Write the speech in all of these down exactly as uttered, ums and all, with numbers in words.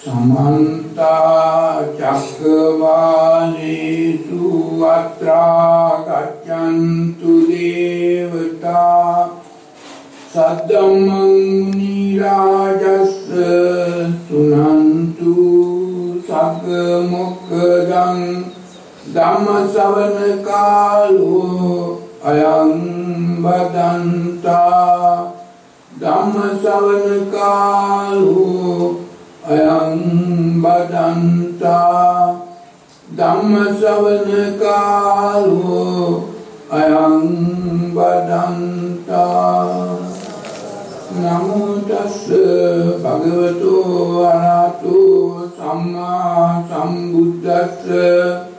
समन्ता चक्रवालेषु अत्रा गच्छन्तु देवता सद्धम्मं मुनिराजस्य शृण्वन्तु सक्कमुक्खदं धम्मश्रवणकालो अयं भदन्ता धम्मश्रवणकालो अयं भदन्ता धम्मश्रवणकालो अयं भदन्ता नमो तस्से भगवतो अरहतो सम्मा सम्बुद्धस्से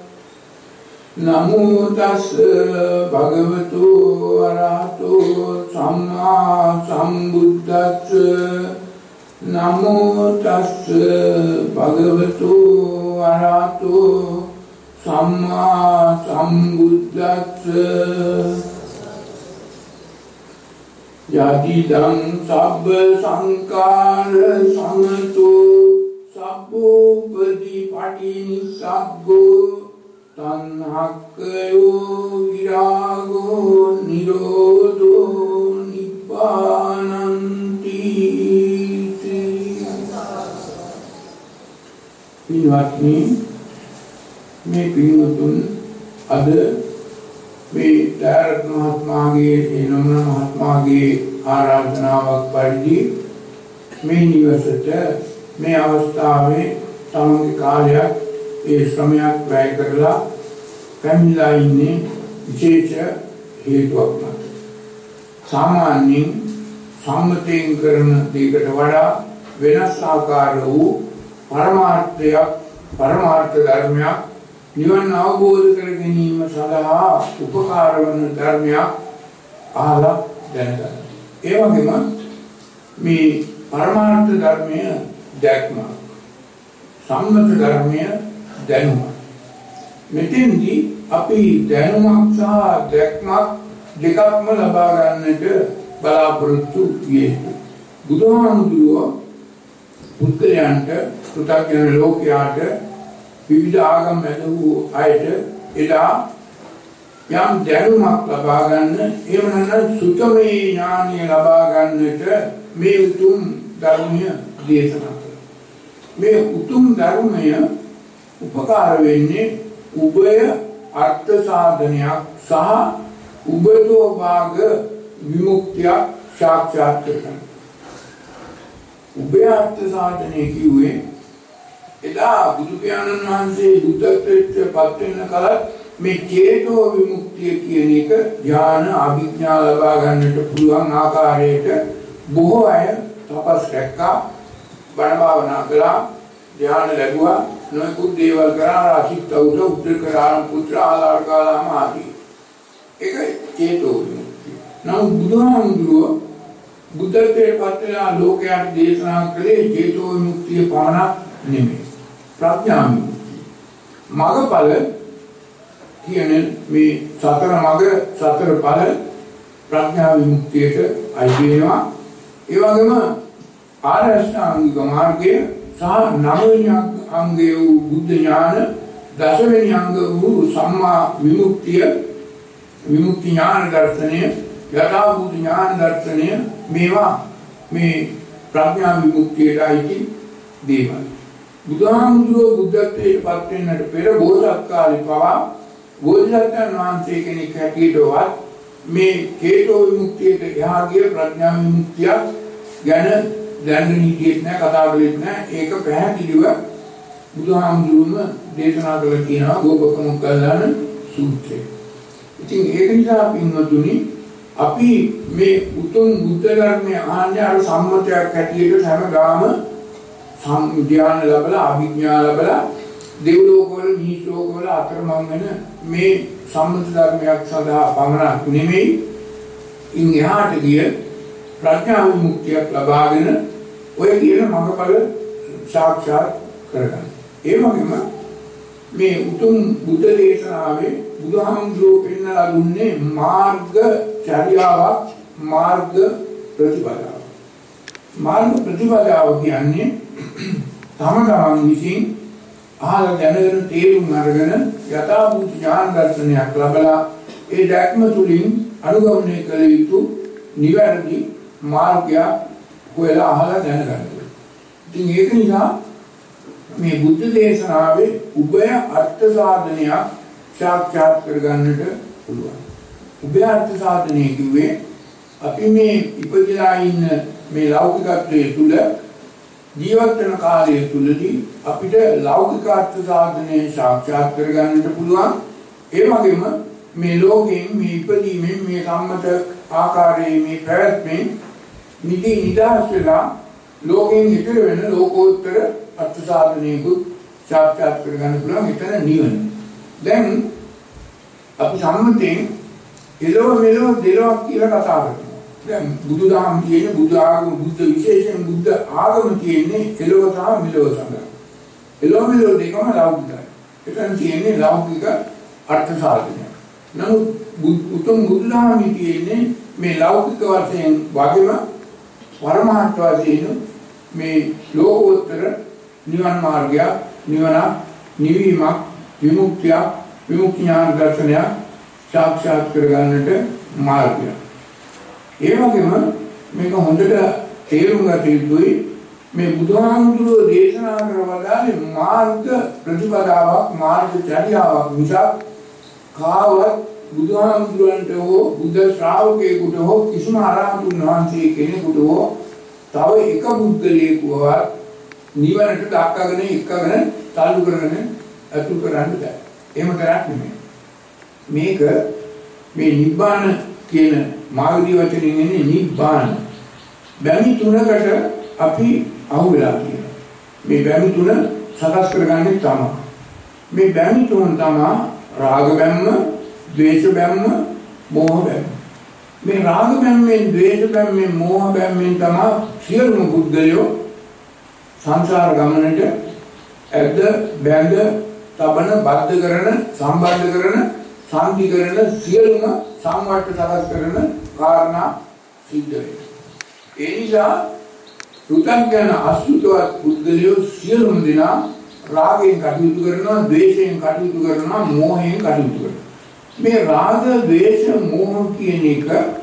नमो तस्से भगवतो अरहतो सम्मा सम्बुद्धस्से नमो तस्से भगवतो अरहतो सम्मा सम्बुद्धस्से यदिदं सब संकार समतो सब्बोपदीपटिनिस्सग्गो तन्हक्कयो विरागो निरोधो निब्बानन्ति पिन्वत्नि मे पिन्वतुन अद මේ දායක මහත්මයාගේ එනම මහත්මයාගේ ආරාධනාවක් පරිදි මේ නිවසට මේ අවස්ථාවේ තමන්ගේ කාලයක් ඒ ශ්‍රමයක් වැය කරලා පැමිණලා ඉන්නේ විශේෂ හේතුවක් මත. සාමාන්‍යයෙන් සම්මතයෙන් කරන දෙයකට වඩා වෙනස් ආකාර වූ පරමාර්ථයක් පරමාර්ථ ධර්මයක් නිවන අවබෝධ කර ගැනීම සඳහා උපකාර වන ධර්මයක් අහලා දැනගන්න. ඒ වගේම මේ පරමාර්ථ ධර්මය දැක්ම සම්මත ධර්මය දැනුම. මෙතෙන්දී අපි දැනුමක් සහ දැක්මක් දෙකක්ම ලබා ගන්නට බලාපොරොත්තු විය යුතුයි. බුදුහාමුදුරුවෝ පුත්‍රයන්ට පු탁ජන ලෝකයාට විවිධ ආගම් මැද වූ අයට එදා යම් දැනුමක් ලබා ගන්න එහෙම නැත්නම් සුතමේ ඥානය ලබා ගන්නට මේ උතුම් ධර්මය දේශනා කළා. මේ උතුම් ධර්මය උපකාර වෙන්නේ උභය අර්ථ සාධනයක් සහ උභයතෝ භාග විමුක්තිය සාක්ෂාත් කරගන්න. උභය අර්ථ සාධනය කිව්වේ එදා බුදු පියාණන් වහන්සේ බුද්ධත්වයට පත් වෙන කලත් මේ චේතෝ විමුක්තිය කියන එක ඥාන අභිඥා ලබා ගන්නට පුළුවන් ආකාරයට බොහෝ අය තපස් රැක්කා බණ භාවනා කළා ඥාන ලැබුවා නොයෙකුත් දේවල් කරා රාශිත් උද උත්තර කරාම පුත්‍ර ආලාර කාලාම ආදී ඒක චේතෝ විමුක්තිය. නමුත් බුදුහාමුදුරුවෝ බුද්ධත්වයට පත් වෙලා ලෝකයට දේශනා කළේ චේතෝ විමුක්තිය පමණක් නෙමෙයි. ප්‍රඥා විමුක්තිය. මගඵල කියන්නේ මේ සතර මග සතර ඵල ප්‍රඥා විමුක්තියට අයිති වෙනවා. ඒ වගේම ආර්ය අෂ්ටාංගික මාර්ගය සහ නවවෙනි අංගය වූ බුද්ධ ඥාන දසවෙනි අංග වූ සම්මා විමුක්තිය විමුක්ති ඥාන දර්ශනය යථා භූත ඥාන දර්ශනය මේවා මේ ප්‍රඥා විමුක්තියට අයිති දේවල්. බුදුහාමුදුරුවෝ බුද්ධත්වයට පත් වෙන්නට පෙර බෝසත් කාලේ පවා බෝධිසත්වයන් වහන්සේ කෙනෙක් හැටියටවත් මේ චේතෝ විමුක්තියට එහා ගිය ප්‍රඥා විමුක්තිය ගැන දැනගෙන හිටියෙත් නැහැ කතා කළෙත් නැහැ. ඒක පැහැදිලිව බුදුහාමුදුරුවෝම දේශනා කළා කියනවා ගෝපක මොග්ගල්ලාන සූත්‍රය. ඉතින් ඒක නිසා පින්වතුනි අපි මේ උතුම් බුද්ධ ධර්මයේ ආන්‍ය අර සම්මතයක් හැටියට හැමදාම සම්ඥාන ලැබලා අභිඥා ලැබලා දෙව්ලෝකවල නිසෝකවල අතරමං වෙන මේ සම්මත ධර්මයක් සඳහා පමණක් නෙමෙයි ඉන් එහාට ගිය ප්‍රඥා විමුක්තියක් ලබාගෙන ඔය කියන මඟඵල සාක්ෂාත් කරගන්න. ඒ වගේම මේ උතුම් බුද්ධ දේශනාවේ බුදුහාමුදුරුවෝ පෙන්වලා දුන්නේ මාර්ග චර්යාවක් මාර්ග ප්‍රතිපදාව. මාර්ග ප්‍රතිපදාව කියන්නේ තම තමන් විසින් අහලා දැනගෙන තේරුම් අරගෙන යථාභූත ඥාන දර්ශනයක් ලැබලා ඒ දැක්ම තුලින් අනුගමනය කළ යුතු නිවැරදි මාර්ගය හොයලා අහලා දැනගන්න. ඉතින් ඒක නිසා මේ බුද්ධ දේශනාවේ උභය අර්ථ සාධනයක් සාක්ෂාත් කරගන්නට පුළුවන්. උභය අර්ථ සාධනය කිව්වේ අපි මේ ඉපදලා ඉන්න මේ ලෞකිකත්වයේ තුල ජීවත් වෙන කාලය තුලදී අපිට ලෞකික අර්ථ සාධනය සාක්ෂාත් කරගන්නට පුළුවන්. ඒ වගේම මේ ලෝකයෙන් මේ ඉපදීමෙන් මේ සම්මත ආකාරයේ මේ පැවැත්මෙන් නිදි නිදහස් වෙලා ලෝකයෙන් ඊතර වෙන ලෝකෝත්තර අර්ථ සාධනයකුත් සාක්ෂාත් කරගන්න පුළුවන්. එතන නිවන. දැන් අපි සම්මතයෙන් එළව මෙලව දෙලොව කියලා කතා කරනවා. දැන් බුදුදහම කියන්නේ බුදු ආගම බුද්ධ විශේෂයෙන් බුද්ධ ආගම කියන්නේ එළව සහ මෙලව සඳහා. එළව මෙලව දෙකම ලෞකිකයි. එතන කියන්නේ ලෞකික අර්ථ සාධනය. නමුත් උතුම් බුදුදහමේ කියන්නේ මේ ලෞකික වශයෙන් වගේම පරමාර්ථ වශයෙන් මේ ලෝකෝත්තර නිවන් මාර්ගය, නිවන, නිවීමක්, විමුක්තිය, විමුක්ති ඥාන දර්ශනය සාක්ෂාත් කරගන්නට මාර්ගය. ඒ වගේම මේක හොඳට තේරුම් ගත යුතුයි. මේ බුදුහාමුදුරුවෝ දේශනා කරවදානේ මාර්ග ප්‍රතිපදාවක්, මාර්ග චර්යාවක් නිසා කාවත් බුදුහාමුදුරන්ට හෝ බුද්ධ ශ්‍රාවකයෙකුට හෝ කිසිම ආරහතුන් වහන්සේ කෙනෙකුට හෝ තව එක බුද්ධලේකුවත් නිවනට දක්කගෙන එක්කගෙන تعلق කරගෙන අතුල් කරන්න බෑ. එහෙම කරක් නෙමෙයි. මේක මේ නිබ්බාන කියන මාර්ගී වචنين එන්නේ නිබ්බාන. බැමි තුනකට අපි අහු වෙලා තියෙනවා. මේ බැමි තුන සකස් කරගන්නේ තමයි. මේ බැමි තුන තමයි රාග බැම්ම, ද්වේෂ බැම්ම, මෝහ බැම්ම. මේ රාග බැම්මෙන්, ද්වේෂ බැම්මෙන්, මෝහ බැම්මෙන් තමයි සියලුම බුද්ධයෝ සංසාර ගමනට ඇද බැඳ තබන බද්ධ කරන සම්බන්ධ කරන සාන්ති කරන සියලුම සම්වට සකස් කරන කාරණා සිද්ධ වෙනවා. ඒ නිසා ෘතඥ අසුතවත් බුද්ධයෝ සියලුම දෙනා රාගයෙන් කටයුතු කරනවා, ද්වේෂයෙන් කටයුතු කරනවා, මෝහයෙන් කටයුතු කරනවා. මේ රාග, ද්වේෂ, මෝහ කියන එක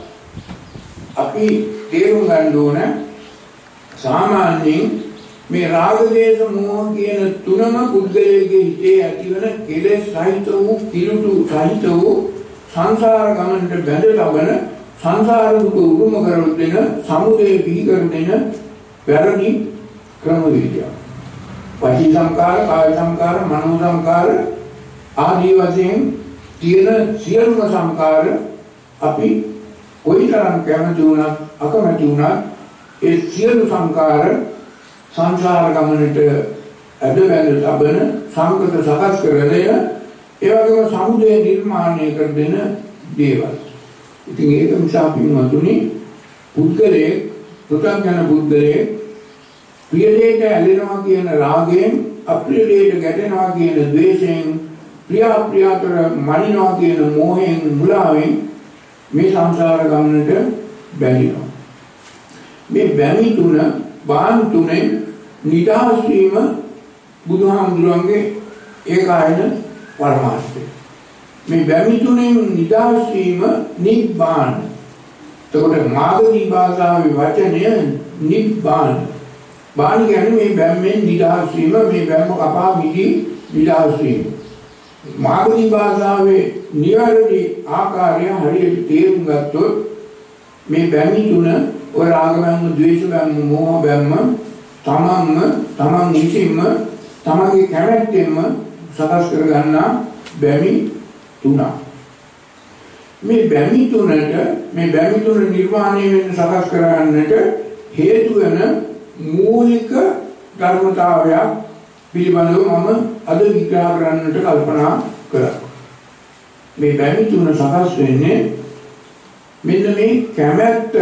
අපි තේරුම් ගන්න ඕන. සාමාන්‍යයෙන් මේ රාග, ද්වේෂ, මෝහ කියන තුනම පුද්ගලයාගේ හිතේ ඇතිවන කෙලෙස් සහිත වූ, කිලුටු සහිත වූ සංසාර ගමනට බැඳ ලබන සංසාර දුක උරුම කර දෙන, සමුදය බිහි කර දෙන වැරදි ක්‍රමවේදය. වචී සංකාර, කාය සංකාර, මනෝ සංකාර ආදී වශයෙන් තියෙන සියලුම සංකාර අපි කොයිතරම් කැමති වුණත් අකමැති වුණත් ඒ සියලු සංකාර සංසාර ගමනට ඇද බැඳ ලබන සංකත සකස් කරගෙන ඒ වගේම සමුදය නිර්මාණය කර දෙන දේවල්. ඉතින් ඒක නිසා පින්වතුනි පුද්ගලයේ පුතඥ පුද්ගලයේ ප්‍රිය දෙයට ඇලෙනවා කියන රාගයෙන්, අප්‍රිය දෙයට ගැටෙනවා කියන ද්වේෂයෙන්, ප්‍රිය අප්‍රිය අතර මනිනවා කියන මෝහයෙන්, මුලාවෙන් මේ සංසාර ගමනට බැඳෙනවා. මේ බැමි තුන, බාන් තුනෙන් නිදහස් වීම බුදුහාමුදුරන්ගේ ඒකායන පරමාර්ථය. මේ බැමි තුනෙන් නිදහස් වීම නිබ්බාන. එතකොට මාගදී භාෂාවේ වචනය නිබ්බාන. බාන කියන්නේ මේ බැම්මෙන් නිදහස් වීම, මේ බැම්ම කපා මිදි නිදහස් වීම. මාගදී භාෂාවේ නිවැරදි ආකාරය හරියට තේරුම් ගත්තොත් මේ බැමි තුන, ඔය රාග බැම්ම, ද්වේෂ බැම්ම, මෝහ බැම්ම තමන්ම තමන් විසින්ම තමන්ගේ කැමැත්තෙන්ම සකස් කර ගන්නා බැමි තුනක්. මේ බැමි තුනට, මේ බැමි තුන නිර්මාණය වෙන සකස් කරගන්නට හේතු වෙන මූලික ධර්මතාවයක් පිළිබඳව මම අද විග්‍රහ කරන්නට කල්පනා කරා. මේ බැමි තුන සකස් වෙන්නේ මෙන්න මේ කැමැත්තට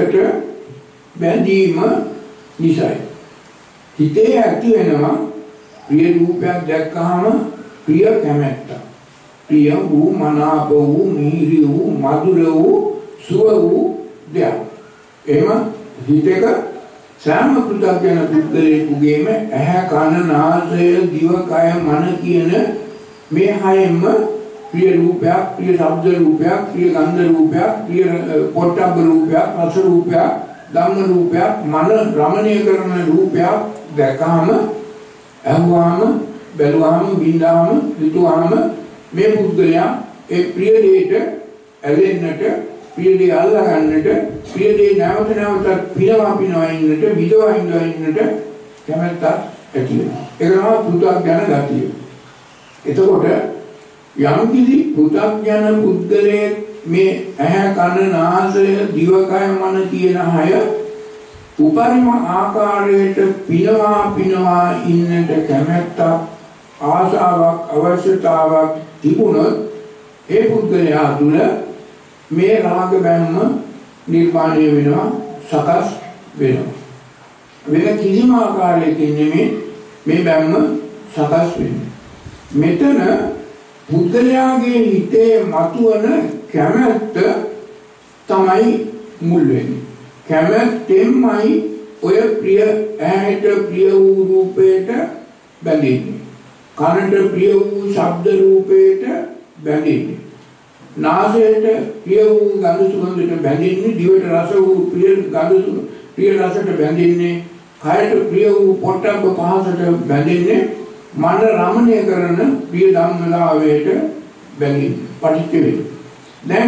බැඳීම නිසායි. හිතේ ඇති වෙනවා ප්‍රිය රූපයක් දැක්කහම ප්‍රිය කැමැත්ත. ප්‍රිය වූ, මනාප වූ, මිහිරි වූ, මధుර වූ, සුව වූ දෙයක්. එහෙම හිතේක සෑම පෘථග්ජන පුද්ගලයෙකුගේම ඇහැ කන නාසය දිව කය මන කියන මේ හයෙන්ම ප්‍රිය රූපයක්, ප්‍රිය ශබ්ද රූපයක්, ප්‍රිය ගන්ධ රූපයක්, ප්‍රිය පොට්ටබ්බ රූපයක්, රස රූපයක්, ධම්ම රූපයක්, මන රමණීය කරන රූපයක් දැකහම, අහුවාම, බැලුවාම, විඳාම, හිතුවාම මේ පුද්ගලයා ඒ ප්‍රිය දෙයට ඇලෙන්නට, ප්‍රිය දේ අල්ලා ගන්නට, ප්‍රිය දේ නැවත නැවත පිනවා පිනවා ඉන්නට, විදවා ඉඳලා ඉන්නට කැමැත්තක් ඇති වෙනවා. ඒක තමයි පෘථග්ජන ගතිය. එතකොට යම්කිසි පෘථග්ජන පුද්ගලයෙක් මේ ඇහැ කන නාසය දිවකය මන කියන හය උපරිම ආකාරයට පිනවා පිනවා ඉන්නට කැමැත්තක් ආශාවක් අවශ්‍යතාවක් තිබුණොත් ඒ පුද්ගලයා තුළ මේ රාග බැම්ම නිර්මාණය වෙනවා, සකස් වෙනවා. වෙන කිසිම ආකාරයකින් නෙමෙයි මේ බැම්ම සකස් වෙන්නේ. මෙතන පුද්ගලයාගේ හිතේ මතුවන කැමැත්ත තමයි මුල් වෙන්නේ. කැමැත්තෙන්මයි ඔය ප්‍රිය ඇහැට ප්‍රිය වූ රූපයට බැඳෙන්නේ. කනට ප්‍රිය වූ ශබ්ද රූපයට බැඳෙන්නේ. නාසයට ප්‍රිය වූ ගඳ සුවඳට බැඳෙන්නේ. දිවට රස වූ ප්‍රිය ගඳ ප්‍රිය රසට බැඳෙන්නේ. කයට ප්‍රිය වූ පොට්ටබ්බ පහසට බැඳෙන්නේ. මන රමණීය කරන ප්‍රිය ධම්මලාවයට බැඳෙන්නේ. පටිච්ච වෙන්නේ. දැන්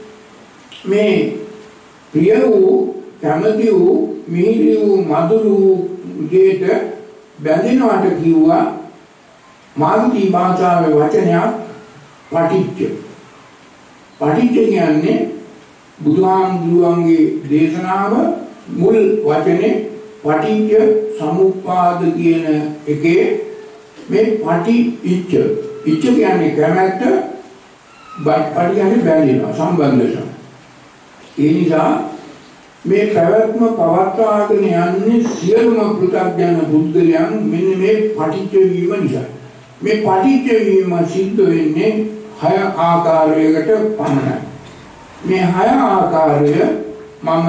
මේ ප්‍රිය වූ, කැමති වූ, මිහිරි වූ, මధుර වූ දෙයට බැඳෙනවට කිව්වා මාර්ගී භාෂාවේ වචනයක් පටිච්ච. පටිච්ච කියන්නේ බුදුහාමුදුරුවන්ගේ දේශනාව මුල් වචනේ පටිච්ච සමුප්පාද කියන එකේ මේ පටිච්ච. ඉච්ඡ කියන්නේ කැමැත්ත, පටි කියන්නේ බැඳෙනවා, සම්බන්ධය. ඒ නිසා මේ ප්‍රවත්ම පවත්වාගෙන යන්නේ සියලුම පෘථග්ජන පුද්ගලයන් මෙන්න මේ පටිච්ච වීම නිසා. මේ පටිච්ච වීම සිද්ධ වෙන්නේ හය ආකාරයකට පමණයි. මේ හය ආකාරය මම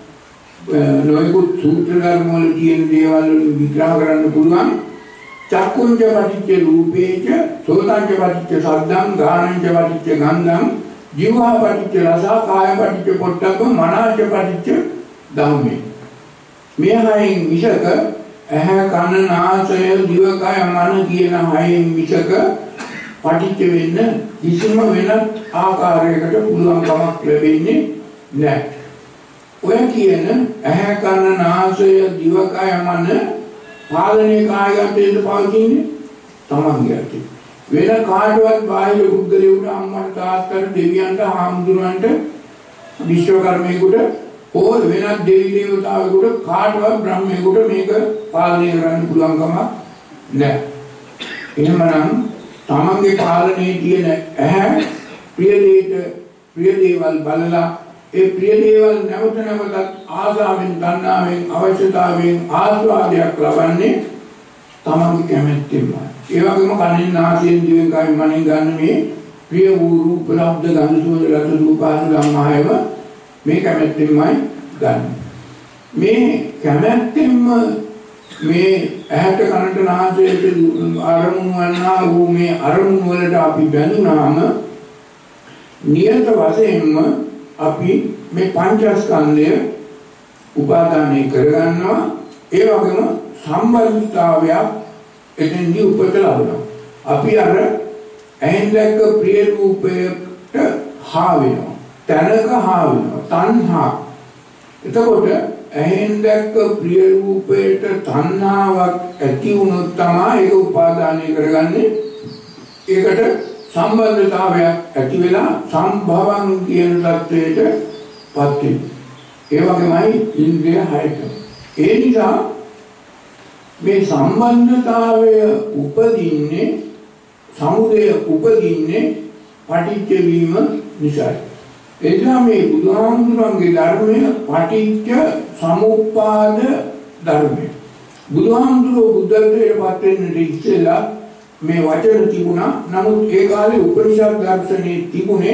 නොයෙකුත් සූත්‍ර ධර්ම වල තියෙන දේවල් වලින් විග්‍රහ කරන්න පුළුවන්. චක්කුංච පටිච්ච රූපේච, සෝතංච පටිච්ච සද්දං, ගානංච පටිච්ච ගන්ධං, ජීවහා පටිච්ච රස, කාය පටිච්ච පොට්ටබ්බ, මනාච පටිච්ච ධම්මේ. මේ හයෙන් මිසක ඇහැ කන නාසය දිවකය මන කියන හයෙන් මිසක පටිච්ච වෙන්න කිසිම වෙනත් ආකාරයකට පුළුවන් කමක් ලැබෙන්නේ නැහැ. ඔය කියන ඇහැ කන නාසය දිවකය මන පාලනය කායගතේද පවතින්නේ තමන්ගේ අතේ. වෙන කාටවත් බාහිර පුද්ගලයෙකුට, අම්මට, තාත්තට, දෙවියන්ට, හාමුදුරන්ට, විශ්වකර්මයෙකුට, ඕ වෙනත් දෙවි දේවතාවෙකුට, කාටවත් බ්‍රහ්මයෙකුට මේක පාලනය කරන්න පුළුවන් කමක් නැහැ. එහෙමනම් තමන්ගේ පාලනයේ තියෙන ඇහැ ප්‍රිය දේට ප්‍රිය දේවල් බලලා ඒ ප්‍රිය දේවල් නැවත නැවතත් ආසාවෙන්, තණ්හාවෙන්, අවශ්‍යතාවයෙන් ආස්වාදයක් ලබන්නේ තමන්ගේ කැමැත්තෙන්මයි. ඒ වගේම කනින්, නාසයෙන්, දිවෙන්, කයින්, මනෙන් ගන්න මේ ප්‍රිය වූ රූප, ශබ්ද, ගන්ධ, සුවඳ, රස, රූප, ධම්මහයම මේ කැමැත්තෙන්මයි ගන්න. මේ කැමැත්තෙන්ම මේ ඇහැට කනට නාසයට අරමුණු වන්නා වූ මේ අරමුණු වලට අපි බැඳුනාම නියත වශයෙන්ම අපි මේ පංචස්කන්ධය උපාදානය කරගන්නවා. ඒ වගේම සම්බන්ධතාවයක් එතෙන්දී උපත ලබනවා. අපි අර ඇහෙන් දැක්ක ප්‍රිය රූපයට හා වෙනවා, තනක හා වෙනවා, තණ්හා. එතකොට ඇහෙන් දැක්ක ප්‍රිය රූපයට තණ්හාවක් ඇති වුණොත් තමයි ඒක උපාදානය කරගන්නේ. ඒකට සම්බන්ධතාවයක් ඇති වෙලා සම්භවං කියන தത്വයට පත් වෙනවා. ඒ වගේමයි ඉන්ද්‍රිය හයට. ඒ නිසා මේ සම්බන්ධතාවය උපදින්නේ, සමුදය උපදින්නේ පටිච්ච වීම නිසායි. එනිසා මේ බුදුහාමුදුරන්ගේ ධර්මය පටිච්ච සමුප්පාද ධර්මය. බුදුහාමුදුරුවෝ බුද්ධත්වයට පත් වෙන්නට ඉස්සෙල්ලා මේ වචන තිබුණා. නමුත් ඒ කාලේ උපනිෂද් දර්ශනයේ තිබුණේ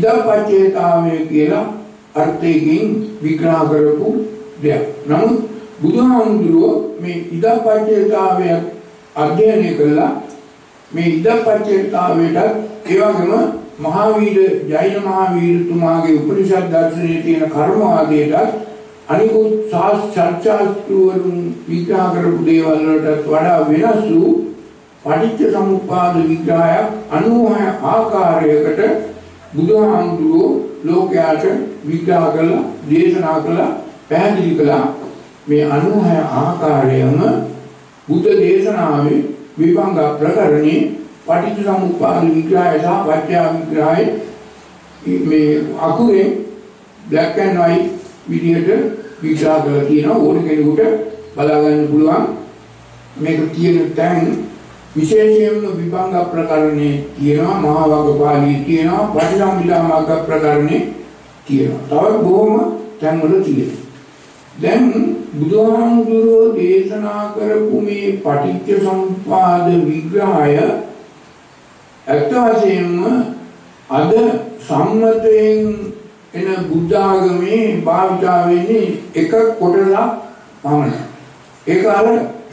ඉදපච්චේතාවය කියලා අර්ථයෙන් විග්‍රහ කරපු දෙයක්. නමුත් බුදුහාමුදුරුවෝ මේ ඉදප්පච්චේතාවය අධ්‍යයනය කළා. මේ ඉදප්පච්චේතාවයට ඒ වගේම මහාවීර ජෛන මහාවීරතුමාගේ උපනිෂද් දර්ශනයේ තියෙන කර්මවාදයට අනිකුත් ශාස්ත්‍රඥවරුන් විග්‍රහ කරපු දේවල් වලට වඩා වෙනස් වූ පටිච්ච සමුප්පාද විග්‍රහය අනුහය ආකාරයකට බුදුහාමුදුරුවෝ ලෝකයාට විග්‍රහ කළා, දේශනා කළා, පැහැදිලි කළා. මේ අනුහය ආකාරයම බුද්ධ දේශනාවේ විභංග ප්‍රකරණේ පටිච්ච සමුප්පාද විග්‍රහය සහ පත්‍ය විග්‍රහය මේ අකුරේ black and white විදිහට විග්‍රහ කරලා තියෙනවා. ඕන කෙනෙකුට බලා ගන්න පුළුවන්. මේක කියන තැන් විශේෂයෙන්ම විභංග ප්‍රකරණේ තියෙනවා, මහා වග්ගපාළියේ තියෙනවා, පටිසම්භිදා මග්ග ප්‍රකරණේ තියෙනවා. තවත් බොහොම තැන්වල තියෙනවා. දැන් බුදුහාමුදුරුවෝ දේශනා කරපු මේ පටිච්ච සමුප්පාද විග්‍රහය ඇත්ත වශයෙන්ම අද සම්මතයෙන් එන බුද්ධ ආගමේ භාවිතා වෙන්නේ එක කොටසක් පමණයි. ඒක අර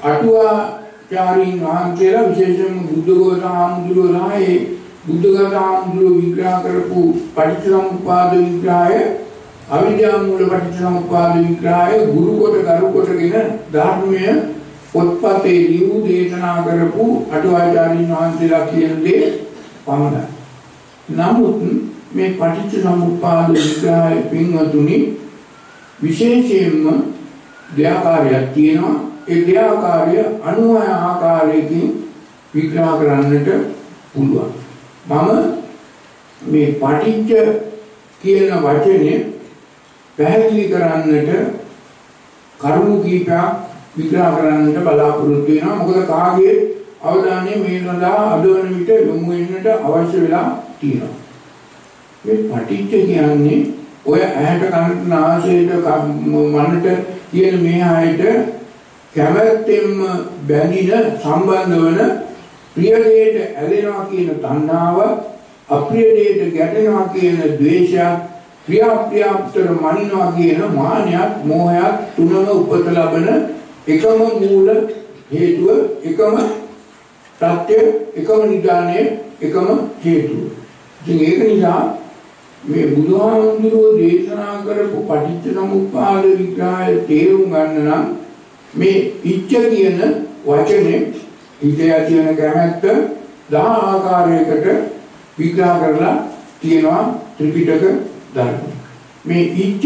අටුවාචාරීන් වහන්සේලා විශේෂයෙන්ම බුද්ධඝෝෂ හාමුදුරුවෝ සහ ඒ බුද්ධඝෝෂ හාමුදුරුවෝ විග්‍රහ කරපු පටිච්ච සමුප්පාද විග්‍රහය අවිද්‍යා මූල පටිච්ච සමුප්පාද විග්‍රහය ගුරු කොට කරු කොටගෙන ධර්මය පොත්පතේ ලියු දේශනා කරපු අටුවාචාරීන් වහන්සේලා කියන දේ පමණයි. නමුත් මේ පටිච්ච සමුප්පාද විග්‍රහය පින්වතුනි විශේෂයෙන්ම දෙආකාරයක් තියෙනවා. ඒ දෙආකාරය අනුහය ආකාරයකින් විග්‍රහ කරන්නට පුළුවන්. මම මේ පටිච්ච කියන වචනේ පැහැදිලි කරන්නට කරුණු කීපයක් විග්‍රහ කරන්නට බලාපොරොත්තු වෙනවා. මොකද කාගේ අවධානය මේ සඳහා අද වන විට යොමු වෙන්නට අවශ්‍ය වෙලා තියෙනවා. මේ පටිච්ච කියන්නේ ඔය ඇහැට කනට නාසයට මනට කියන මේ ආයත කැමැත්තෙන්ම බැඳින සම්බන්ධ වන ප්‍රිය දෙයට ඇලෙනවා කියන තණ්හාව, අප්‍රිය දෙයට ගැටෙනවා කියන ද්වේෂය, ක්‍රියාප්‍රියාපතර මනිනවා කියන මානයත් මෝහයත් තුනම උපත ලබන එකම මූල හේතුව, එකම සත්‍ය, එකම නිදානය, එකම හේතුව. ඉතින් ඒක නිසා මේ බුදුහාමුදුරුවෝ දේශනා කරපු පටිච්ච සමුප්පාද විග්‍රහය තේරුම් ගන්න නම් මේ ඉච්ඡ කියන වචනේ ඉතේ තියෙන කැමැත්ත දහ ආකාරයකට විග්‍රහ කරලා තියෙනවා ත්‍රිපිටක ධර්ම. මේ ඉච්ඡ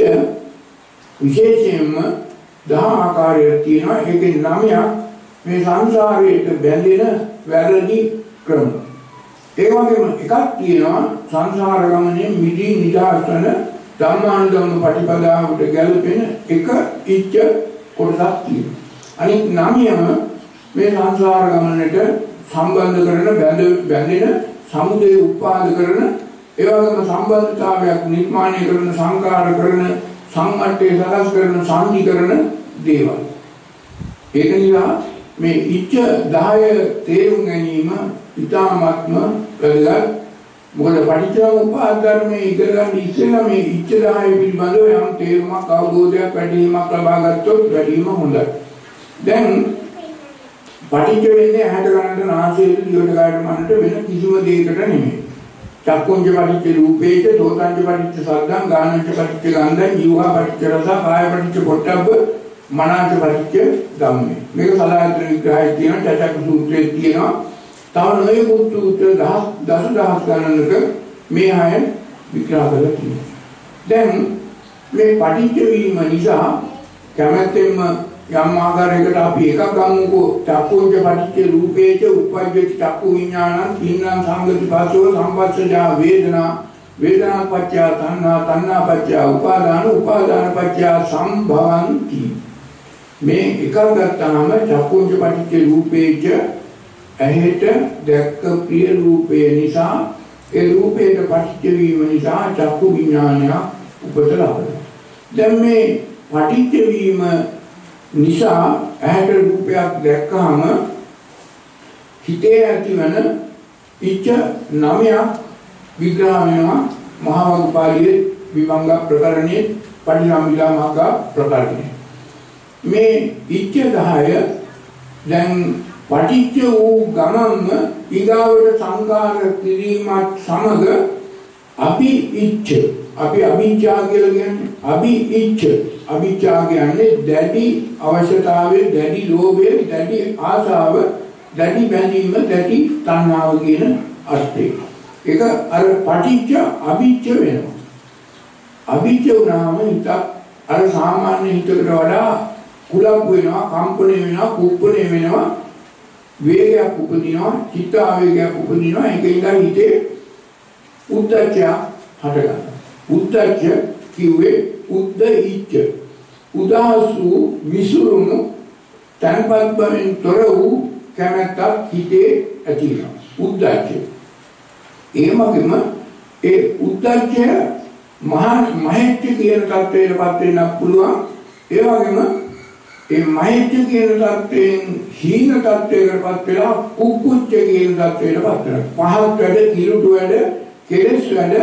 විශේෂයෙන්ම දහ ආකාරයක් තියෙනවා. ඒකේ නවයක් මේ සංසාරයට බැඳෙන වැරදි ක්‍රම. ඒ වගේම එකක් තියෙනවා සංසාර ගමනේ මිදී නිදහස් වෙන ධම්මානුධම්ම ප්‍රතිපදාවට ගැලපෙන එක ඉච්ඡ කොටසක් තියෙනවා. අනිත් නවයම මේ සංසාර ගමනට සම්බන්ධ කරන බැඳෙන සමුදය උපාද කරන ඒ වගේම සම්බන්ධතාවයක් නිර්මාණය කරන සංකාර කරන සංගठ्ठේ සකස් කරන සාන්ති කරන දේවල්. ඒක නිසා මේ ඉච්ඡ දහය තේරුම් ගැනීම ඉතාමත්ම වැදගත්. මොකද පටිච්චසමුප්පාද ධර්මයේ ඉගෙන ගන්න ඉස්සෙල්ලා මේ ඉච්ඡ දහය පිළිබඳව යම් තේරුමක් අවබෝධයක් වැඩිවීමක් ලබා ගත්තොත් වැඩිම හොඳයි. දැන් පටිච්ච වෙන්නේ ඇහැට ගන්නට නාසයට දිවට කායට මනට වෙන කිසිම දෙයකට නෙමෙයි. චක්කුංජ පටිච්ච රූපේච, සෝතංජ පටිච්ච සද්දං, ගානංජ පටිච්ච ගන්ධං, ජීවහා පටිච්ච රස, කාය පටිච්ච පොට්ටබ්බ, මනංජ පටිච්ච ධම්මේ. මේක සලායතන විග්‍රහයේ තියෙන චක්ක සූත්‍රයේ තියෙනවා. තව නොයෙකුත් සූත්‍ර දහස් දස දහස් ගණනක මේ අය විග්‍රහ කරලා තියෙනවා. දැන් මේ පටිච්ච වීම නිසා කැමැත්තෙන්ම යම් ආකාරයකට අපි එකක් ගමුකෝ චක්කුංජ පටිච්ච රූපේච උපජ්ජති චක්කු විඥානං තින්නම් සංගති පාසෝ සම්පස්සජා වේදනා වේදනා පත්‍ය තණ්හා තණ්හා පත්‍ය උපාදාන උපාදාන පත්‍ය සම්භවಂತಿ. මේ එකක් ගත්තාම චක්කුංජ පටිච්ච රූපේච ඇහෙට දැක්ක ප්‍රිය රූපය නිසා ඒ රූපයට පටිච්ච වීම නිසා චක්කු විඥානය උපත ලබනවා. දැන් මේ පටිච්ච වීම නිසා ඇහැට රූපයක් දැක්කහම හිතේ ඇතිවන ඉච්ඡ නවයක් විග්‍රහ වෙනවා මහා වග්ගපාළියේ විභංග ප්‍රකරණයේ පටිසම්භිදා මග්ග ප්‍රකරණයේ. මේ ඉච්ඡ දහය දැන් පටිච්ච වූ ගමන්ම ඊගාවට සංකාර කිරීමත් සමග අපි ඉච්ඡ අපි අවිජ්ජා කියලා කියන්නේ අපි ඉච්ඡ අවිජ්ජා කියන්නේ දැඩි අවශ්‍යතාවයේ දැඩි ලෝභයේ දැඩි ආශාව දැඩි බැඳීම දැඩි තණ්හාව කියන අර්ථය. ඒක අර පටිච්ච අවිජ්ජ වෙනවා. අවිජ්ජ වුණාම හිත අර සාමාන්‍ය හිතකට වඩා කුලප් වෙනවා, කම්පණය වෙනවා, කුප්පණය වෙනවා, වේගයක් උපදිනවා, චිත්ත ආවේගයක් උපදිනවා. ඒකෙන්ද හිතේ උද්දච්චය හටගන්නවා. උද්දච්ච කිව්වේ උද්ද ඉච්ඡ. උදාසු විසුරුණු තන්පත් බවෙන් තොර වූ කැමැත්තක් හිතේ ඇති වෙනවා. උද්දච්ච. ඒමගෙම ඒ උද්දච්චය මහා මහේච්ඡ කියන තත්ත්වයටපත් වෙන්න පුළුවන්. ඒ වගේම ඒ මහේච්ඡ කියන තත්ත්වයෙන් හීන තත්ත්වයකටපත් වෙලා කුක්කුච්ච කියන තත්ත්වයටපත් වෙනවා. පහත් වැඩ, කිලුට වැඩ, කෙලෙස් වැඩ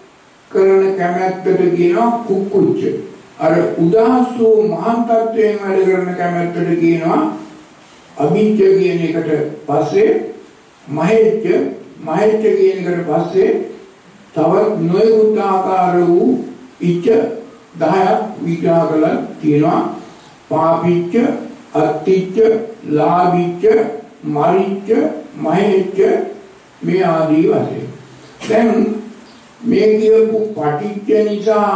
කරන කැමැත්තට කියනවා කුක්කුච්ච. අර උදාසු මහාන් තත්ත්වයෙන් වැඩ කරන කැමැත්තට කියනවා අභිජ්ජ කියන එකට පස්සේ මහේච්ඡ මහේච්ඡ කියන එකට පස්සේ තව නොයෙකුත් ආකාර වූ ඉච්ඡ දහයක් විග්‍රහ කරලා තියෙනවා. පාපිච්ච, අත්තිච්ච, ලාභිච්ච, මරිච්ච, මහේච්ඡ මේ ආදී වශයෙන්. දැන් මේ කියපු පටිච්ච නිසා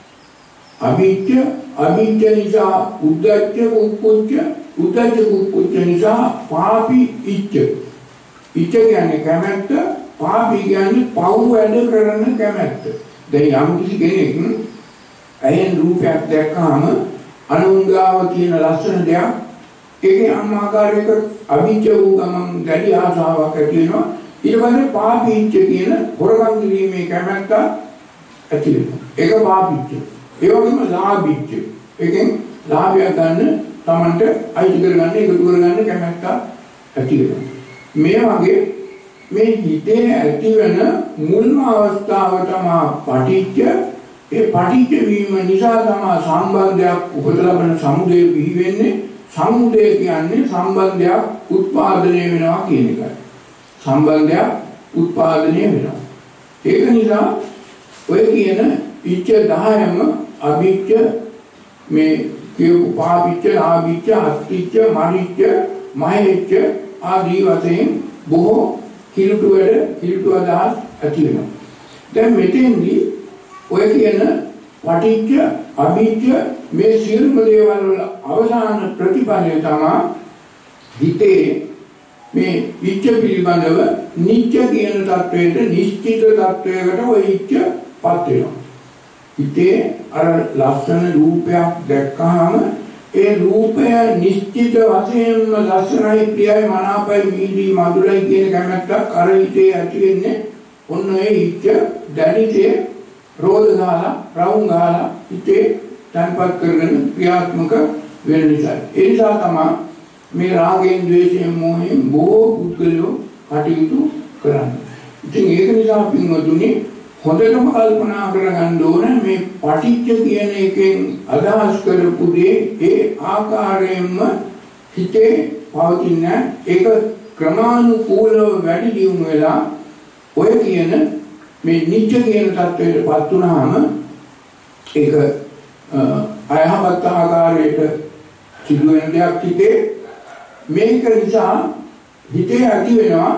අවිච්ඡ, අවිච්ඡ නිසා උද්දච්ච, කුක්කුච්ච, උද්දච්ච කුක්කුච්ච නිසා පාපි ඉච්ඡ. ඉච්ඡ කියන්නේ කැමැත්ත, පාපි කියන්නේ පව් වැඩ කරන කැමැත්ත. දැන් යම් කිසි කෙනෙක් ඇහෙන් රූපයක් දැක්කහම අනුංගාව කියන ලස්සන දෙයක් ඒකේ අම්මාකාරයක අවිච්ඡ වූ ගමන් දැඩි ආශාවක් ඇති වෙනවා. ඊට පස්සේ පාපීච්ඡ කියන හොරගම් කිරීමේ කැමැත්ත ඇති වෙනවා. ඒක පාපීච්ඡ. ඒ වගේම ලාභීච්ඡ. ඒකෙන් ලාභය ගන්න Tamanට අයිති කරගන්න එකතු කරගන්න කැමැත්ත ඇති වෙනවා. මේ වගේ මේ හිතේ ඇතිවන මුල්ම අවස්ථාව තමයි පටිච්ච. ඒ පටිච්ච වීම නිසා තමයි සම්බන්ධයක් උපත ලබන සමුදය බිහි වෙන්නේ. සමුදය කියන්නේ සම්බන්ධයක් උත්පාදනය වෙනවා කියන එකයි. සම්බන්ධයක් උත්පාදනය වෙනවා. ඒක නිසා ඔය කියන ඉච්ඡ දහයම අභිච්ඡ මේ කියපු පාපිච්ඡ, ආභිච්ඡ, අත්තිච්ඡ, මරිච්ඡ, මහේච්ඡ ආදී වශයෙන් බොහෝ කිලුට වැඩ කිලුට අදහස් ඇති වෙනවා. දැන් මෙතෙන්දී ඔය කියන පටිච්ච, අභිච්ඡ මේ සියලුම දේවල් වල අවසාන ප්‍රතිපලය තමයි හිතේ මේ ඉච්ඡ පිළිබඳව නිච්ච කියන தത്വයට නිශ්චිත தത്വයකට ඔය ඉච්ඡපත් වෙනවා. හිතේ අර ලස්සන රූපයක් දැක්කහම ඒ රූපය නිශ්චිත වශයෙන්ම ලස්සනයි, ප්‍රියයි, මනාපයි, මීදී, මధుරයි කියන කැමැත්තක් අර හිතේ ඇති වෙන්නේ ඔන්න ඒ ඉච්ඡ දැනිතේ රෝධ ගාලා, රවුම් ගාලා හිතේ තන්පත් කරගෙන ක්‍රියාත්මක වෙන නිසා. ඒ නිසා තමයි මේ රාගයෙන්, ද්වේෂයෙන්, මෝහයෙන් බොහෝ පුද්ගලයෝ කටයුතු කරන්නේ. ඉතින් ඒක නිසා පින්වතුනි හොඳටම කල්පනා කරගන්න ඕන මේ පටිච්ච කියන එකෙන් අදහස් කරපු දේ ඒ ආකාරයෙන්ම හිතේ පවතින ඒක ක්‍රමානුකූලව වැඩි දියුණු වෙලා ඔය කියන මේ නිච්ච කියන தത്വයටපත් වුණාම ඒක අයහපත් ආකාරයට සිදුවෙන දෙයක් හිතේ. මේක නිසා හිතේ ඇති වෙනවා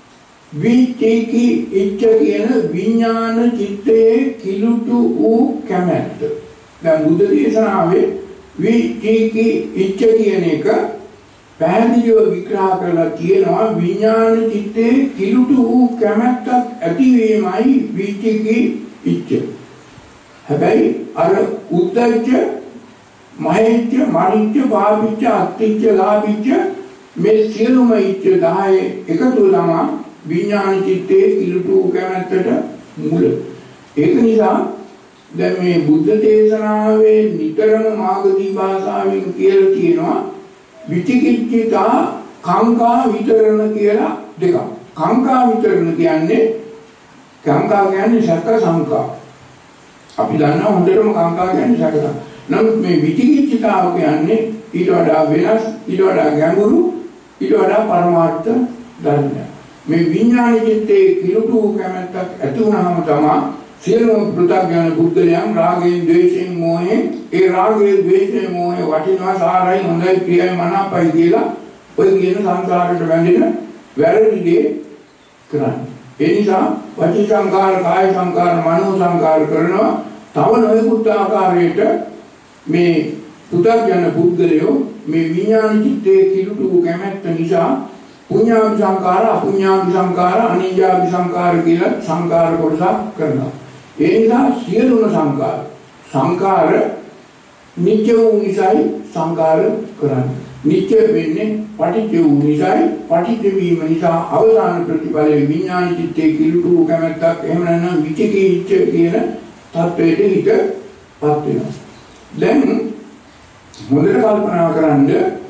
විචිකි ඉච්ඡ කියන විඥාන චිත්තයේ කිලුටු වූ කැමැත්ත. දැන් බුද්ධ දේශනාවේ විචිකි ඉච්ඡ කියන එක පැහැදිලිව විග්‍රහ කරලා තියෙනවා. විඥාන චිත්තයේ කිලුටු වූ කැමැත්තක් ඇතිවීමයි විචිකි ඉච්ඡ. හැබැයි අර උද්දච්ච, මහේච්ඡ, මරිච්ඡ, පාපිච්ඡ, අත්තිච්ඡ, ලාභිච්ඡ මේ සියලුම ඉච්ඡ දහය එකතු තමයි විඥාන චිත්තයේ කිලුටු කැමැත්තට මුල. ඒක නිසා දැන් මේ බුද්ධ දේශනාවේ නිතරම මාගදී භාෂාවෙන් කියලා තියෙනවා විචිකිච්ඡිතා කාංකා විතරණ කියලා දෙකක්. කාංකා විතරණ කියන්නේ කාංකා කියන්නේ සැක සංකා. අපි දන්නවා හොඳටම කාංකා කියන්නේ සැක සංකා. නමුත් මේ විචිකිච්ඡිතාව කියන්නේ ඊට වඩා වෙනස්, ඊට වඩා ගැඹුරු, ඊට වඩා පරමාර්ථ ධර්මයක්. මේ විඥාන චිත්තේ කිලුටු කැමැත්තක් ඇති වුණාම තමයි සියලුම පෘථග්ජන බුද්ධයන් රාගයෙන්, ද්වේෂයෙන්, මෝහයෙන්, ඒ රාගයේ, ද්වේෂයේ, මෝහයේ වටිනවා සාරයි, හොඳයි, ප්‍රියයි, මනාපයි කියලා ඔය කියන සංසාරයට වැඳෙන වැරදි දේ කරන්නේ. ඒ නිසා වචී සංකාර, කාය සංකාර, මනෝ සංකාර කරනවා. තව නොයෙකුත් ආකාරයට මේ පුතග්ජන පුද්ගලයෝ මේ විඥාන චිත්තේ කිලුටු කැමැත්ත නිසා පුඤ්ඤාභි සංකාර, අපුඤ්ඤාභි සංකාර, අනිඤ්ඤාභි සංකාර කියලා සංකාර කොටසක් කරනවා. ඒ නිසා සියලුම සංකාර සංකාර නිත්‍ය වූ නිසායි සංකාර කරන්නේ. නිත්‍ය වෙන්නේ පටිච්ච වූ නිසායි, පටිච්ච වීම නිසා අවසාන ප්‍රතිඵලයේ විඥාන චිත්තේ කිලුටු කැමැත්තක්, එහෙම නැත්නම් විචිකිච්ඡ කියන තත්වයට හිතපත් වෙනවා. දැන් හොඳට කල්පනා කරන්න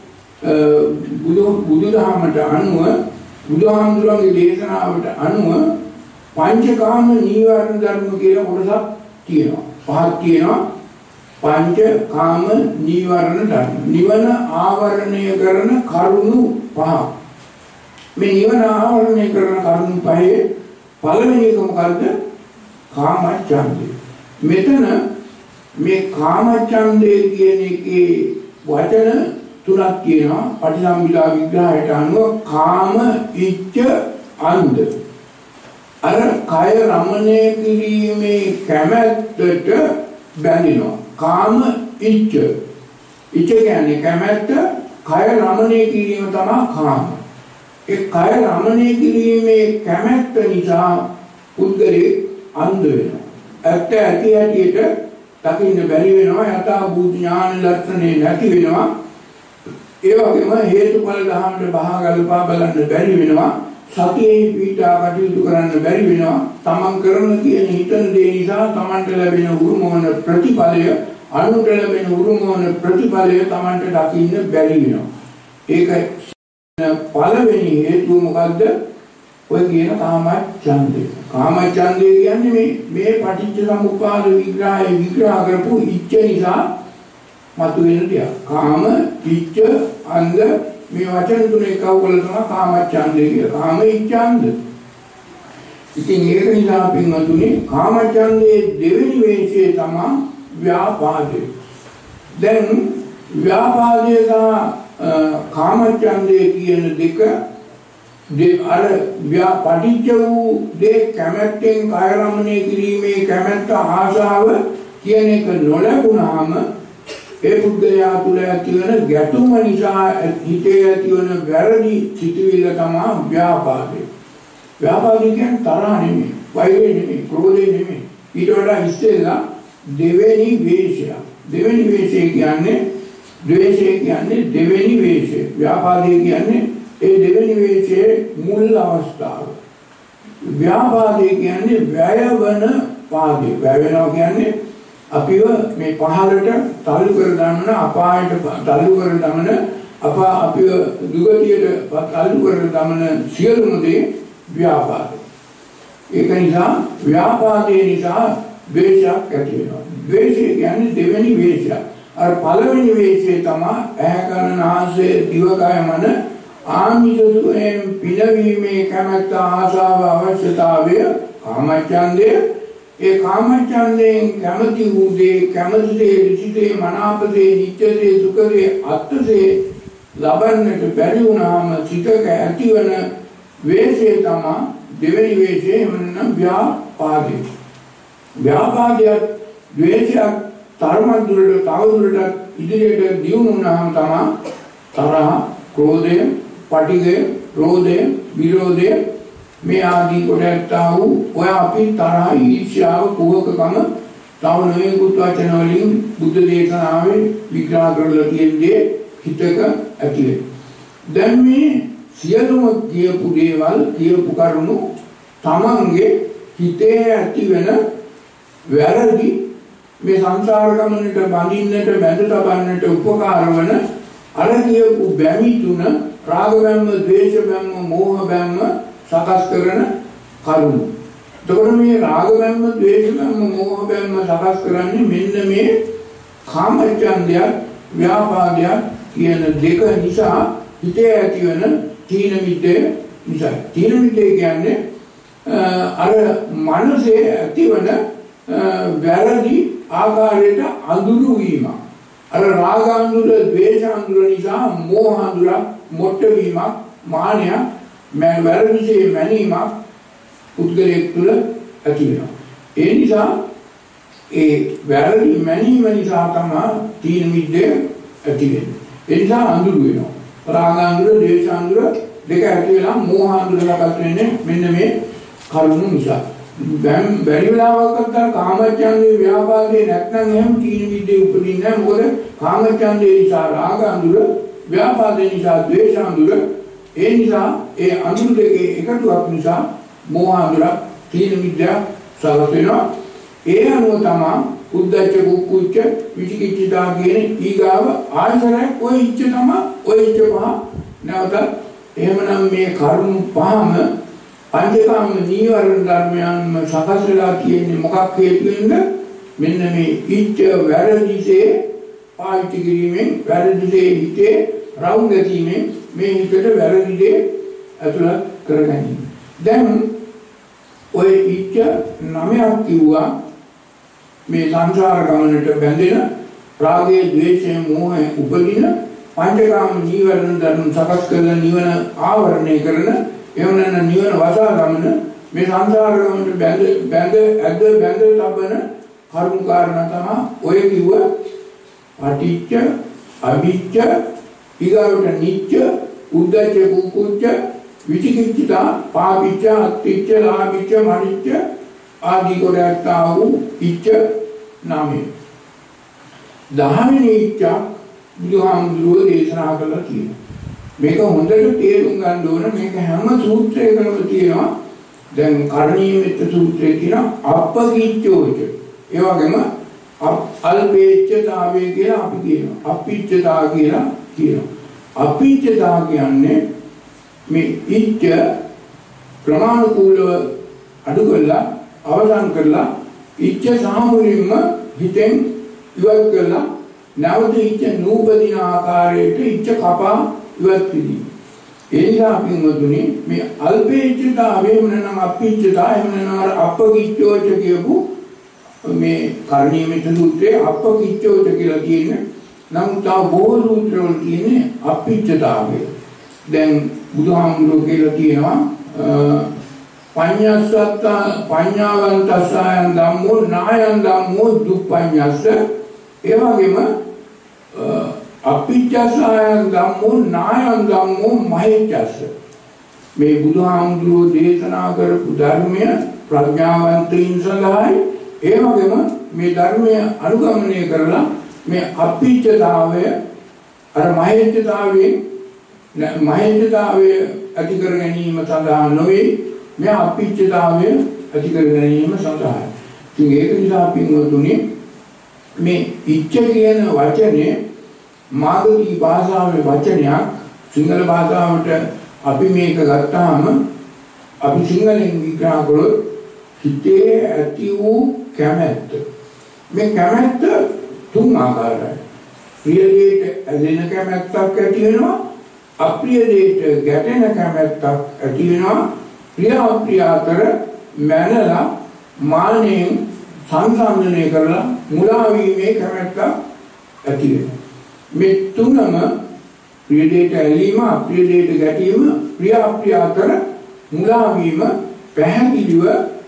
බුදු බුදුදහමට අනුව, බුදුහාමුදුරන්ගේ දේශනාවට අනුව පංචකාම නීවරණ ධර්ම කියලා කොටසක් තියෙනවා. පහක් තියෙනවා. පංචකාම නීවරණ ධර්ම. නිවන ආවරණය කරන කරුණු පහ. මේ නිවන ආවරණය කරන කරුණු පහේ පළවෙනි එක මොකද්ද? කාමච්ඡන්දය. මෙතන මේ කාමච්ඡන්දය කියන එකේ වචන තුනක් තියෙනවා. පටිසම්භිදා විග්‍රහයට අනුව කාම, ඉච්ඡ, අන්ධ. අර කය රමණය කිරීමේ කැමැත්තට බැඳිනවා. කාම, ඉච්ඡ. ඉච්ඡ කියන්නේ කැමැත්ත, කය රමණය කිරීම තමයි කාම. ඒ කය රමණය කිරීමේ කැමැත්ත නිසා පුද්ගලෙ අන්ධ වෙනවා. ඇත්ත ඇති ඇටියට දකින්න බැරි වෙනවා. යථා භූත ඥාන ලක්ෂණේ නැති වෙනවා. ඒ වගේම හේතුඵල ධර්මයට බහගලපා බලන්න බැරි වෙනවා. සතියේ පිටා කටයුතු කරන්න බැරි වෙනවා. තමන් කරන කියන හිතන දේ නිසා තමන්ට ලැබෙන උරුමවන ප්‍රතිඵලය, අනුන්ට ලැබෙන උරුමවන ප්‍රතිඵලය තමන්ට දකින්න බැරි වෙනවා. ඒක පළවෙනි හේතුව මොකද්ද? ඔය කියන කාමච්ඡන්දය. කාමච්ඡන්දය කියන්නේ මේ මේ පටිච්ච සමුප්පාද විග්‍රහය විග්‍රහ කරපු ඉච්ඡ නිසා මතුවෙන දෙයක්. කාම, ඉච්ඡ, අන්ධ මේ වචන තුනේ එකව කළ තමයි කාමච්ඡන්දය කියලා. කාම, ඉච්ඡ, අන්ධ. ඉතින් ඒක නිසා පින්වතුනි කාමච්ඡන්දයේ දෙවෙනි වේශය තමයි ව්‍යාපාදය. දැන් ව්‍යාපාදය සහ කාමච්ඡන්දය කියන දෙක අර ව්‍යාපටිච්ච වූ දේ කැමැත්තෙන් කාය රමණය කිරීමේ කැමැත්ත, ආශාව කියන එක නොලැබුණාම ඒ පුද්ගලයා තුළ ඇතිවන ගැටුම නිසා හිතේ ඇතිවන වැරදි සිතුවිල්ල තමයි ව්‍යාපාදය. ව්‍යාපාදය කියන්නේ තරහ නෙමෙයි, වෛරය නෙමෙයි, ක්‍රෝධය නෙමෙයි. ඊට වඩා ඉස්සෙල්ලා දෙවෙනි වේශය. දෙවෙනි වේශය කියන්නේ ද්වේෂය කියන්නේ දෙවෙනි වේශය. ව්‍යාපාදය කියන්නේ ඒ දෙවෙනි වේශයේ මුල් අවස්ථාව. ව්‍යාපාදය කියන්නේ වැයවන පාදේ. වැය වෙනවා කියන්නේ අපිව මේ පහළට තල්ලු කර දමන, අපායට තල්ලු කර දමන, අපා අපිව දුගතියට තල්ලු කර දමන සියලුම දේ ව්‍යාපාදය. ඒක නිසා ව්‍යාපාදේ නිසා ද්වේෂයක් ඇති වෙනවා. ද්වේෂය කියන්නේ දෙවෙනි වේශය. අර පළවෙනි වේශය තමයි ඇහැ, කන, නාසය, දිවකය, මන ආමිෂයෙන් පිනවීමේ කැමැත්ත, ආශාව, අවශ්‍යතාවය, කාමච්ඡන්දය. ඒ කාමච්ඡන්දයෙන් කැමති වූ දේ, කැමති දේ, ඍචිතේ, මනාපදේ, නිත්‍යදේ, සුඛදේ, අත්ථදේ ලබන්නට බැරි වුණාම සිතක ඇතිවන වේශය තමයි දෙවෙනි වේශය. එමනම් ව්‍යාපාදේ. ව්‍යාපාදයක්, ද්වේෂයක් තරමක් දුරට තව දුරට ඉදිරියට දියුණු වුණාම තමයි තරහ, ක්‍රෝධය, පටිඝය, රෝධය, විරෝධය මේ ආදී කොටස්තා වූ ඔය අපි තරහ, ඊර්ෂ්‍යාව, කුහකකම තව නොයෙකුත් වචන වලින් බුද්ධ දේශනාවේ විග්‍රහ කරලා තියෙන්නේ හිතක ඇති වෙන. දැන් මේ සියලුම කියපු දේවල්, කියපු කරුණු තමන්ගේ හිතේ ඇති වෙන වැරදි මේ සංසාර ගමනට බඳින්නට, බැඳ තබන්නට උපකාර වන අර කියපු බැමි තුන, රාග බැම්ම, ද්වේෂ බැම්ම, මෝහ බැම්ම සකස් කරන කරුණු. එතකොට මේ රාග බැම්ම, ද්වේෂ බැම්ම, මෝහ බැම්ම සකස් කරන්නේ මෙන්න මේ කාමච්ඡන්දය, ව්‍යාපාදය, කියන දෙක නිසා හිතේ ඇතිවන තීන මිද්දේ නිසා. තීන මිද්දේ කියන්නේ අර මනසේ ඇතිවන වැරදි ආකාරයට අඳුරු වීම. අර රාග අඳුර, ද්වේෂ අඳුර නිසා මෝහ අඳුර, මොට්ට වීමක්, මානය, මම වැරදිසේ මැනීමක් පුද්ගලයෙක් තුළ ඇති වෙනවා. ඒ නිසා ඒ වැරදි මැනීම නිසා තමයි තීන මිද්දේ ඇති වෙන්නේ. ඒ නිසා අඳුරු වෙනවා. රාග අඳුර, ද්වේෂ අඳුර දෙක ඇති වෙලා මෝහ අඳුර සකස් වෙන්නේ මෙන්න මේ කරුණු නිසා. දැන් බැරි වෙලාවක අතර කාමච්ඡන්දේ ව්‍යාපාදේ නැත්නම් එහෙම තීන මිද්දේ උපදින්නේ නැහැ. මොකද කාමච්ඡන්දේ නිසා රාග අඳුර, ව්‍යාපාදේ නිසා ද්වේෂ අඳුර, ඒ නිසා ඒ අඳුර දෙකේ එකතුවක් නිසා මෝහ අඳුර, තීන මිද්දා සකස් වෙනවා. ඒ අනුව තමයි උද්දච්ච, කුක්කුච්ච, විචිකිච්ඡා කියන ඊගාව ආයතරයක් ඔය ඉච්ඡ තමයි ඔය ඉච්ඡ පහ නැවත. එහෙමනම් මේ කරුණු පහම පංචකාම නීවරණ ධර්මයන්ම සකස් වෙලා තියෙන්නේ මොකක් හේතුවෙන්ද? මෙන්න මේ ඉච්ඡ වැරදිසේ පාවිච්චි කිරීමෙන්, වැරදිසේ හිතේ රවුම් ගැනීමෙන් මේ හිතට වැරදි දේ ඇතුළත් කරගැනීම. දැන් ඔය ඉච්ඡ නමයක් කිව්වා මේ සංසාර ගමනට බැඳෙන රාගයේ, ද්වේෂයේ, මෝහයේ උපදින පංචකාම නීවරණ ධර්ම සකස් කරන නිවන ආවරණය කරන එහෙම නැත්නම් නිවන වසා ගමන මේ සංසාර ගමනට බැඳ බැඳ ඇද බැඳ තබන කරුණු කාරණා තමයි ඔය කිව්ව පටිච්ච, අවිච්ඡ, ඊගාවට නිච්ච, උද්දච්ච, කුක්කුච්ච, විචිකිච්ඡා, පාපිච්ච, අත්තිච්ච, ලාභිච්ච, මනිච්ච ආදී කොටස්තා වූ ඉච්ඡ නාමය. දහවෙනි ඉච්ඡ බුදුහාමුදුරුවෝ දේශනා කළා කියනවා. මේක හොඳට තේරුම් ගන්න ඕන. මේක හැම සූත්‍රයකම තියෙනවා. දැන් කරණීය මෙත්ත සූත්‍රයේ තියෙන අප්පකිච්ඡෝච. ඒ වගේම අල්පේච්ඡතාවය කියලා අපි කියනවා. අපිච්ඡතා කියලා කියනවා. අපිච්ඡතා කියන්නේ මේ ඉච්ඡ ප්‍රමාණිකූලව අඩු කරලා අවසන් කරලා ඉච්ඡ සාමුලින්ම හිතෙන් ඉවත් කරලා නැවත ඉච්ඡ නූපදින ආකාරයට ඉච්ඡ කපා ඉවත් කිරීම. ඒ නිසා පින්වතුනි මේ අල්පේච්ඡතාවය වෙනනම් අපිච්ඡතා එහෙම නැත්නම් අපකිච්ඡෝච කියපු මේ කරණීය මෙත්ත සූත්‍රයේ අපකිච්ඡෝච කියලා කියන්නේ. නමුත් තව බොහෝ සූත්‍රවල කියන්නේ අපිච්ඡතාවය. දැන් බුදුහාමුදුරුවෝ කියලා කියනවා පඤ්ඤාසත්ත පඤ්ඤාවන්තසයන් ධම්මෝ නායන් ධම්මෝ දුප්පඤ්ඤස්ස. ඒ වගේම අපිච්ඡසයන් ධම්මෝ නායන් ධම්මෝ මහෙච්ඡස්ස. මේ බුදුහාමුදුරුවෝ දේශනා කරපු ධර්මය ප්‍රඥාවන්තයින් සඳහායි. ඒ වගේම මේ ධර්මය අනුගමනය කරලා මේ අපිච්ඡතාවය අර මහෙච්ඡතාවයෙන් මහෙච්ඡතාවය ඇති කර ගැනීම සඳහා නොවේ. මේ අපිච්ඡතාවය ඇති කර ගැනීම සඳහා. ඉතින් ඒක නිසා පින්වතුනි මේ ඉච්ඡ කියන වචනේ මාගධී භාෂාවේ වචනයක්. සිංහල භාෂාවට අපි මේක ගත්තාම අපි සිංහලෙන් විග්‍රහ කළොත් හිතේ ඇති වූ කැමැත්ත. මේ කැමැත්ත තුන් ආකාරයි. ප්‍රිය දෙයට ඇලෙන කැමැත්තක් ඇති වෙනවා. අප්‍රිය දෙයට ගැටෙන කැමැත්තක් ඇති වෙනවා. ප්‍රිය අප්‍රිය අතර මැනලා මානෙන් සංසන්දනය කරලා මුලා වීමේ කැමැත්තක් ඇති වෙනවා. මේ තුනම ප්‍රිය දෙයට ඇලීම, අප්‍රිය දෙයට ගැටීම, ප්‍රිය අප්‍රිය අතර මුලා වීම පැහැදිලිව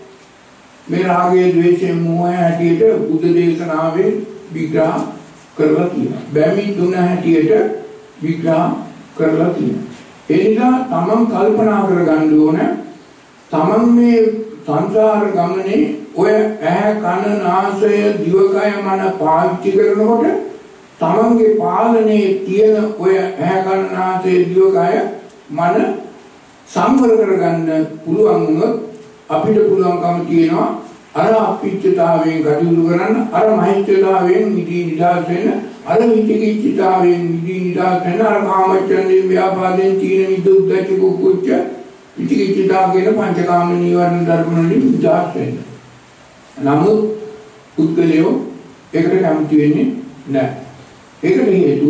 මේ රාගයේ, ද්වේෂයේ, මෝහයේ හැටියට බුද්ධ දේශනාවේ විග්‍රහ කරලා තියෙනවා. බැමි තුන හැටියට විග්‍රහ කරලා තියෙනවා. ඒ නිසා තමන් කල්පනා කරගන්න ඕන තමන් මේ සංසාර ගමනේ ඔය ඇහැ, කන, නාසය, දිවකය, මන පාවිච්චි කරනකොට තමන්ගේ පාලනයේ තියෙන ඔය ඇහැ, කන, නාසය, දිවකය, මන සම්වර කරගන්න පුළුවන් වුණොත් අපිට පුළුවන්කම තියෙනවා අර අපිච්ඡතාවයෙන් කටයුතු කරන්න, අර මහිච්ඡතාවයෙන් නිදී නිදහස් වෙන්න, අර විචිකිච්ඡතාවයෙන් නිදී නිදහස් වෙන්න, අර කාමච්ඡන්දයෙන්, ව්‍යාපාදයෙන්, තීන මිද්ද, උද්ධච්ච, කුක්කුච්ච, විචිකිච්ඡා කියන පංචකාම නීවරණ ධර්ම වලින් නිදහස් වෙන්න. නමුත් පුද්ගලයෝ ඒකට කැමති වෙන්නේ නැහැ. ඒකට හේතුව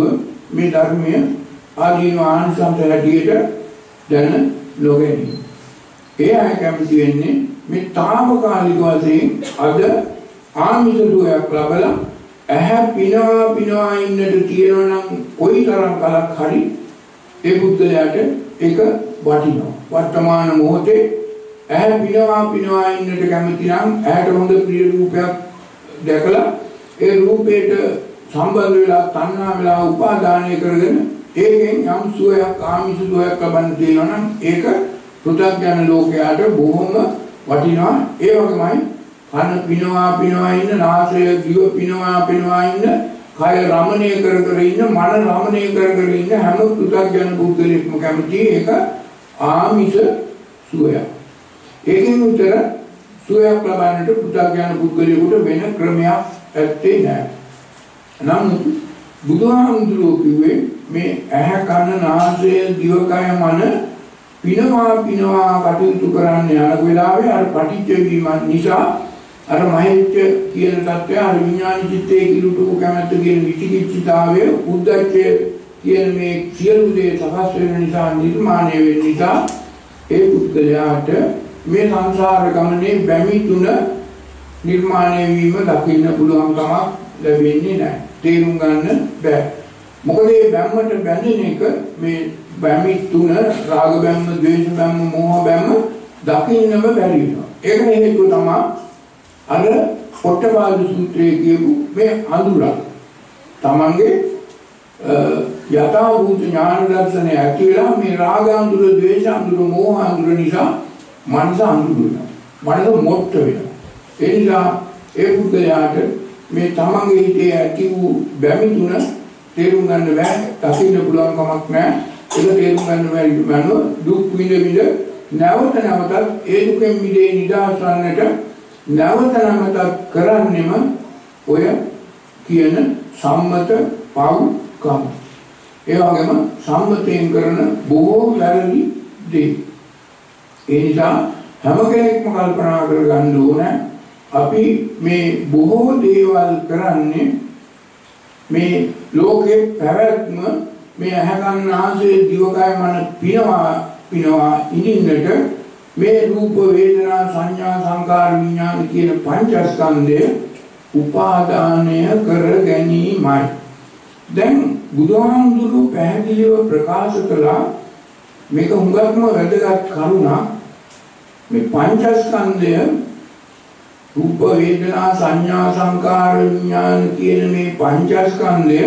මේ ධර්මයේ ආදීන ආනිසංස හැටියට දැන නොගැනීම. ඒ අය කැමති වෙන්නේ මේ తాවකාලික වශයෙන් අද ආමිෂ දුයක් ලබලා ඇහැ පිනවා පිනවා ඉන්නට තියෙනවා නම් කොයිතරම් කලක් හරි ඒ බුද්ධයාට ඒක වටිනවා. වර්තමාන මොහොතේ ඇහැ පිනවා පිනවා ඉන්නට කැමති නම් ඇහැට හොඳ ප්‍රිය රූපයක් දැකලා ඒ රූපයට සම්බන්ධ වෙලා තණ්හා වෙලා උපාදානය කරගෙන ඒකෙන් යම් සුවයක් ආමිෂ සුවයක් ලබන්න තියෙනවා නම් ඒක පෘථග්ජන ලෝකයට බොහොම වටිනවා. ඒ වගේමයි කන පිනවා පිනවා ඉන්න, නාසය දිව පිනවා පිනවා ඉන්න, කය රමණය කර කර ඉන්න, මන රමණය කර කර ඉන්න හැම පෘථග්ජන පුද්ගලෙක්ම කැමති ඒක ආමිෂ සුවයක්. ඒකෙන් උතර සුවයක් ලබන්නට පෘථග්ජන පුද්ගලයෙකුට වෙන ක්‍රමයක් ඇත්තේ නැහැ. නමුත් බුදුහාමුදුරුවෝ කිව්වේ මේ ඇහැ කන නාසය දිවකය මන පිනවා පිනවා කටයුතු කරන්න යන වෙලාවේ අර පටිච්ච වීම නිසා අර මහේච්ඡ කියන தත්වය අර විඥාන චිත්තයේ කිලුටු කැමැත්ත කියන විචිකිච්ඡිතාවය උද්දච්චය කියන මේ සියලු දේ සකස් වෙන නිසා නිර්මාණය වෙන නිසා ඒ පුද්ගලයාට මේ සංසාර ගමනේ බැමි තුන නිර්මාණය වීම දකින්න පුළුවන් කමක් ලැබෙන්නේ නැහැ. තේරුම් ගන්න බෑ. මොකද මේ බැම්මට බැඳෙන එක මේ බැමි තුන රාග බැම්ම, ද්වේෂ බැම්ම, මෝහ බැම්ම දකින්නම බැරි වෙනවා. ඒක හේතුව තමයි අර පොට්ටපාද සූත්‍රයේ කියපු මේ අඳුර. තමන්ගේ යථාභූත ඥාන දර්ශනය ඇති වෙලා මේ රාග අඳුර, ද්වේෂ අඳුර, මෝහ අඳුර නිසා මනස අඳුර වෙනවා. මනස මොට්ට වෙනවා. ඒ නිසා ඒ පුද්ගලයාට මේ තමන්ගේ හිතේ ඇති වූ බැමි තුන තේරුම් ගන්න බෑ. දකින්න පුළුවන් කමක් නැහැ. ඒක තේරුම් ගන්න බැරි වුණා දුක් විඳ විඳ නැවත නැවතත් ඒ දුකෙන් මිදේ නිදහස් වන්නට නැවත නැවතත් කරන්නෙම ඔය කියන සම්මත පව්කම්. ඒ වගේම සම්මතයෙන් කරන බොහෝ වැරදි දේ. ඒ නිසා හැම කෙනෙක්ම කල්පනා කරගන්න ඕනේ අපි මේ බොහෝ දේවල් කරන්නේ මේ ලෝකේ පැවැත්ම මේ ඇහැකන් ආසය දිවකය මන පිනවා පිනවා ඉඳින්නට මේ රූප වේදනා සංඥා සංකාර විඥාන කියන පංචස්කන්ධය උපාදානය කර ගැනීමයි. දැන් බුදුහාමුදුරුවෝ පැහැදිලිව ප්‍රකාශ කළා මේක හුඟක්ම වැදගත් කරුණක්. මේ පංචස්කන්ධය රූප වේදනා සංඥා සංකාර විඥාන කියන මේ පංචස්කන්ධය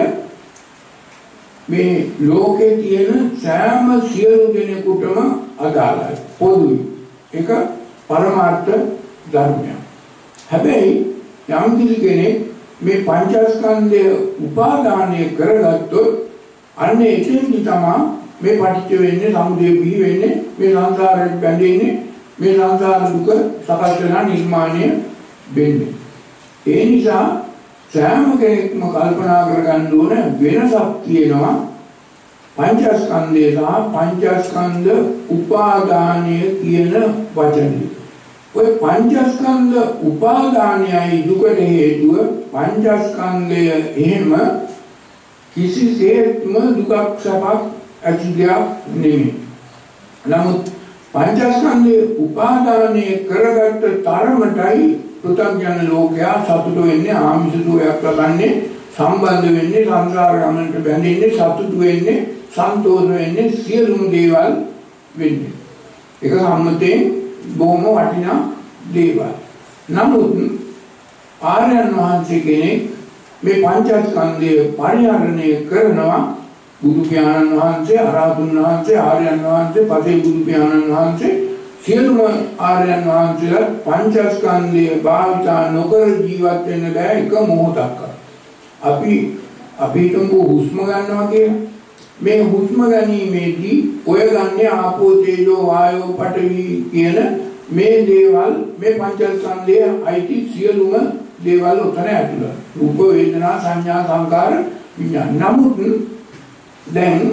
මේ ලෝකේ තියෙන සෑම සියලු දෙනෙකුටම අදාළයි, පොදුයි. ඒක පරමාර්ථ ධර්මයක්. හැබැයි යම් කිසි කෙනෙක් මේ පංචස්කන්ධය උපාදානය කරගත්තොත් අන්න එතෙන්දි තමයි මේ පටිච්ච වෙන්නේ, සමුදය බිහි වෙන්නේ, මේ සංසාරයට බැඳෙන්නේ, මේ සංසාර දුක සකස් වෙනා නිර්මාණය වෙන්නේ. ඒ නිසා සෑම කෙනෙක්ම කල්පනා කරගන්න ඕන වෙනසක් තියෙනවා පංචස්කන්ධය සහ පංචස්කන්ධ උපාදානය කියන වචනේ. ඔය පංචස්කන්ධ උපාදානයයි දුකට හේතුව. පංචස්කන්ධය එහෙම කිසිසේත්ම දුකක් සැපක් ඇති දෙයක් නෙමෙයි. නමුත් පංචස්කන්ධය උපාදානය කරගත්ත තරමටයි පෘථග්ජන ලෝකයා සතුට වෙන්නේ, ආමිෂ සුවයක් ලබන්නේ, සම්බන්ධ වෙන්නේ, සංසාර ගමනට බැඳෙන්නේ, සතුට වෙන්නේ, සන්තෝෂ වෙන්නේ, සියලුම දේවල් වෙන්නේ. ඒක සම්මතයෙන් බොහොම වටිනා දේවල්. නමුත් ආර්යයන් වහන්සේ කෙනෙක් මේ පංචස්කන්ධය පරිහරණය කරනවා. බුදු පියාණන් වහන්සේ, අරහතුන් වහන්සේ, ආර්යයන් වහන්සේ, පසේ බුදු පියාණන් වහන්සේ සියලුම ආර්යයන් වහන්සේලා පංචස්කන්ධය භාවිතා නොකර ජීවත් වෙන්න බෑ එක මොහොතක්. අපි අපි හිතමු හුස්ම ගන්නවා කියලා. මේ හුස්ම ගැනීමේදී ඔය ගන්නේ ආපෝ තේජෝ වායෝ පඨවි කියන මේ දේවල් මේ පංචස්කන්ධයේ අයිති සියලුම දේවල් උතන ඇතුළත්. රූප වේදනා සංඥා සංකාර විඥාන. නමුත් දැන්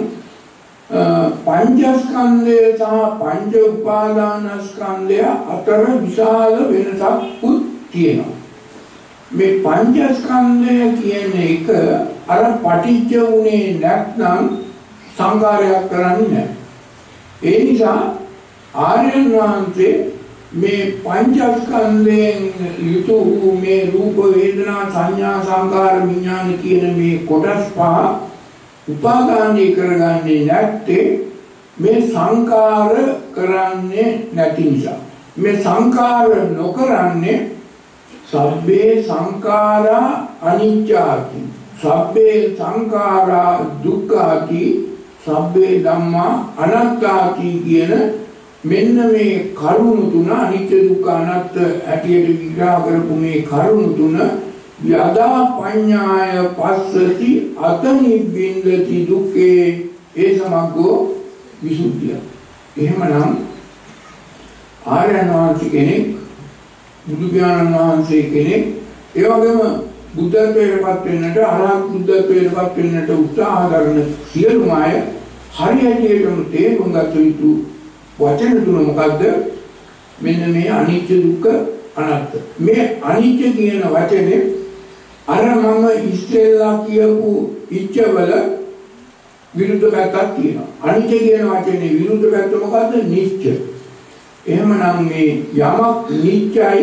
පංචස්කන්ධය සහ පංච උපාදානස්කන්ධය අතර විශාල වෙනසක් තියෙනවා. මේ පංචස්කන්ධය කියන එක අර පටිච්ච වුණේ නැත්නම් සංකාරයක් කරන්නේ නැහැ. ඒ නිසා ආර්යයන් වහන්සේ මේ පංචස්කන්ධයෙන් යුතු වූ මේ රූප වේදනා සංඥා සංකාර විඥාන කියන මේ කොටස් පහ උපාදානය කරගන්නේ නැත්තේ මේ සංකාර කරන්නේ නැති නිසා. මේ සංකාර නොකරන්නේ සබ්බේ සංඛාරා අනිච්චාති සබ්බේ සංඛාරා දුක්ඛාති සබ්බේ ධම්මා අනාත්තාති කියන මෙන්න මේ කරුණු තුන අනිත්‍ය දුක්ඛ අනාත්ත ඇටියට විග්‍රහ කරපු මේ කරුණු තුන යදා පඤ්ඤාය පස්සති අතනිබ්බින්දති දුක්ඛේ ඒ සමග්ගෝ විසුද්ධිය. එහෙමනම් ආර්යයන් වහන්සේ කෙනෙක් බුදු පියාණන් වහන්සේ කෙනෙක් ඒ වගේම බුද්ධත්වයටපත් වෙන්නට අරහත් බුද්ධත්වයටපත් වෙන්නට උත්සාහ කරන සියලුම අය හරියටම තේරුම් ගත යුතු වචන තුන මොකද්ද? මෙන්න මේ අනිත්‍ය දුක්ඛ අනාත්ත. මේ අනිත්‍ය කියන වචනේ අර මම ඉස්සෙල්ලා කියපු ඉච්ඡවල විරුද්ධ පැත්තක් තියෙනවා. අනිත්‍ය කියන වචනේ විරුද්ධ පැත්ත මොකද්ද? නිත්‍ය. එහෙමනම් මේ යමක් නිත්‍යයි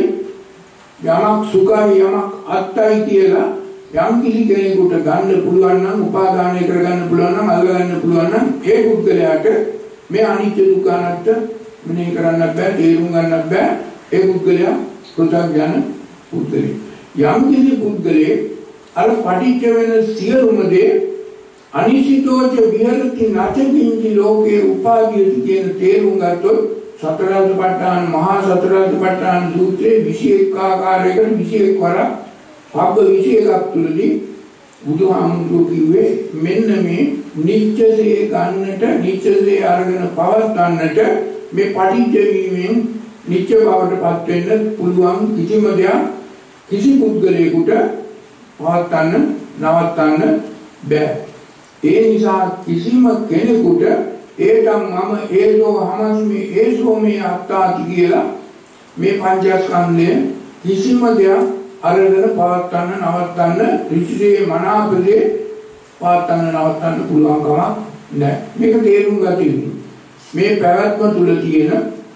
යමක් සුඛයි යමක් අත්තයි කියලා යම් කිසි කෙනෙකුට ගන්න පුළුවන් නම් උපාදානය කරගන්න පුළුවන් නම් අල්ලගන්න පුළුවන් නම් ඒ පුද්ගලයාට මේ අනිත්‍ය දුක්ඛ අනාත්ත මෙනෙහි කරන්න බෑ තේරුම් ගන්න බෑ. ඒ පුද්ගලයා කෘතඥ පුද්ගලෙක්. යම් කිසි පුද්ගලෙක් අර පටිච්ච වෙන සියලුම දේ අනිසිතෝච විහෙරති නැතිකින්චි ලෝකේ උපාදීති කියන තේරුම් ගත්තොත් සතරාධිපට්ඨාන මහා සතරාධිපට්ඨාන සූත්‍රයේ විශේෂ ආකාරයකට විශේෂ වර පබ්බ විශේෂයක් තුලදී බුදුහාමුදුරුවෝ කිව්වේ මෙන්න මේ නිත්‍යසේ ගන්නට නිත්‍යසේ අරගෙන පවත්වන්නට මේ පටිච්ච වීමෙන් නිත්‍ය බවටපත් වෙන්න පුළුවන් කිසිම දෙයක් කිසි පුද්ගලයෙකුට පවත්වන්න නවත්තන්න බෑ. ඒ නිසා කිසිම කෙනෙකුට ඒතම් මම ඒසෝ හමස්මි ඒසෝ මේ අත්තාති කියලා මේ පංචස්කන්ධය කිසිම දෙයක් අරගෙන පවත්වන්න නවත්තන්න ඍචියේ මනාපදේ පවත්වන්න නවත්තන්න පුළුවන් කමක් නැහැ. මේක තේරුම් ගත යුතුයි. මේ පැවැත්ම තුල තියෙන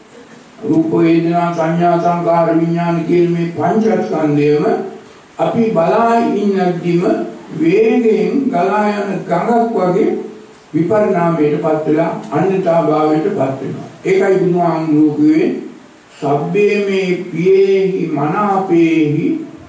රූප වේදනා සංඥා සංකාර විඥාන කියන මේ පංචස්කන්ධයම අපි බලා ඉන්නද්දිම වේගයෙන් ගලා යන ගඟක් වගේ විපරිණාමයටපත් වෙලා අන්‍යතා භාවයටපත් වෙනවා. ඒකයි බුදුහාමුදුරුවෝ කිව්වේ සබ්බේ මේ පියේහි මනාපේහි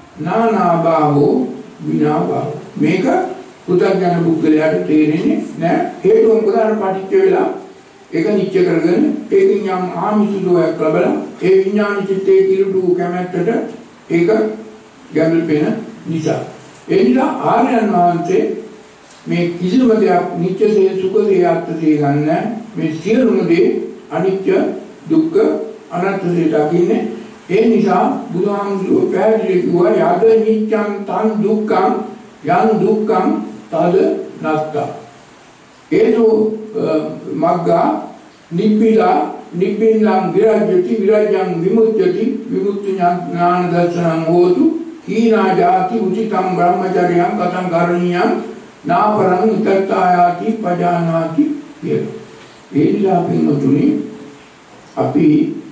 නානාභාවෝ විනාභාවෝ. මේක පුතග්ජන පුද්ගලයාට තේරෙන්නේ නැහැ. හේතුව මොකද? අර පටිච්ච වෙලා ඒක නිත්‍ය කරගෙන ඒකින් යම් ආමිෂුදෝයක් ලැබලා ඒ විඥාන චිත්තේ කිරුටු කැමැත්තට ඒක ගැඹුරුපෙන නිසා. ඒ නිසා ආර්යයන් වහන්සේ මේ කිසිම දෙයක් නිත්‍යසේ සුඛසේ අත්‍යසේ ගන්න මේ සියලුම දේ අනිත්‍ය දුක්ඛ අනාත්මසේ දකින්නේ. ඒ නිසා බුදුහාමුදුරුවෝ පැහැදිලි කිව්වා යද නිච්ඡං තං දුක්ඛං යං දුක්ඛං තද නත්තා. ඒසෝ මග්ගා නිබ්බිලා නිබ්බින්ලං විරජ්‍යති විරජ්‍යං විමුච්ඡති විමුක්ති ඥාන දර්ශනං හෝතු කීනා ජාති උචිතං බ්‍රහ්මචර්යං කතං කරණීයං නාපරං ඉතත්තායාති පජානාති කියලා. ඒ නිසා පින්වතුනි අපි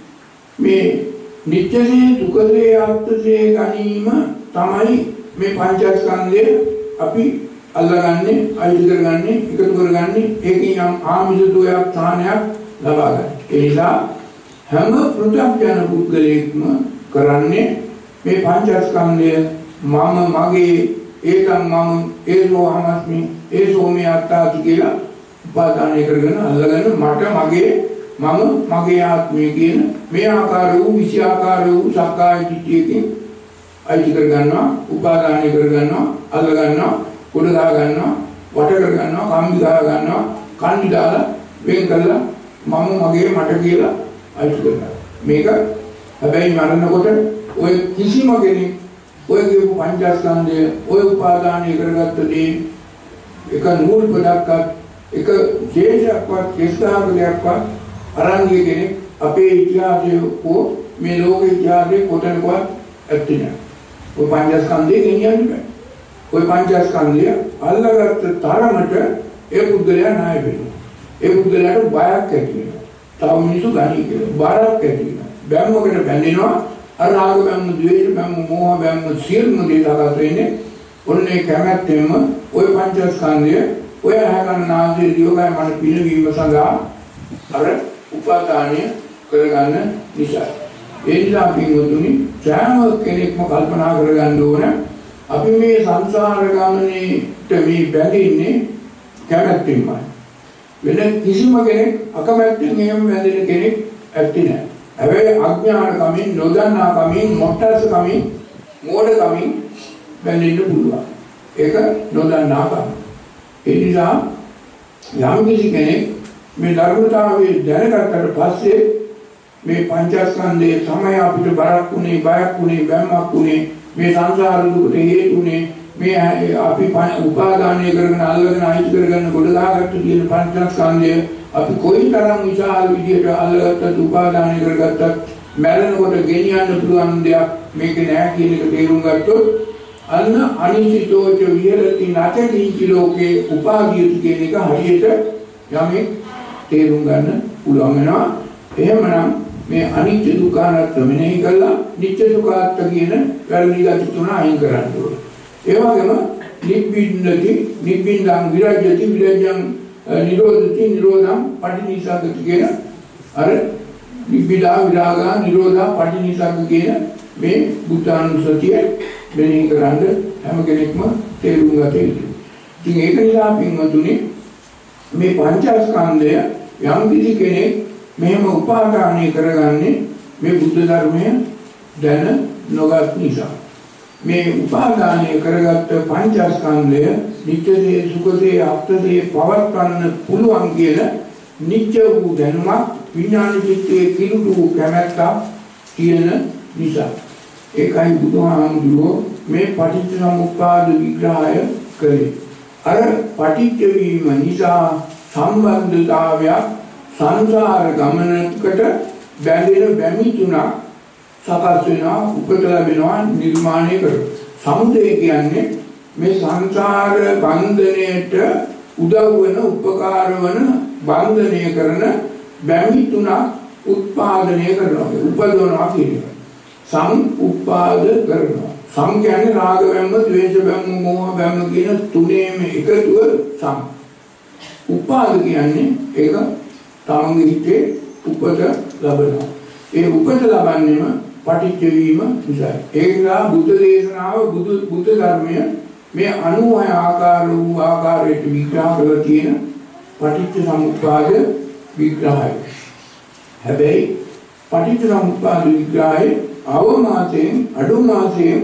මේ නිත්‍යසේ දුකසේ අත්‍යසේ ගැනීම තමයි මේ පංචස්කන්ධය අපි අල්ලගන්නේ අයිති කරගන්නේ එකතු කරගන්නේ ඒකෙන් යම් ආමිෂ දුයක් ථානයක් ලබා ගන්න. ඒ නිසා හැම පෘථග්ජන පුද්ගලයෙක්ම කරන්නේ මේ පංචස්කන්ධය මම මගේ ඒකම් මම ඒසෝ හමස්මි ඒසෝ මේ අත්තාති කියලා උපාදානය කරගෙන අල්ලගෙන මට මගේ මම මගේ ආත්මය කියන මේ ආකාර වූ විෂයාකාර වූ සක්කාය දිට්ඨියකින් අයිති කර ගන්නවා උපාදානය කර ගන්නවා අල්ල ගන්නවා කොට දා ගන්නවා වට කර ගන්නවා කම්බි දා ගන්නවා කන්දි දාලා වෙන් කරලා මම මගේ මට කියලා අයිති කරනවා. මේක හැබැයි මරණකොට ඔය කිසිම කෙනෙක් ඔය කියපු පංචස්කන්ධය ඔය උපාදානය කරගත්ත දේ එක නූල් පොඩක්වත් එක ජේජක්වත් කෙස්තාවකයක්වත් අරන්ගේ කෙනෙක් අපේ ඉතිහාසයේ හෝ මේ ලෝක ඉතිහාසයේ කොතනකවත් ඇත්තේ නැහැ. ඔය පංචස්කන්ධය ගෙනියන්න බෑ. ඔය පංචස්කන්ධය අල්ලගත්ත තරමට ඒ පුද්ගලයා ණය වෙනවා. ඒ පුද්ගලයාට බයක් ඇති වෙනවා. තව මිනිස්සු ගනී කියලා බාරක් ඇති වෙනවා. බැම්මකට බැඳෙනවා. අර රාග බැම්ම, ද්වේෂ බැම්ම, මෝහ බැම්ම සියලුම දේ දාගත වෙන්නේ ඔන්නේ කැමැත්තෙන්ම ඔය පංචස්කන්ධය ඔය හැකන්නාසේ දියෝගය මන පිනවීම සඳහා අර උපාදානය කරගන්න නිසා. ඒ නිසා පින්වතුනි සෑම කෙනෙක්ම කල්පනා කරගන්න ඕන අපි මේ සංසාර ගමනේට මේ බැඳින්නේ කැමැත්තෙන්මයි. වෙන කිසිම කෙනෙක් අකමැත්තෙන් එහෙම බැඳෙන කෙනෙක් ඇත්තේ නැහැ. හැබැයි අඥානකමින්, නොදන්නාකමින්, මොට්ටස්කමින්, මෝඩකමින් බැඳෙන්න පුළුවන්. ඒක නොදන්නාකම. ඒ නිසා යම් කිසි කෙනෙක් මේ ධර්මතාවයේ දැනගත්තට පස්සේ මේ පංචස්කන්ධයේ තමයි අපිට බරක් උනේ, බයක් උනේ, බැම්මක් උනේ, මේ සංසාර දුකට හේතු උනේ, මේ අපි උපාදානය කරගෙන අල්ලගෙන අයිති කරගෙන ගොඩ දාගත්ත කියන පංචස්කන්ධය අපි කොයිතරම් විශාල විදියට අල්ලගත්තත් උපාදානය කරගත්තත් මැරෙනකොට ගෙනියන්න පුළුවන් දෙයක් මේක නෑ කියන එක තේරුම් ගත්තොත් අන්න අනිසිතෝච විහෙරති නැතකින්ච ලෝකේ උපාදීති කියන එක හරියට යමෙක් තේරුම් ගන්න පුළුවන් වෙනවා. එහෙමනම් මේ අනිත්‍ය දුක්ඛ අනාත්ම මෙනෙහි කළා නිත්‍ය සුඛාත්ම කියන වැරදි ගති තුන අයින් කරන්න ඕනේ. ඒ වගේම නිබ්බින්දති නිබ්බින්දං විරජ්‍යති විරජ්‍යං නිරෝධති නිරෝධං පටිනිසග්ගති කියන අර නිබ්බිදා විරාගා නිරෝධා පටිනිසග්ග කියන මේ බුද්ධානුස්සතිය මෙනෙහි කරන්න හැම කෙනෙක්ම තේරුම් ගත යුතුයි. ඉතින් ඒක නිසා පින්වතුනි මේ පංචස්කන්ධය යම් කිසි කෙනෙක් මෙහෙම උපාදානය කරගන්නේ මේ බුද්ධ ධර්මය දැන නොගත් නිසා. මේ උපාදානය කරගත්ත පංචස්කන්ධය නිත්‍යදී සුඛදී අත්‍යදී පවත්වන්න පුළුවන් කියන නිත්‍ය වූ දැනුමක් විඥාන චිත්තයේ කිලුටු කැමැත්තක් තියෙන නිසා. ඒකයි බුදුහාමුදුරුවෝ මේ පටිච්චසමුප්පාද විග්‍රහය කළේ. අර පටිච්ච වීම නිසා සම්බන්ධතාවයක් සංසාර ගමනකට බැඳෙන බැමි තුනක් සකස් වෙනවා, උපත ලැබෙනවා, නිර්මාණය කරනවා. සමුදය කියන්නේ මේ සංසාර බන්ධනයට උදව් වෙන, උපකාර වෙන, බන්ධනය කරන බැමි තුනක් උත්පාදනය කරනවා. උපදවනවා කියන්නේ. සම් උපාද කරනවා. සම් කියන්නේ රාග බැම්ම, ද්වේෂ බැම්ම, මෝහ බැම්ම කියන තුනේම එකතුව සම්. උපාද කියන්නේ ඒක තමන්ගේ හිතේ උපත ලබනවා. ඒ උපත ලබන්නේම පටිච්ච වීම නිසා. ඒ නිසා බුද්ධ දේශනාව බුදු බුද්ධ ධර්මය මේ අනුහය ආකාර වූ ආකාරයට විග්‍රහ කරලා තියෙන පටිච්ච සමුප්පාද විග්‍රහය. හැබැයි පටිච්ච සමුප්පාද විග්‍රහයේ අවමාතයෙන් අඩුමාතයෙන්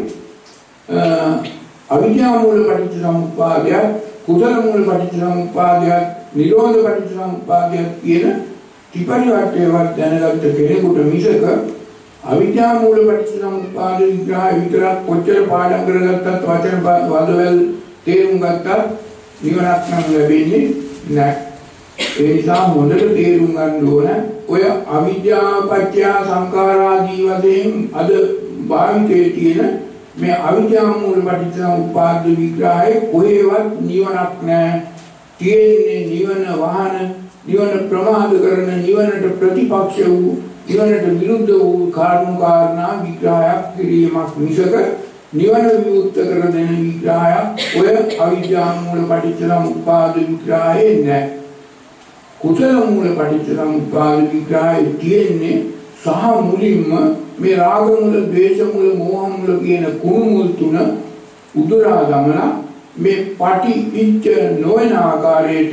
අවිද්‍යා මූල පටිච්ච සමුප්පාදය, කුසල මූල පටිච්ච සමුප්පාදය, නිරෝධ පටිච්ච සමුප්පාදය කියන ත්‍රිපරිවර්තයවත් දැනගත්ත කෙනෙකුට මිසක අවිද්‍යා මූල පටිච්ච සමුප්පාද විග්‍රහය විතරක් කොච්චර පාඩම් කරගත්තත් වචන වදවැල් තේරුම් ගත්තත් නිවනක් නම් ලැබෙන්නේ නැහැ. ඒ නිසා හොඳට තේරුම් ගන්න ඕන ඔය අවිද්‍යාව පත්‍ය සංඛාරාදී වශයෙන් අද භාවිතයේ තියෙන මේ අවිද්‍යා මූල පටිච්ච සමුප්පාද විග්‍රහයේ කොහෙවත් නිවනක් නැහැ. තියෙන්නේ නිවන වහන, නිවන ප්‍රමාද කරන, නිවනට ප්‍රතිපක්ෂ වූ, නිවනට විරුද්ධ වූ කාරණු කාරණා විග්‍රහයක් කිරීමක් මිසක නිවන විවුර්ත කර දෙන විග්‍රහයක් ඔය අවිද්‍යා මූල පටිච්ච සමුප්පාද විග්‍රහයේ නැහැ. කුසල මූල පටිච්ච සමුප්පාද විග්‍රහයේ තියෙන්නේ සහ මුලින්ම මේ රාග මූල, ද්වේෂ මූල, මෝහ මූල කියන කුණු මුල් තුන උදුරා දමලා මේ පටිච්ච නොවන ආකාරයට,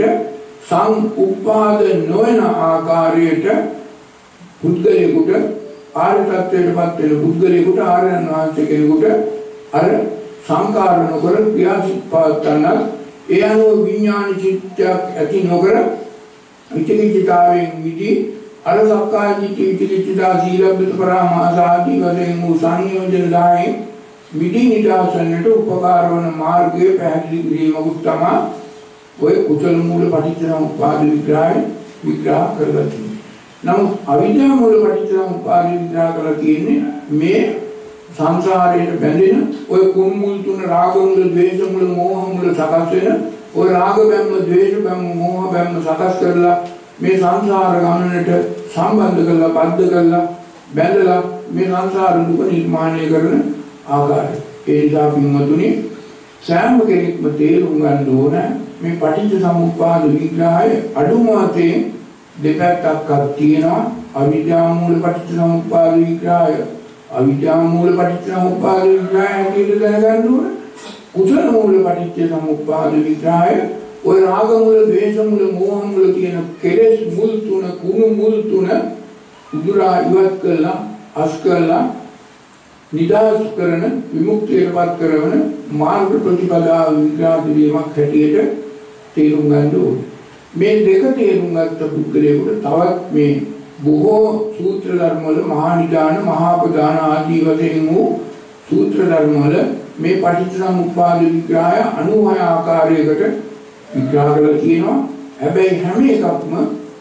සංඋපාද නොවන ආකාරයට පුද්ගලයෙකුට ආර්ය තත්ත්වයටපත් වෙන පුද්ගලයෙකුට ආර්යයන් වහන්සේ කෙනෙකුට අර සංකාර නොකර ක්‍රියාසිට පවත්වන්න ඒ අනුව විඥාන චිත්තයක් ඇති නොකර විචිකිච්ඡාවෙන් මිදී අර සක්කාය දිට්ඨි විචිකිච්ඡා සීලබ්බත පරාමාස ආදී වශයෙන් වූ සංයෝජන දායෙන් මිදී නිදාසන්නට උපකාර වන මාර්ගයේ පැහැදිලි කිරීමකුත් තමයි ඔය කුසල මූල පටිච්ච සමුප්පාද විග්‍රහය විග්‍රහ කරලා තියෙන්නේ. නමුත් අවිද්‍යා මූල පටිච්ච සමුප්පාද විග්‍රහ කරලා තියෙන්නේ මේ සංසාරයේ බැඳෙන ඔය කුණු මුල් තුන රාග මුල, ද්වේෂ මුල, මෝහ මුල සකස් වෙන ඔය රාග බැම්ම, ද්වේෂ බැම්ම, මෝහ බැම්ම සකස් කරලා මේ සංසාර ගමනට සම්බන්ධ කරලා, බද්ධ කරලා, බැඳලා මේ සංසාර දුක නිර්මාණය කරන ආකාරය. ඒ නිසා පින්වතුනි සෑම කෙනෙක්ම තේරුම් ගන්න ඕන මේ පටිච්ච සමුප්පාද විග්‍රහය අඩුම වශයෙන් දෙපැත්තක් තියෙනවා. අවිද්‍යා මූල පටිච්ච සමුප්පාද විග්‍රහය, අවිද්‍යා මූල පටිච්ච සමුප්පාද විග්‍රහය හැටියට දැනගන්න ඕන. කුසල මූල පටිච්ච සමුප්පාද විග්‍රහය ඔය රාග මූල, ද්වේෂ මූල, මෝහ මූල කියන කෙලෙස් මුල් තුන, කුණු මුල් තුන උදුරා ඉවත් කළා, අස් කළා, නිදාස් කරන, විමුක්තියටපත් කරන මාර්ග ප්‍රතිපදාව විග්‍රහ කිරීමක් හැටියට තේරුම් ගන්න ඕනේ. මේ දෙක තේරුම් ගත්ත පුද්ගලයාට තවත් මේ බොහෝ සූත්‍ර ධර්ම වල මහා නිදාන, මහා ප්‍රදාන ආදී වශයෙන් වූ සූත්‍ර ධර්ම වල මේ පටිච්චසමුප්පාද විග්‍රහය අනූහය ආකාරයකට විග්‍රහ කරලා තියෙනවා. හැබැයි හැම එකක්ම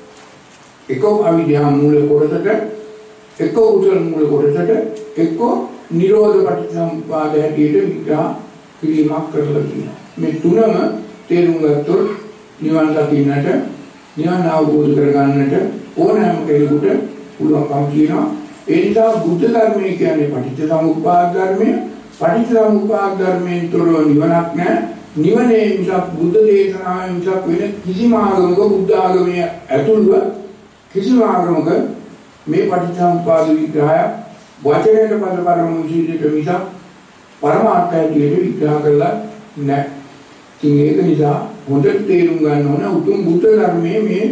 එක අවිද්‍යා මූල කොටසට, එක උසල මූල කොටසට, එක නිරෝධ පටිච්චසමුප්පාද හැටියට විග්‍රහ කිරීමක් කරලා තියෙනවා. මේ තුනම තේරුම් ගත්තොත් නිවන් දකින්නට, නිවන් අවබෝධ කරගන්නට ඕනෑම කෙනෙකුට පුළුවන්කම් තියෙනවා. ඒ නිසා බුද්ධ ධර්මය කියන්නේ පටිච්චසමුප්පාද ධර්මය. පටිච්චසමුප්පාද ධර්මයෙන් තොරව නිවනක් නැහැ. නිවනේ මිසක් බුද්ධ දේශනාවෙන් මිසක් වෙන කිසිම ආගමක, බුද්ධ ආගමේ ඇතුළව කිසිම ආගමක මේ පටිච්චසමුප්පාද විග්‍රහය වචනයට පද පරම විශේෂයට මිසක් පරමාර්ථයට විග්‍රහ කරලා නැහැ. ඉතින් ඒක නිසා හොඳට තේරුම් ගන්න ඕන උතුම් බුද්ධ ධර්මයේ මේ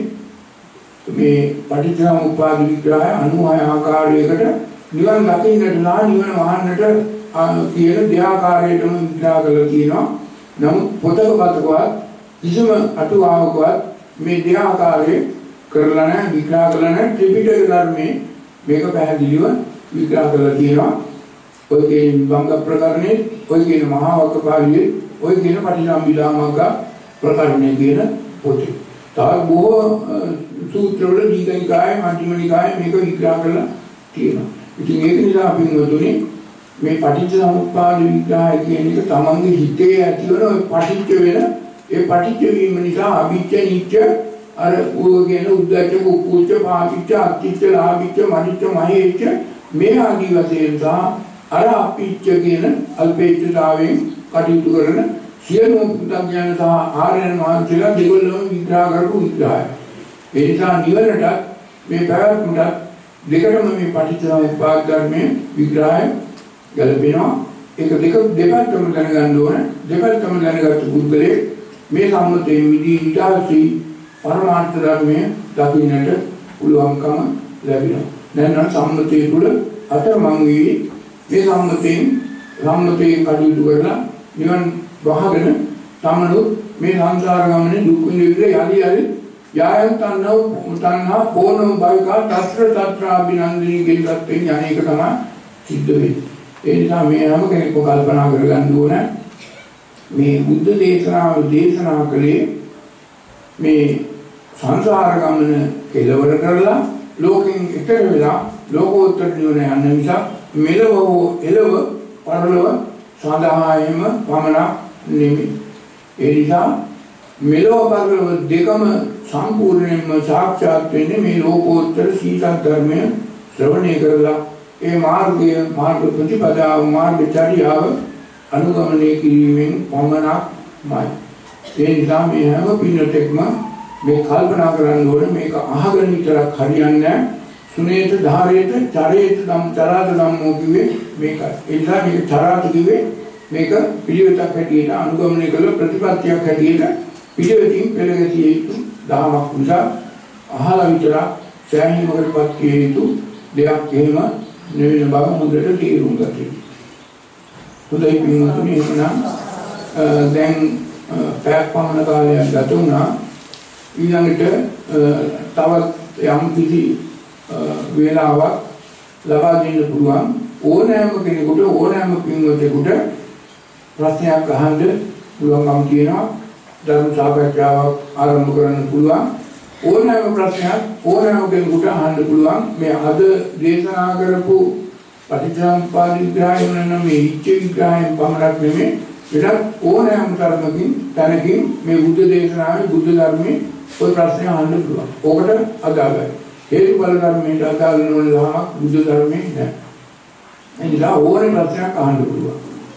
මේ පටිච්චසමුප්පාද විග්‍රහය අනුහය ආකාරයකට නිවන් දකින්නට නා නිවන වහන්නට කියන දෙආකාරයටම විග්‍රහ කරලා තියෙනවා. නමුත් පොතක පතකවත් කිසිම අටුවාවකවත් මේ දෙආකාරයේ කරලා නැහැ, විග්‍රහ කරලා නැහැ. ත්‍රිපිටක ධර්මයේ මේක පැහැදිලිව විග්‍රහ කරලා තියෙනවා. ඔය කියන බංග ප්‍රකරණේ, ඔය කියන මහා වක්කපාලියේ, ඔය කියන පටිච්චසමුප්පාද ප්‍රකරණේ කියන පොතේ. තවත් බොහෝ සූත්‍ර වල දීඝනිකාය, මධ්‍යම නිකාය මේක විග්‍රහ කරලා තියෙනවා. ඉතින් ඒක නිසා අපි මොදුනේ මේ පටිච්චසමුප්පාද විග්‍රහය කියන එක තමන්ගේ හිතේ ඇතිවන ඔය පටිච්ච වෙන ඒ පටිච්ච වීම නිසා අවිච්ඡ නිච්ච අර ඌගෙන උද්දච්ච කුච්ච පාවිච්ච අත්‍ච්ච ලාභිච්ච මනිච්ච මහේච්ච මේ ආදී වශයෙන් සහ අර අපිච්ච කියන අල්පේච්ඡතාවයෙන් කටයුතු කරන සියලුම පුද්ගලයන් සහ ආර්යයන් වහන්සේලා දෙගොල්ලම විග්‍රහ කරපු විග්‍රහය. ඒ නිසා නිවනට මේ පැවැත්මට දෙකටම මේ පටිච්චසමුප්පාද ධර්මයේ විග්‍රහය ගැලපෙනවා. ඒක දෙක දෙපැත්තම දැනගන්න ඕන. දෙපැත්තම දැනගත්තු පුද්ගලයෙක් මේ සම්මතයේ විදී ඊටාසී පරමාර්ථ ධර්මයේ දකින්නට පුළුවන්කම ලැබෙනවා. දැන් නම් සම්මතයේ තුල අතරමං වී මේ සම්මතයෙන් සම්මතයෙන් කටයුතු කරලා නිවන් වහගෙන තමනුත් මේ සංසාර ගමනේ දුක් විඳින්න යලි යලි යායන් තන්නව තන්හා පොණෝ බයිකා තත්‍ර තත්‍ර අභිනන්දිනී කියලත් වෙන්නේ අනේක තමයි සිද්ධ වෙන්නේ. ඒ නිසා මේ හැම කෙනෙක්ම කල්පනා කරගන්න ඕන මේ බුද්ධ දේශනාව දේශනා කළේ මේ සංසාර ගමන කෙලවර කරලා ලෝකෙන් ඈතර වෙලා ලෝකෝත්තර නිවන යන්න නිසා මෙලව හෝ එළව පරලොව සදායම පමණක් නෙමෙයි. ඒ නිසා මෙලව පරලොව දෙකම සම්පූර්ණයෙන්ම සාක්ෂාත් වෙන්නේ මේ ලෝකෝත්තර සීල ධර්මය ශ්‍රවණය කරලා ඒ මාර්ගය, මාර්ග ප්‍රතිපදාව, මාර්ග චර්යාව අනුගමනය කිරීමෙන් පමණක්මයි. ඒ නිසා මේ හැම පින්නටෙක්ම මේ කල්පනා කරන්න ඕනේ මේක අහගෙන විතරක් හරියන්නේ නැහැ. සුනේත ධාරේත චරේත ධම් චරාත ධම්මෝ කිව්වේ මේකයි. ඒ නිසා මේක චරාත කිව්වේ මේක පිළිවෙතක් හැටියට අනුගමනය කළ ප්‍රතිපත්තියක් හැටියට පිළිවෙතින් පෙළගැසිය යුතු දහමක් නිසා අහලා විතරක් සෑහීමකටපත් කිය යුතු දෙයක් එහෙම නෙවෙන බව හොඳට තේරුම් ගන්න. හොඳයි පින්වතුනි, එහෙනම් දැන් පැයක් පමණ කාලයක් ගත වුණා. ඊළඟට තවත් යම් කිසි වේලාවක් ලබා දෙන්න පුළුවන් ඕනෑම කෙනෙකුට, ඕනෑම පින්වතෙකුට ප්‍රශ්නයක් අහන්න පුළුවන්කම් තියෙනවා. ධර්ම සාකච්ඡාවක් ආරම්භ කරන්න පුළුවන්. ඕනෑම ප්‍රශ්නයක් ඕනෑම කෙනෙකුට අහන්න පුළුවන්. මේ අද දේශනා කරපු පටිච්චසමුප්පාද විග්‍රහය නම් මේ ඉච්ඡ විග්‍රහයෙන් පමණක් නෙමෙයි වෙනත් ඕනෑම තරමකින් තැනකින් මේ බුද්ධ දේශනාවේ බුද්ධ ධර්මයේ ඔය ප්‍රශ්නය අහන්න පුළුවන්. ඕකට අදාළයි. හේතුඵල ධර්මයට අදාළ නොවන ධර්මයක් බුද්ධ ධර්මයේ නැහැ. එනිසා ඕනේ ප්‍රශ්නයක් අහන්න පුළුවන්.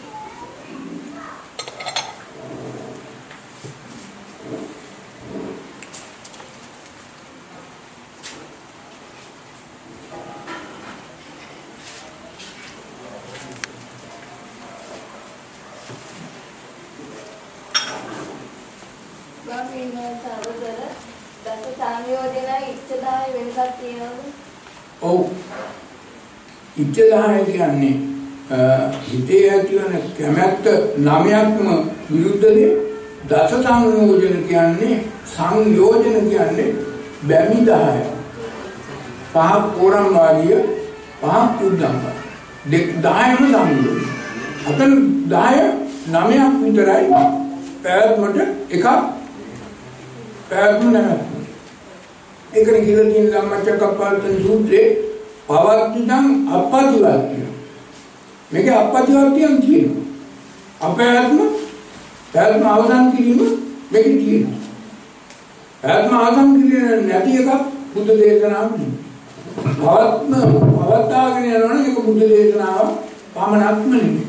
ඉච්ඡාය කියන්නේ හිතේ ඇතිවන කැමැත්ත නමයක්ම විරුද්ධදී දස සංයෝජන කියන්නේ සංයෝජන කියන්නේ බැමි දහය පහ පෝරම් වාදිය පහ උද්දම් දෙක දහයම සංයෝජන අතන දහය නවයක් විතරයි පැවැත්මට එකක් පැවැත්ම නැහැ ඒකනේ කියලා තියෙන ධම්මචක්කප්පවත්තන සූත්‍රයේ පවත්තිනම් අපපතිවත්තිය මේක අපපතිවත්තියක් තියෙනවා අපෑත්ම පැවැත්ම අවසන් කිරීම මේක තියෙනවා පැවැත්ම අවසන් කිරීම නැති එකක් බුද්ධ දේශනාවක් පවත්ම පවත්තාගෙන යනවනේ ඒක බුද්ධ දේශනාව පමණක්ම නෙමෙයි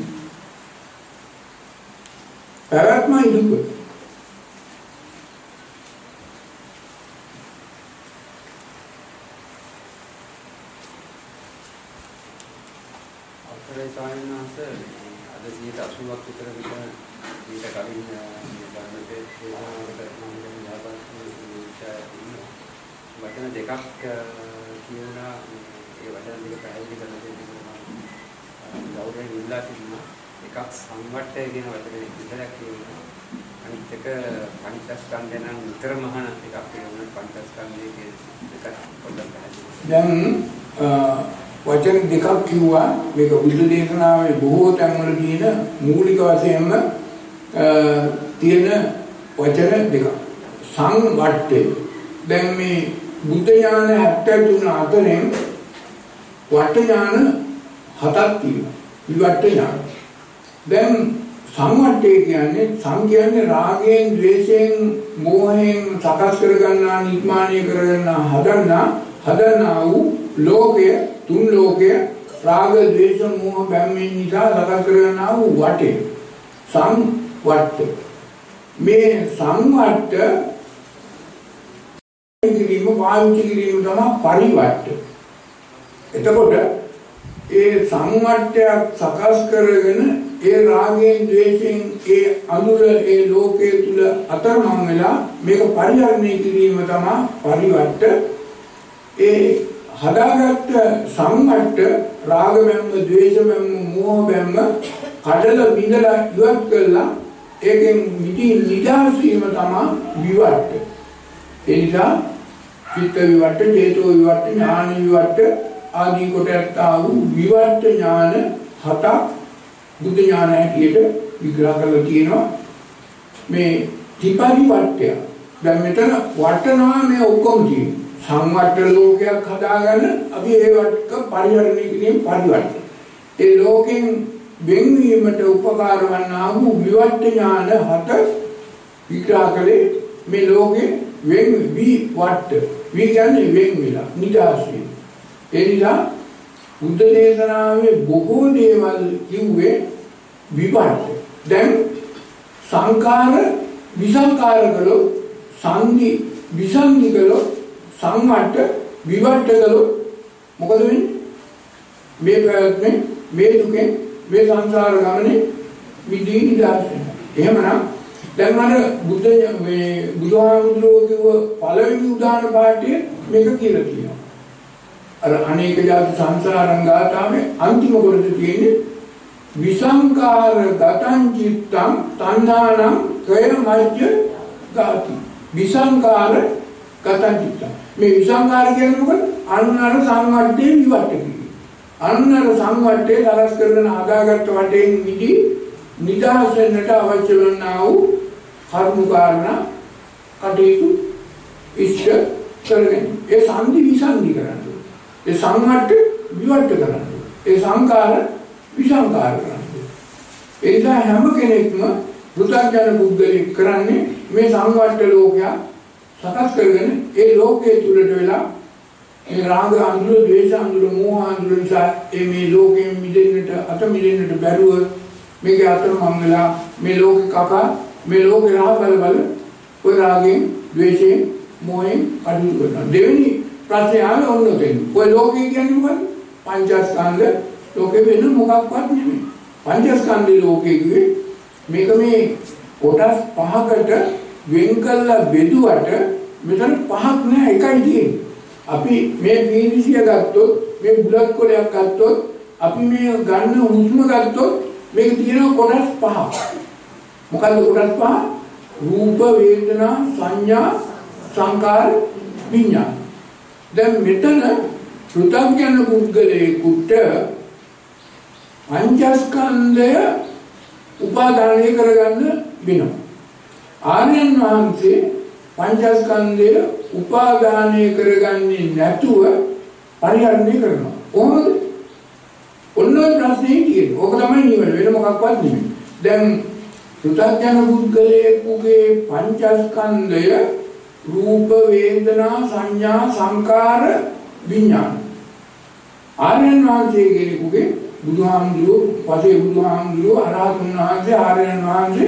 පැවැත්මයි දුක දැන් වචන දෙකක් කිව්වා මේක බුද්ධ දේශනාවේ බොහෝ තැන්වල තියෙන මූලික වශයෙන්ම තියෙන වචන දෙකක් සංවට්ඨේ දැන් මේ බුද්ධ ඥාන හැත්තෑ තුන අතරින් වට ඥාන හතක් තියෙනවා විවට්ඨ ඥාන දැන් සංවට්ඨේ කියන්නේ සං කියන්නේ රාගයෙන් ද්වේෂයෙන් මෝහයෙන් සකස් කරගන්නා නිර්මාණය කරගන්නා හදන්නා හදන්නා වූ ලෝකය තුන් ලෝකය රාග ද්වේෂ මෝහ බැම්මෙන් නිසා සකස් කරගන්නා වූ වටේ සංවට්ඨ මේ සංවට්ඨ කිරීම වාචික කිරීම තමයි පරිවට්ඨ එතකොට ඒ සංවට්ඨයක් සකස් කරගෙන ඒ රාගයෙන් ද්වේෂයෙන් ඒ අනුර ඒ ලෝකයේ තුල අතරමං වෙලා මේක පරිහරණය කිරීම තමයි පරිවට්ඨ ඒ හදාගත්ත සංවට්ඨ රාග බැම්ම ද්වේෂ බැම්ම මෝහ බැම්ම කඩලා බිඳලා ඉවත් කළා ඒකෙන් මිටි නිදහස් වීම තමයි විවට්ඨ ඒ නිසා චිත්ත විවට්ඨ චේතෝ විවට්ඨ ඥාන විවට්ඨ ආදී කොට ඇත්තා වූ විවට්ඨ ඥාන හතක් බුද්ධ ඥාන හැටියට විග්‍රහ කරලා තියෙනවා මේ ත්‍රිපරිවට්ඨය දැන් මෙතන වටනවා මේ ඔක්කොම තියෙනවා සංවට්ඨ ලෝකයක් හදාගන්න අපි ඒ වටක පරිහරණය කිරීම පරිවට්ඨ ඒ ලෝකෙන් වෙන්වීමට උපකාර වන්නා වූ විවට්ඨ ඥාන හත විග්‍රහ කළේ මේ ලෝකේ වෙන් වී වට්ඨ වී කියන්නේ වෙන් වෙලා නිදහස් වීම ඒ නිසා බුද්ධ දේශනාවේ බොහෝ දේවල් කිව්වේ විවට්ඨ දැන් සංකාර විසංකාර කළොත් සංදි විසංදි කළොත් සංවට්ඨ විවට්ඨ කළොත් මොකද වෙන්නේ මේ ප්‍රයත්නේ මේ දුකෙන් මේ සංසාර ගමනේ විදී නිදහස් වෙනවා එහෙමනම් දැන් මම බුද්ධ මේ බුදුහාමුදුරුවෝ කිව්ව පළවෙනි උදාහරණ පාඩියේ මේක කියලා තියෙනවා අර අනේක ජාති සංසාරං ගාථාවේ අන්තිම කොටස තියෙන්නේ විසංකාර ගතං චිත්තං තණ්හානං කය මජ්ජ ගාති විසංකාර ගතං චිත්තං මේ විසංකාර කියන්නේ මොකද අන්නර සංවට්ඨේ විවට්ඨ කිරීම අන්නර සංවට්ඨේ දරස් කරගෙන හදාගත්ත වටේන් මිදි නිදහස් වෙන්නට අවශ්‍ය වන්නා වූ කර්ම කාරණා කටයුතු ඉෂ්ට කරගෙන ඒ සංදි විසංදි කරන්නේ ඒ සංවට්ඨ විවට්ඨ කරන්නේ ඒ සංකාර විසංකාර කරන්නේ. ඒ නිසා හැම කෙනෙක්ම පුතග්ජන පුද්ගලෙක් කරන්නේ මේ සංවට්ට ලෝකය සකස් කරගෙන ඒ ලෝකයේ තුලට වෙලා ඒ රාග අඳුර, ද්වේෂ අඳුර, මෝහ අඳුර නිසා ඒ මේ ලෝකයෙන් මිදෙන්නට අත මිදෙන්නට බැරුව මේකේ අතරමං වෙලා මේ ලෝකේ කකා මේ ලෝකේ රහ බල බල ඔය රාගෙන්, ද්වේෂයෙන්, මෝහෙන් අඩු කරනවා. දෙවෙනි ප්‍රශ්නේ ආවේ ඔන්නතෙන්. ඔය ලෝකේ කියන්නේ මොකක්ද? පංචස්කන්ධ ලෝකෙ වෙන මොකක්වත් නෙමෙයි. පංචස්කන්ධ ලෝකේ කිව්වේ මේක මේ කොටස් පහකට වෙන් කරලා බෙදුවට මෙතන පහක් නෑ එකයි තියෙන්නේ. අපි මේ පීරිසිය ගත්තොත් මේ බුලත් කොටයක් ගත්තොත් අපි මේ ගන්න හුස්ම ගත්තොත් මේක තියෙන කොටස් පහක්. මොකද්ද කොටස් පහ? රූප, වේදනා, සංඥා, සංකාර, විඥාන. දැන් මෙතන පෘථග්ජන පුද්ගලයෙකුට පංචස්කන්ධය උපාදානය කරගන්න වෙනවා. ආර්යයන් වහන්සේ පංචස්කන්ධය උපාදානය කරගන්නේ නැතුව පරිහරණය කරනවා. කොහොමද? ඔන්න ඔය ප්‍රශ්නේ තියෙන්නේ. ඕක තමයි නිවන. වෙන මොකක්වත් නෙමෙයි. දැන් පෘථග්ජන පුද්ගලයෙකුගේ පංචස්කන්ධය රූප, වේදනා, සංඥා, සංකාර, විඥාන. ආර්යයන් වහන්සේ කෙනෙකුගේ බුදුහාමුදුරුවෝ, පසේ බුදුහාමුදුරුවෝ, අරහතුන් වහන්සේ, ආර්යයන් වහන්සේ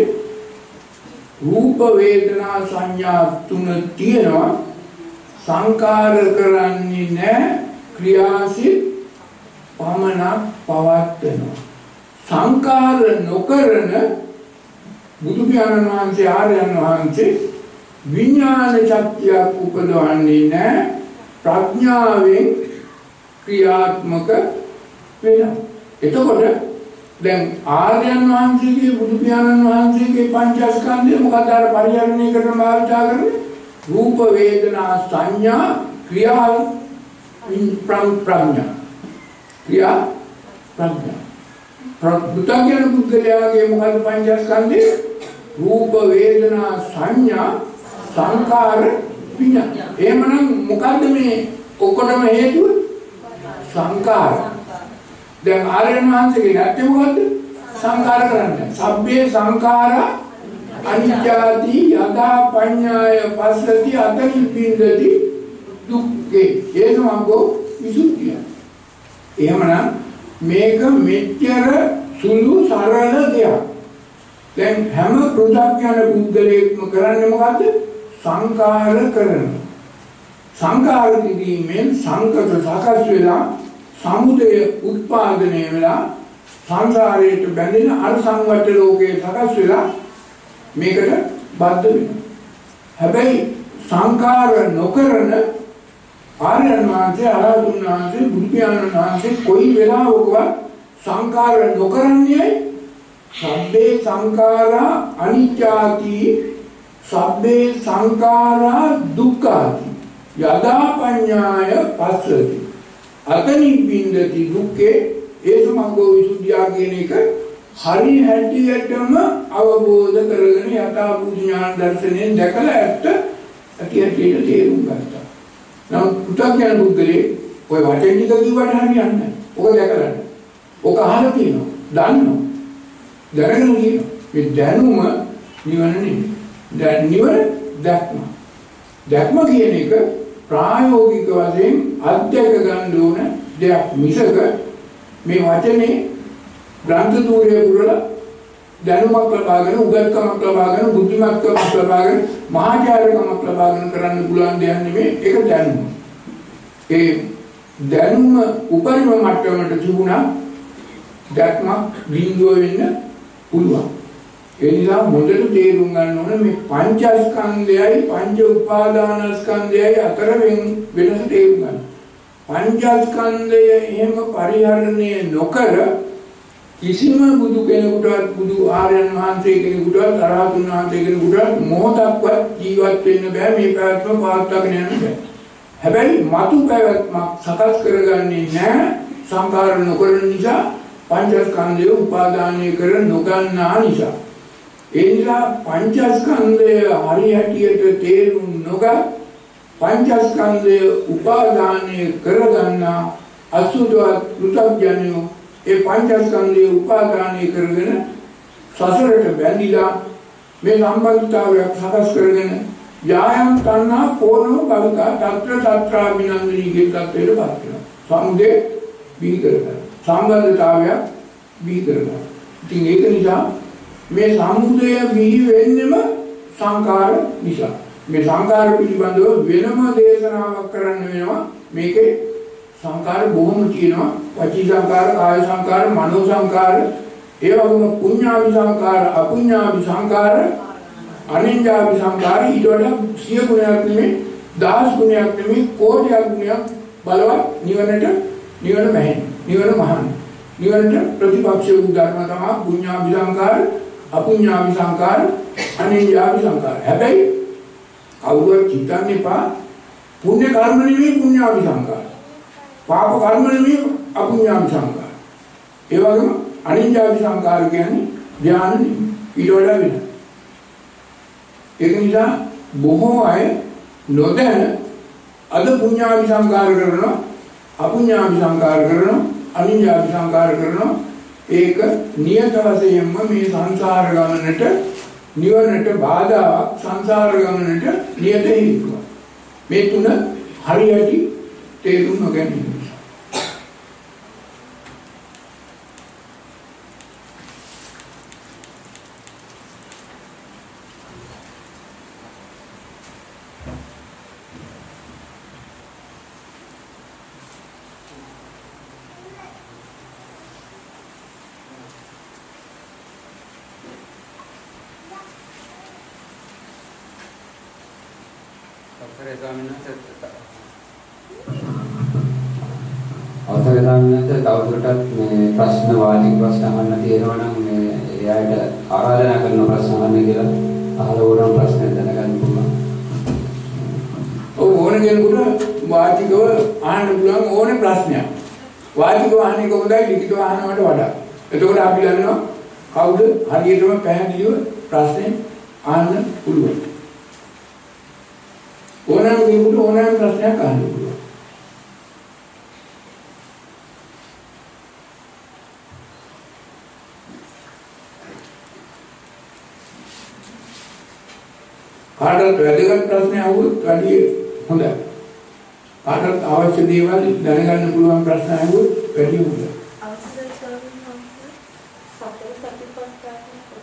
රූප, වේදනා, සංඥා තුන තියෙනවා. සංකාර කරන්නේ නැහැ, ක්‍රියාසිත පමණක් පවත්වනවා. සංකාර නොකරන බුදු පියාණන් වහන්සේ, ආර්යයන් වහන්සේ විඥාන ශක්තියක් උපදවන්නේ නැහැ, ප්‍රඥාවෙන් ක්‍රියාත්මක වෙනවා. එතකොට දැන් ආර්යයන් වහන්සේගේ බුදු පියාණන් වහන්සේගේ පංචස්කන්ධය මොකද අර පරිහරණය කරන භාවිතා කරන්නේ? රූප, වේදනා, සංඥා, ක්‍රියා, ප්‍රඥා. ක්‍රියා, ප්‍රඥා. පෘථග්ජන පුද්ගලයාගේ මොකද පංචස්කන්ධය? රූප, වේදනා, සංඥා, සංකාර, විඥාන. එහෙමනම් මොකද්ද මේ ඔක්කොටම හේතුව? සංකාර. දැන් ආර්යයන් වහන්සේගේ නැත්තේ මොකද්ද? සංකාර කරන්නේ. සබ්බේ සංඛාරා අනිත්‍යාදී යදා පඤ්ඤාය පස්සති අතනිපින්දති දුක්ඛේ. ඒනමගෝ විසුද්ධිය. එහෙමනම් මේක මෙච්චර සුළු සරල දෙයක්. දැන් හැම පෘථග්ජන පුද්ගලයෙක්ම කරන්නේ මොකද්ද? සංකාර කරනවා. සංකාර කිරීමෙන් සංකත සකස් වෙලා සමුදය උත්පාදනය වෙලා සංසාරයට බැඳෙන අනුසංවට්ට ලෝකයේ සකස් වෙලා මේකට බද්ධ වෙනවා. හැබැයි සංකාර නොකරන ආර්යයන් වහන්සේ, අරහතුන් වහන්සේ, බුදු පියාණන් වහන්සේ කොයි වෙලාවකවත් සංකාර නොකරන්නේ සබ්බේ සංඛාරා අනිච්චාති සබ්බේ සංඛාරා දුක්ඛාති යදා පඤ්ඤාය පස්සති අතනිපින්දති දුක්ඛේ. ඒ සමග්ගෝ විසුද්ධිය කියන එක හරි හැටියටම අවබෝධ කරගෙන යථා භූත ඥාන දර්ශනයෙන් දැකලා ඇත්ත ඇති ඇටියට තේරුම් ගත්තා. නම් පුතග්ජන පුද්ගලේ ඔය වචෙන් ටික කිව්වට හරියන්නේ නැහැ. ඔක දැකලා. ඔක අහලා තියෙනවා. දන්නවා. දැනගෙන තියෙනවා. මේ දැනුම නිවන නෙමෙයි. දැන් නිවන දැක්ම. දැක්ම කියන එක ප්‍රායෝගික වශයෙන් අධ්‍යයක ගන්න ඕන දෙයක් මිසක මේ වචනේ ග්‍රන්ථ ධූරය පුරලා දැනුමක් ලබාගෙන, උගත්කමක් ලබාගෙන, බුද්ධිමත්කමක් ලබාගෙන, මහාචාර්යකමක් ලබාගෙන කරන්න පුළුවන් දෙයක් නෙමෙයි. ඒක දැනුම. ඒ දැනුම උපරිම මට්ටමට තිබුණා දැක්මක් බිඳුව වෙන්න පුළුවන්. ඒ නිසා මොකද තේරුම් ගන්න ඕනේ මේ පංචස්කන්ධයයි පංච උපාදානස්කන්ධයයි අතර වෙනස තේරුම් ගන්න. පංචස්කන්ධය එහෙම පරිහරණය නොකර කිසිම බුදු කෙනෙකුටවත්, බුදු ආර්යයන් වහන්සේ කෙනෙකුටවත්, අරහතුන් වහන්සේ කෙනෙකුටවත් මොහොතක්වත් ජීවත් වෙන්න බෑ. මේ පැවැත්ම පවත්වාගෙන යන්න බෑ. හැබැයි මතු පැවැත්මක් සකස් කරගන්නේ නැහැ සංකාර නොකරන නිසා, පංචස්කන්ධය උපාදානය කර නොගන්නා නිසා. ඒ නිසා පංචස්කන්ධය හරි හැටියට තේරුම් නොගත්, පංචස්කන්ධය උපාදානය කරගන්නා අසුතවත් පෘථග්ජනයෝ ඒ පංචස්කන්ධයේ උපාදානය කරගෙන සසරට බැඳිලා මේ සම්බන්ධතාවයක් සකස් කරගෙන යායම් තණ්හා පෝනෝ භවිකා తත්‍ර తත්‍රා විනන්දිනී කියන තත්ත්වයට පත් වෙනවා. සමුදේ බිහි කරගන්න. සම්බන්ධතාවය බිහි කරගන්න. ඉතින් ඒක නිසා මේ සමුදය බිහි වෙන්නෙම සංකාර නිසා. මේ සංකාර පිළිබඳව වෙනම දේශනාවක් කරන්න වෙනවා. මේකේ සංකාර බොහොම තියෙනවා. වචී සංකාර, කාය සංකාර, මනෝ සංකාර, ඒ වගේම පුඤ්ඤාවි සංකාර, අපුඤ්ඤාවි සංකාර, අනිඤ්ඤාවි සංකාර ඊට වඩා සිය ගුණයක් නෙමෙයි, දහස් ගුණයක් නෙමෙයි, කෝටියක් ගුණයක් බලවත් නිවනට නිවන මැහෙන. නිවන මහාන. නිවනට ප්‍රතිපක්ෂ වූ ධර්ම තමයි පුඤ්ඤාවි සංකාර, අපුඤ්ඤාවි සංකාර, අනිඤ්ඤාවි සංකාර. හැබැයි කවුරුත් හිතන්න එපා පුණ්‍ය කර්ම නෙමෙයි පුඤ්ඤාවි සංකාර. පාප කර්ම නෙමෙයි අපුඤ්ඤාවි සංකාර. ඒ වගේම අනිඤ්ඤාවි සංකාර කියන්නේ ධ්‍යාන නෙමෙයි. ඊට වඩා වෙනස්. ඒක නිසා බොහෝ අය නොදැන අද පුඤ්ඤාවි සංකාර කරනවා, අපුඤ්ඤාවි සංකාර කරනවා, අනිඤ්ඤාවි සංකාර කරනවා. ඒක නියත වශයෙන්ම මේ සංසාර ගමනට නිවනට බාධාවක්, සංසාර ගමනට නියත හේතුවක්. මේ තුන හරියට තේරුම් නොගැනීම. අවසරයි ස්වාමීන් වහන්සේ තවදුරටත් මේ ප්‍රශ්න වාචික ප්‍රශ්න අහන්න තියෙනවා නම් මේ එයාට ආරාධනා කරන ප්‍රශ්න අහන්න කියලා අහලා ඕනම ප්‍රශ්න දැනගන්න පුළුවන්. ඔව් ඕන කෙනෙකුට වාචිකව අහන්න පුළුවන් ඕනේ ප්‍රශ්නයක්. වාචිකව අහන්නේ කොහොමදයි ලිඛිතව අහනවට වඩා. එතකොට අපි දන්නවා කවුද හරියටම පැහැදිලිව ප්‍රශ්නේ අහන්න පුළුවන්. ඕනෑම කෙනෙකුට ඕනෑම ප්‍රශ්නයක් අහන්න පුළුවන්. කාටවත් වැදගත් ප්‍රශ්න අහුවොත් වැඩි හොඳයි. කාටවත් අවශ්‍ය දේවල් දැනගන්න පුළුවන් ප්‍රශ්න අහුවොත් වැඩි හොඳයි. අවසරයි ස්වාමීන් වහන්සේ. සතර සතිපට්ඨාන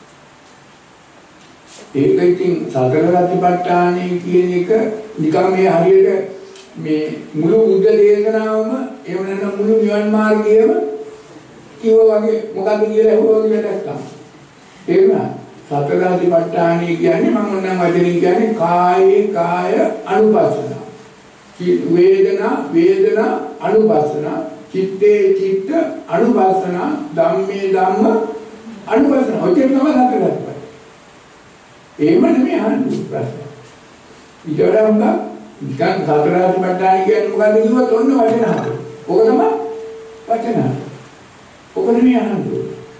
ඒක ඉතින් සතර සතිපට්ඨානය කියන එක නිකන් මේ හරියට මේ මුළු බුද්ධ දේශනාවම එහෙම නැත්නම් මුළු නිවන් මාර්ගයම කිව්වා වගේ මොකද්ද කියලා අහුවා වගේ වැඩක් තමයි. ඒක නා සතර සතිපට්ඨානය කියන්නේ මම නම් වචනින් කියන්නේ කායේ කාය අනුපස්සන. වේදනා වේදනා අනුපස්සන, චිත්තේ චිත්ත අනුපස්සන, ධම්මේ ධම්ම අනුපස්සන. ඔය තමයි සතර සතිපට්ඨාන. එහෙම නෙමෙයි අහන්නේ ප්‍රශ්න. ඊටවඩා හොඳ නිකන් සතර සතිපට්ඨාන කියන්නේ මොකද්ද කිව්වොත් ඔන්න වචන හතර. ඔක තමයි වචන හතර. ඔක නෙමෙයි අහන්නේ.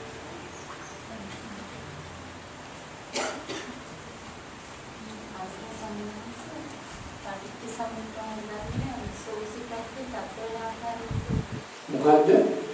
මොකද්ද?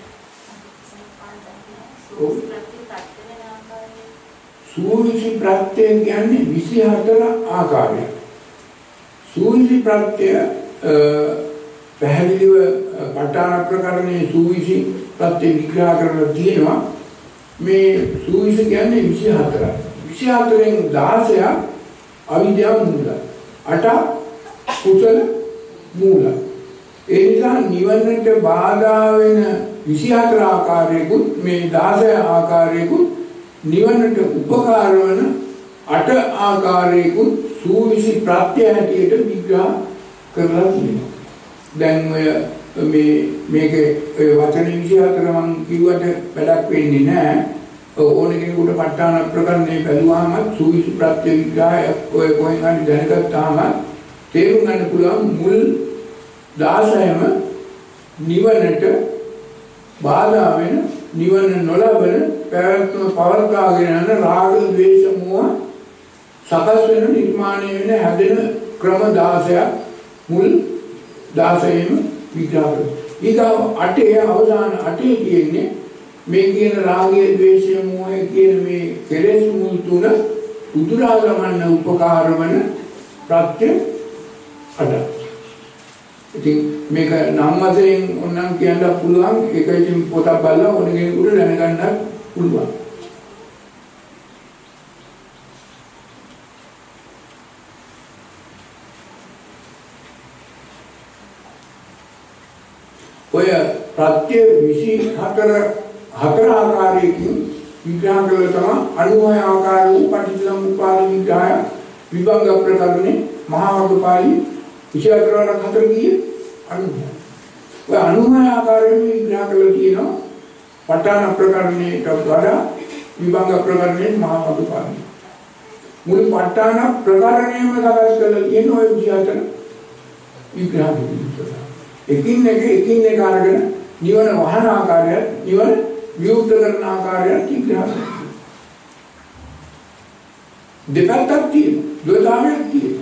සූවිසි ප්‍රත්‍ය කියන්නේ විසිහතර ආකාරයක්. සූවිසි ප්‍රත්‍ය පැහැදිලිව ප ဋ ාණ ප්‍රකරණයේ සූවිසි ප්‍රත්‍ය විග්‍රහ කරලා තියෙනවා. මේ සූවිසි කියන්නේ විසිහතරයි. විසිහතරෙන් දහසක් අවිද්‍යාව මූල. අටක් කුසල මූල. ඒ නිසා නිවනට බාධා වෙන විසිහතර ආකාරයකුත් මේ දහස ආකාරයකුත් නිවනට උපකාර වන අට ආකාරයකුත් සූවිසි ප්‍රත්‍ය හැටියට විග්‍රහ කරලා තියෙනවා. දැන් ඔය මේ මේකේ ඔය වචන විසිහතර මම කිව්වට වැඩක් වෙන්නේ නැහැ. ඕන කෙනෙකුට ප ဋ ාණ ප්‍රකරණේ බැලුවාම සූවිසි ප්‍රත්‍ය විග්‍රහය ඔය කොහෙන් හරි දැනගත්තාම තේරුම් ගන්න පුළුවන් මුල් දහසයම නිවනට බාධා වෙන, නිවන නොලබන, පැවැත්ම පවත්වාගෙන යන රාග, ද්වේෂ, මෝහ සකස් වෙන නිර්මාණය වෙන හැදෙන ක්‍රම දහසයක් මුල් දහසෙම විග්‍රහ කරනවා. ඊගා අටේ අවසාන අටේ කියන්නේ මේ කියන රාගය, ද්වේෂය, මෝහය කියන මේ කෙලෙස් මුල් තුන උදුරා ගමන උපකාර වන ප්‍රත්‍ය අට. ඉතින් මේක නම් වශයෙන් ඕනනම් කියන්න පුළුවන්. ඒක ඉතින් පොතක් බලලා ඕන කෙනෙකුට දැනගන්න පුළුවන්. ඔය ප්‍රත්‍ය විසිහතර හතර ආකාරයකින් විග්‍රහ කළ තමයි අනුහය ආකාර වූ පටිච්චසමුප්පාද විග්‍රහය විභංග ප්‍රකරණේ මහා වග්ගපාළි විසිහතර වරක් හතර ගියේ අනුහය. ඔය අනුහය ආකාරයෙන් විග්‍රහ කළා කියනවා ප ဋ ාණ ප්‍රකරණයට වඩා විභංග ප්‍රකරණේ මහා වග්ගපාළි. මුළු ප ဋ ාණ ප්‍රකරණයම සකස් කළා කියන ඔය විසිහතර විග්‍රහ විදිහට. එකින් එක එකින් එක අරගෙන නිවන වහන ආකාරය, නිවන විවුර්ත කරන ආකාරය විග්‍රහ කරනවා. දෙපැත්තක් තියෙනවා, ද්වේතාවයක් තියෙනවා.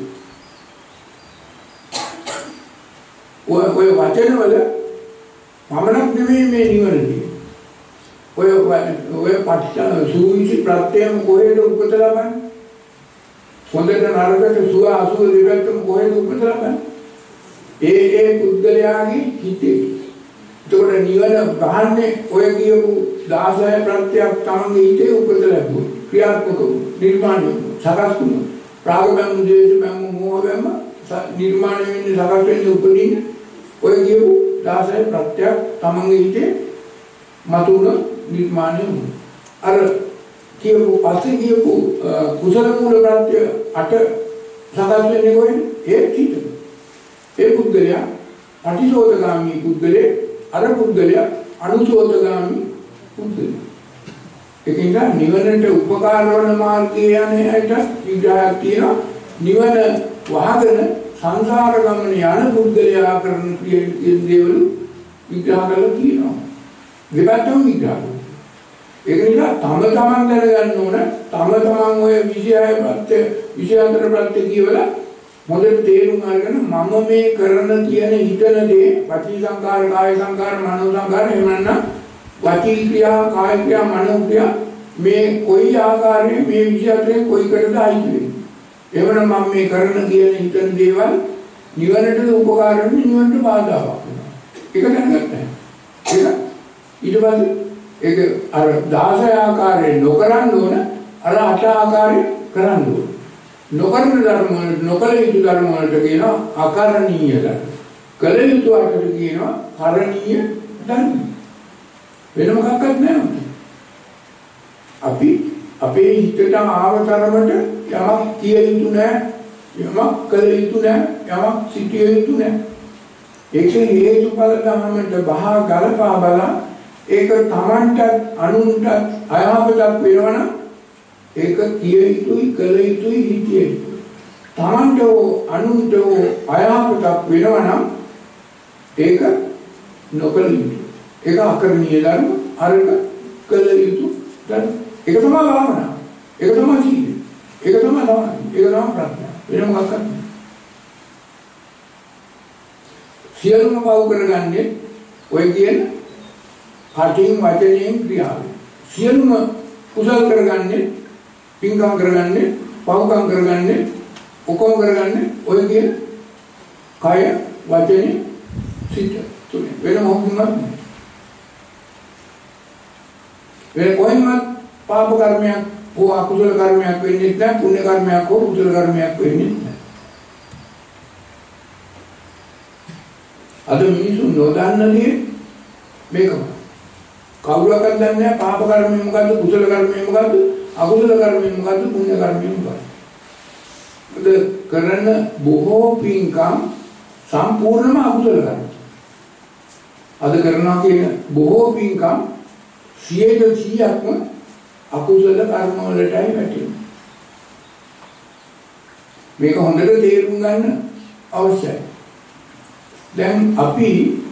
ඔය ඔය වචනවල මමනක් නෙමෙයි මේ නිවන තියෙන්නේ. ඔය ඔය පටිච්ච සූවිසි ප්‍රත්‍යයම කොහෙද උපත ලබන්නේ? හොඳට නරකට සුව අසුව දෙපැත්තම කොහෙද උපත ලබන්නේ? ඒ ඒ පුද්ගලයාගේ හිතේ. ඒකට නිවන ගහන්නේ ඔය කියපු දාසය ප්‍රත්‍යක් තමන්ගේ හිතේ උපත ලැබුවා. ක්‍රියාත්මක නිර්මාණය සකස් වුණා. රාගබම්, ද්වේෂබම්, මෝහබම් නිර්මාණය වෙන්නේ සකස් වෙන්නේ උපදින්නේ ඔය කියපු දාසය ප්‍රත්‍යක් තමන්ගේ හිතේ මතුවන නිර්මාණය වුණා. අර කියපු පස්සේ කියපු කුසල මූල ප්‍රත්‍ය අට සකස් වෙන්නේ කොහෙද? ඒ හිතේ. ඒ පුද්ගලයා අටිසෝතගාමී පුද්ගලයා, අර පුද්ගලයා අනුසෝතගාමී පුද්ගලයා. ඒකින්ද නිවනට උපකාර වන මාර්ගය යන්නේ ඇයිට විග්‍රහයක් තියෙනවා. නිවන වහගෙන සංසාර ගමන යන පුද්ගලයා කරන දේවල් විග්‍රහ කරලා තියෙනවා. දෙපැත්තම විග්‍රහ කරනවා. ඒක නිසා තම තමන් දැනගන්න ඕන. තම තමන් ඔය විෂය ප්‍රත්‍ය විෂයාන්තර ප්‍රත්‍ය කියවලා මොකද තේරුම් අරගෙන මම මේ කරන කියන හිතන දේ වචී සංකාර, කාය සංකාර, මනෝ සංකාර එහෙම නැත්නම් වචී ක්‍රියා, කාය ක්‍රියා, මනෝ ක්‍රියා මේ කොයි ආකාරයේ මේ විෂයයෙන් කොයිකටද ආයිති වෙන්නේ. එහෙමනම් මම මේ කරන කියන හිතන දේවල් නිවනට උපකාර වෙන්නේ, නිවනට බාධාවක් වෙනවා. ඒක දැනගන්න. ඒක ඊට පස්සේ ඒක අර දාසය ආකාරයෙන් නොකරන්න ඕන, අර අට ආකාරයෙන් කරන්න ඕන. නොකරන ධර්ම වලට, නොකල යුතු ධර්ම වලට කියනවා අකරණීය ධර්ම. කල යුතු අටට කියනවා කරණීය ධර්ම. වෙන මොකක්වත් නැහැ. අපි අපේ හිතට ආව තරමට යමක් කිය යුතු නැහැ, යමක් කල යුතු නැහැ, යමක් සිටිය යුතු නැහැ. ඒක හේතුඵල ධර්මයට බහා ගලපා බලා ඒක Tamanට අනුන්ට අයහපතක් වෙනවනම් ඒක කිය යුතුයි, කල යුතුයි, හිතිය යුතුයි. Tamanට අනුන්ට අයහපතක් වෙනවනම් ඒක නොකල යුතුයි. ඒක අකරණීය ධර්ම, අරක කල යුතු ධර්ම. ඒක තමයි භාවනාව. ඒක තමයි සීලය. ඒක තමයි සමාධිය. ඒක තමයි ප්‍රඥා. වෙන මොකක්ද? සියලුම පව කරගන්නේ ඔය කියන කටින් වචනයෙන් ක්‍රියාවෙන්. සියලුම කුසල් කරගන්නේ, පින්කම් කරගන්නේ, පව්කම් කරගන්නේ, ඔක්කොම කරගන්නේ ඔය කියන කය, වචනේ, සිත තුනේ. වෙන මොකක්වත් නැහැ. වෙන කොහෙන්වත් පාප කර්මයක් හෝ අකුසල කර්මයක් වෙන්නේ නැහැ, පුණ්‍ය කර්මයක් හෝ කුසල කර්මයක් වෙන්නේ නැහැ. අද මිනිස්සු නොදන්න දේ මේකම. කවුරක්වත් දන්නේ නැහැ පාප කර්මය මොකද්ද, කුසල කර්මය මොකද්ද, අකුසල කර්මය මොකද්ද, පුණ්‍ය කර්මය මොකද්ද. අද කරන බොහෝ පින්කම් සම්පූර්ණම අකුසල කර්ම. අද කරනවා කියන බොහෝ පින්කම් සියයට සීයක්ම අකුසල කර්ම වලටයි වැටෙන්නේ. මේක හොඳට තේරුම් ගන්න අවශ්‍යයි. දැන් අපි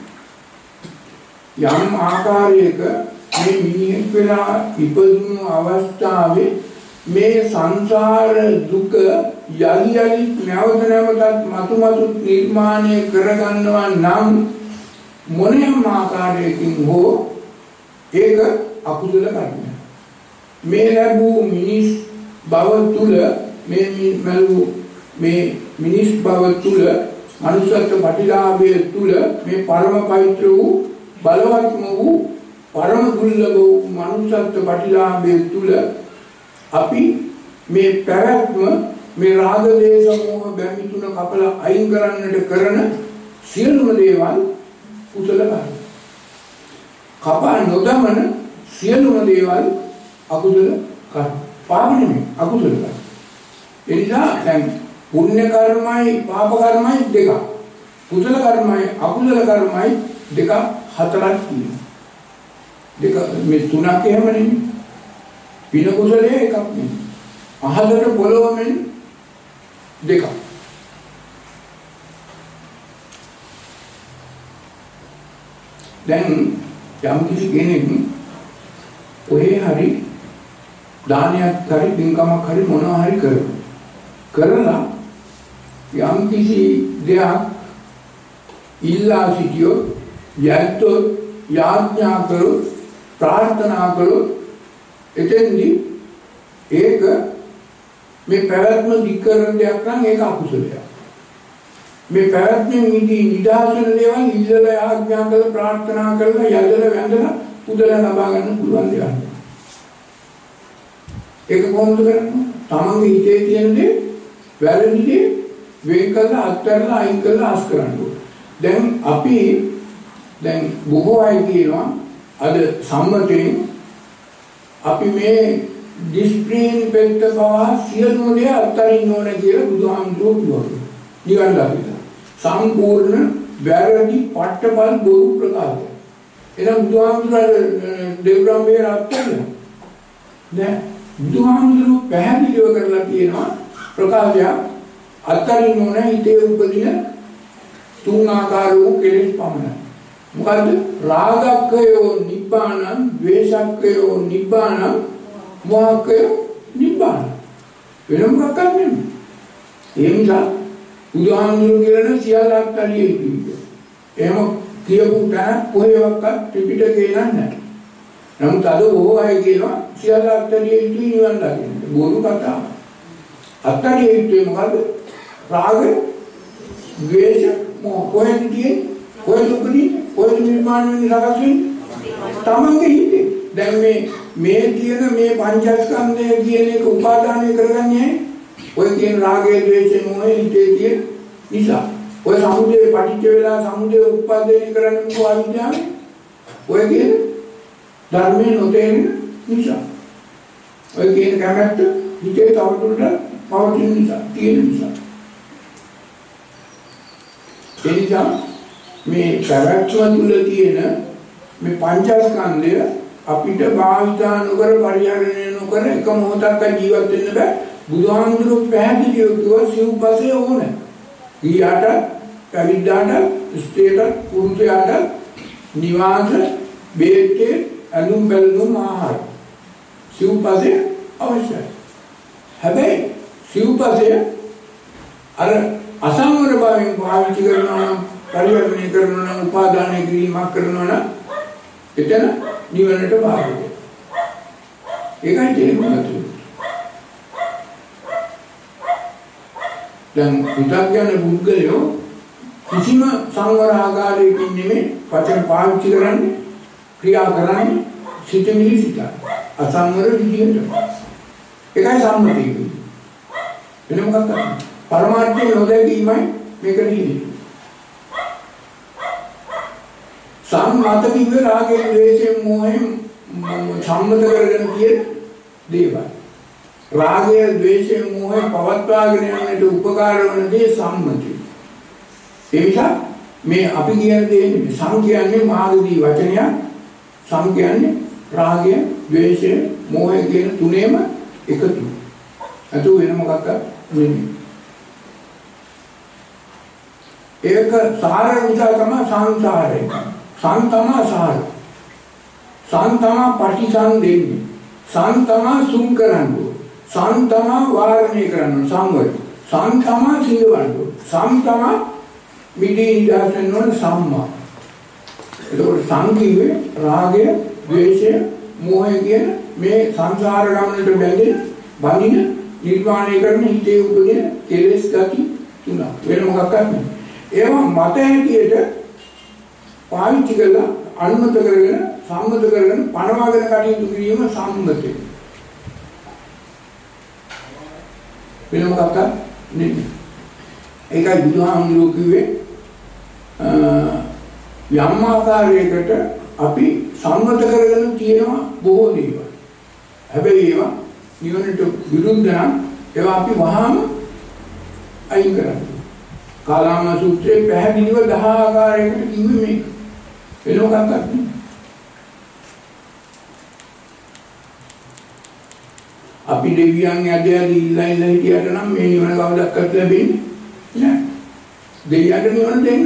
යම් ආකාරයක මේ මිනිහෙක් වෙලා ඉපදුණු අවස්ථාවේ මේ සංසාර දුක යලි යලි නැවත නැවතත් මතු මතු නිර්මාණය කරගන්නවා නම් මොනෑම ආකාරයකින් හෝ ඒක අකුසල කර්මයක්. මේ ලැබූ මිනිස් භව තුල මේ මලු මේ මිනිස් භව තුල මනුෂ්‍යත්ව ප්‍රතිලාභයේ තුල මේ පරම පවිත්‍ර වූ බලවත්ම වූ පරම දුර්ලභ වූ මනුෂ්‍යත්ව ප්‍රතිලාභයේ තුල අපි මේ පැවැත්ම මේ රාග දේශ මොහ බැමි තුන කපලා අයින් කරන්නට කරන සියලුම දේවල් කුසල කර්ම. කපා නොදමන සියලුම දේවල් අකුසල කර්ම. පාප නෙමෙයි අකුසල කර්ම. ඒ නිසා දැන් පුණ්‍ය කර්මයි පාප කර්මයි දෙක. කුසල කර්මයි අකුසල කර්මයි දෙක හතරක් තියෙනවා. දෙක මේ තුනක් එහෙම නෙමෙයි. පින කුසලයේ එකක් නෙමෙයි. අහසට පොළොවෙන් දෙක. දැන් යම් කිසි කෙනෙක් ඔහේ හරි දානයක් හරි පින්කමක් හරි මොනවා හරි කරනවා. කරලා යම් කිසි දෙයක් ඉල්ලා සිටියොත් යැත්තොත් යාඥා කරොත් ප්‍රාර්ථනා කරොත් එතෙන්දී ඒක මේ පැවැත්ම දික්කරන දෙයක් නම් ඒක අකුසලයක්. මේ පැවැත්මෙන් නිදි නිදාසන දේවල් ඉල්ලලා යාඥා කරලා ප්‍රාර්ථනා කරලා යදලා වැඳලා උදලා ලබා ගන්න පුළුවන් දෙයක්. ඒක කොහොමද කරන්නේ? තමන්ගේ හිතේ තියෙන දේ වැරදි දේ වෙන් කරලා අත්හැරලා අයින් කරලා අස් කරන්න ඕනේ. දැන් අපි දැන් බොහෝ අය කියනවා අද සම්මතයෙන් අපි මේ ඩිස්ප්‍රීන් පෙත්ත පවා සියලුම දේ අත්හරින්න ඕන කියලා බුදුහාමුදුරුවෝ කිව්වා. නිවන් දකින්න. සම්පූර්ණ වැරදි පට්ටපල් බොරු ප්‍රකාශය. එනම් බුදුහාමුදුරුවෝ දෙව්රම්බේ අත්හැරලා නෑ බුදුහාමුදුරුවෝ පැහැදිලිව කරලා තියෙනවා ප්‍රකාශය අත්හරින්න ඕන හිතේ උපදින තුන් ආකාර වූ කෙලෙස් පමණයි. මොකද්ද? රාගක්ඛයෝ නිබ්බානං, ද්වේෂක්ඛයෝ නිබ්බානං, මොහක්ඛයෝ නිබ්බානං. වෙන මොකක්ද නෙමෙයි. ඒ නිසා බුදුහාමුදුරුවෝ කියන සියල්ල අත්හරිය යුතුයි. එහෙම කියපු තැන කොහෙවත් ත්‍රිපිටකේ නැහැ. නමුත් අද බොහෝ අය කියනවා සියල්ල අත්හරිය යුතුයි නිවන් දකින්න. බොරු කතාව. අත්හරිය යුතුයි මොකද්ද? රාග, ද්වේෂ, මොහ කොහෙද තියෙන්නේ? කොහෙද උපදින්නේ? කොහෙද නිර්මාණය වෙන්නේ? රාග තමන්ගේ හිතේ. දැන් මේ මේ කියන මේ පංචස්කන්ධය කියන එක උපාදානය කරගන්නේ ඔය කියන රාගය, ද්වේෂය, මොහය හිතේ තියෙන නිසා. ඔය සමුදේ පටිච්ච වෙලා සමුදේ උත්පාදනය කරන්නේ මොකක්ද අවිද්‍යාව? ඔය කියන ධර්මයේ නොතේරෙන නිසා. ඔය කියන කැමැත්ත හිතේ තවදුරටත් පවතින නිසා, තියෙන නිසා. ඒ නිසා මේ පැවැත්ම තුළ තියෙන මේ පංචස්කන්ධය අපිට භාවිතා නොකර පරිහරණය නොකර එක මොහොතක් ජීවත් වෙන්න බෑ. බුදුහාමුදුරුවෝ පැහැදිලිව කිව්වා සිව්පසේ ඕනේ. ඊයට පැවිද්දාට, ස්ත්‍රියට, පුරුෂයාට නිවාස, බේතේ, අනුම් බැලුම් ආහාර. සිව්පසේ අවශ්‍යයි. හැබැයි සිව්පසේ අර අසංවර භාවයෙන් පාවිච්චි කරනවා නම්, පරිවර්තනය කරනවා නම්, උපාදානය කිරීමක් කරනවා නම් එතන නිවනට බාධායි. ඒකයි තේරුම් දැන් විතක්යන පුද්ගලයෝ කිසිම සංවර ආකාරයකින් නෙමෙයි වචන පාවිච්චි කරන්නේ, ක්‍රියා කරන්නේ සිතමිලි සිත. අසංවර විදියට. ඒකයි සම්මතිය. වෙන මොකක්ද? පරමාර්ථය නොදැකීමයි මේක තියෙන්නේ. සම්මත කිව්වේ රාගයෙන්, ද්වේෂයෙන්, මොහෙන් සම්මත කරගෙන තියෙන දේවල්. රාගය, ද්වේෂය, මොහය පවත්වාගෙන යන්නට උපකාර වන දේ සම්මතිය. ඒ නිසා මේ අපි කියන දේ සම් කියන්නේ මාර්ගදී වචනයක්. සම් කියන්නේ රාගය, ද්වේෂය, මොහය කියන තුනේම එකතු. අතු වෙන මොකක්ද නෙමෙයි. ඒක සාර නිසා තමයි සංසාරය. සංතම සාර. සංතම පටිසං දෙන්නේ. සංතම සුම් කරන්නේ. සංතම වාරණය කරනවා සංවර. සංතම සිඳවන්න. සංතම මිදී ඉඳන් නොන සම්මා. එතකොට සංකීර්ණ රාගය, ද්වේෂය, මෝහය කියන මේ සංසාර ගමනට බැඳෙන, බඳින, නිර්වාණය කරන හිතේ උපදින කෙලෙස් ගති තුන. වෙන මොකක්වත් නැහැ. ඒවා මත හැටියට පාවිච්චි කරලා අනුමත කරගෙන, සම්මත කරගෙන පනවාගෙන කටයුතු කිරීම සම්මතය. වෙන මොකක්වත් නෙමෙයි. ඒකයි බුදුහාමුදුරුවෝ කිව්වේ යම් ආකාරයකට අපි සම්මත කරගෙන තියෙනවා බොහෝ දේවල්. හැබැයි ඒවා නිවනට විරුද්ධ නම් ඒවා අපි වහාම අයින් කරනවා. කාලාම සූත්‍රයේ පැහැදිලිව දහ ආකාරයකට කිව්වේ මේක. වෙන මොකක්වත් නෙමෙයි. අපි දෙවියන් යදයදී ඉල්ලා ඉල්ලා හිටියට නම් මේ නිවන කවදාවත් ලැබෙන්නේ නැහැ. දෙවියන්ට නිවන දෙන්න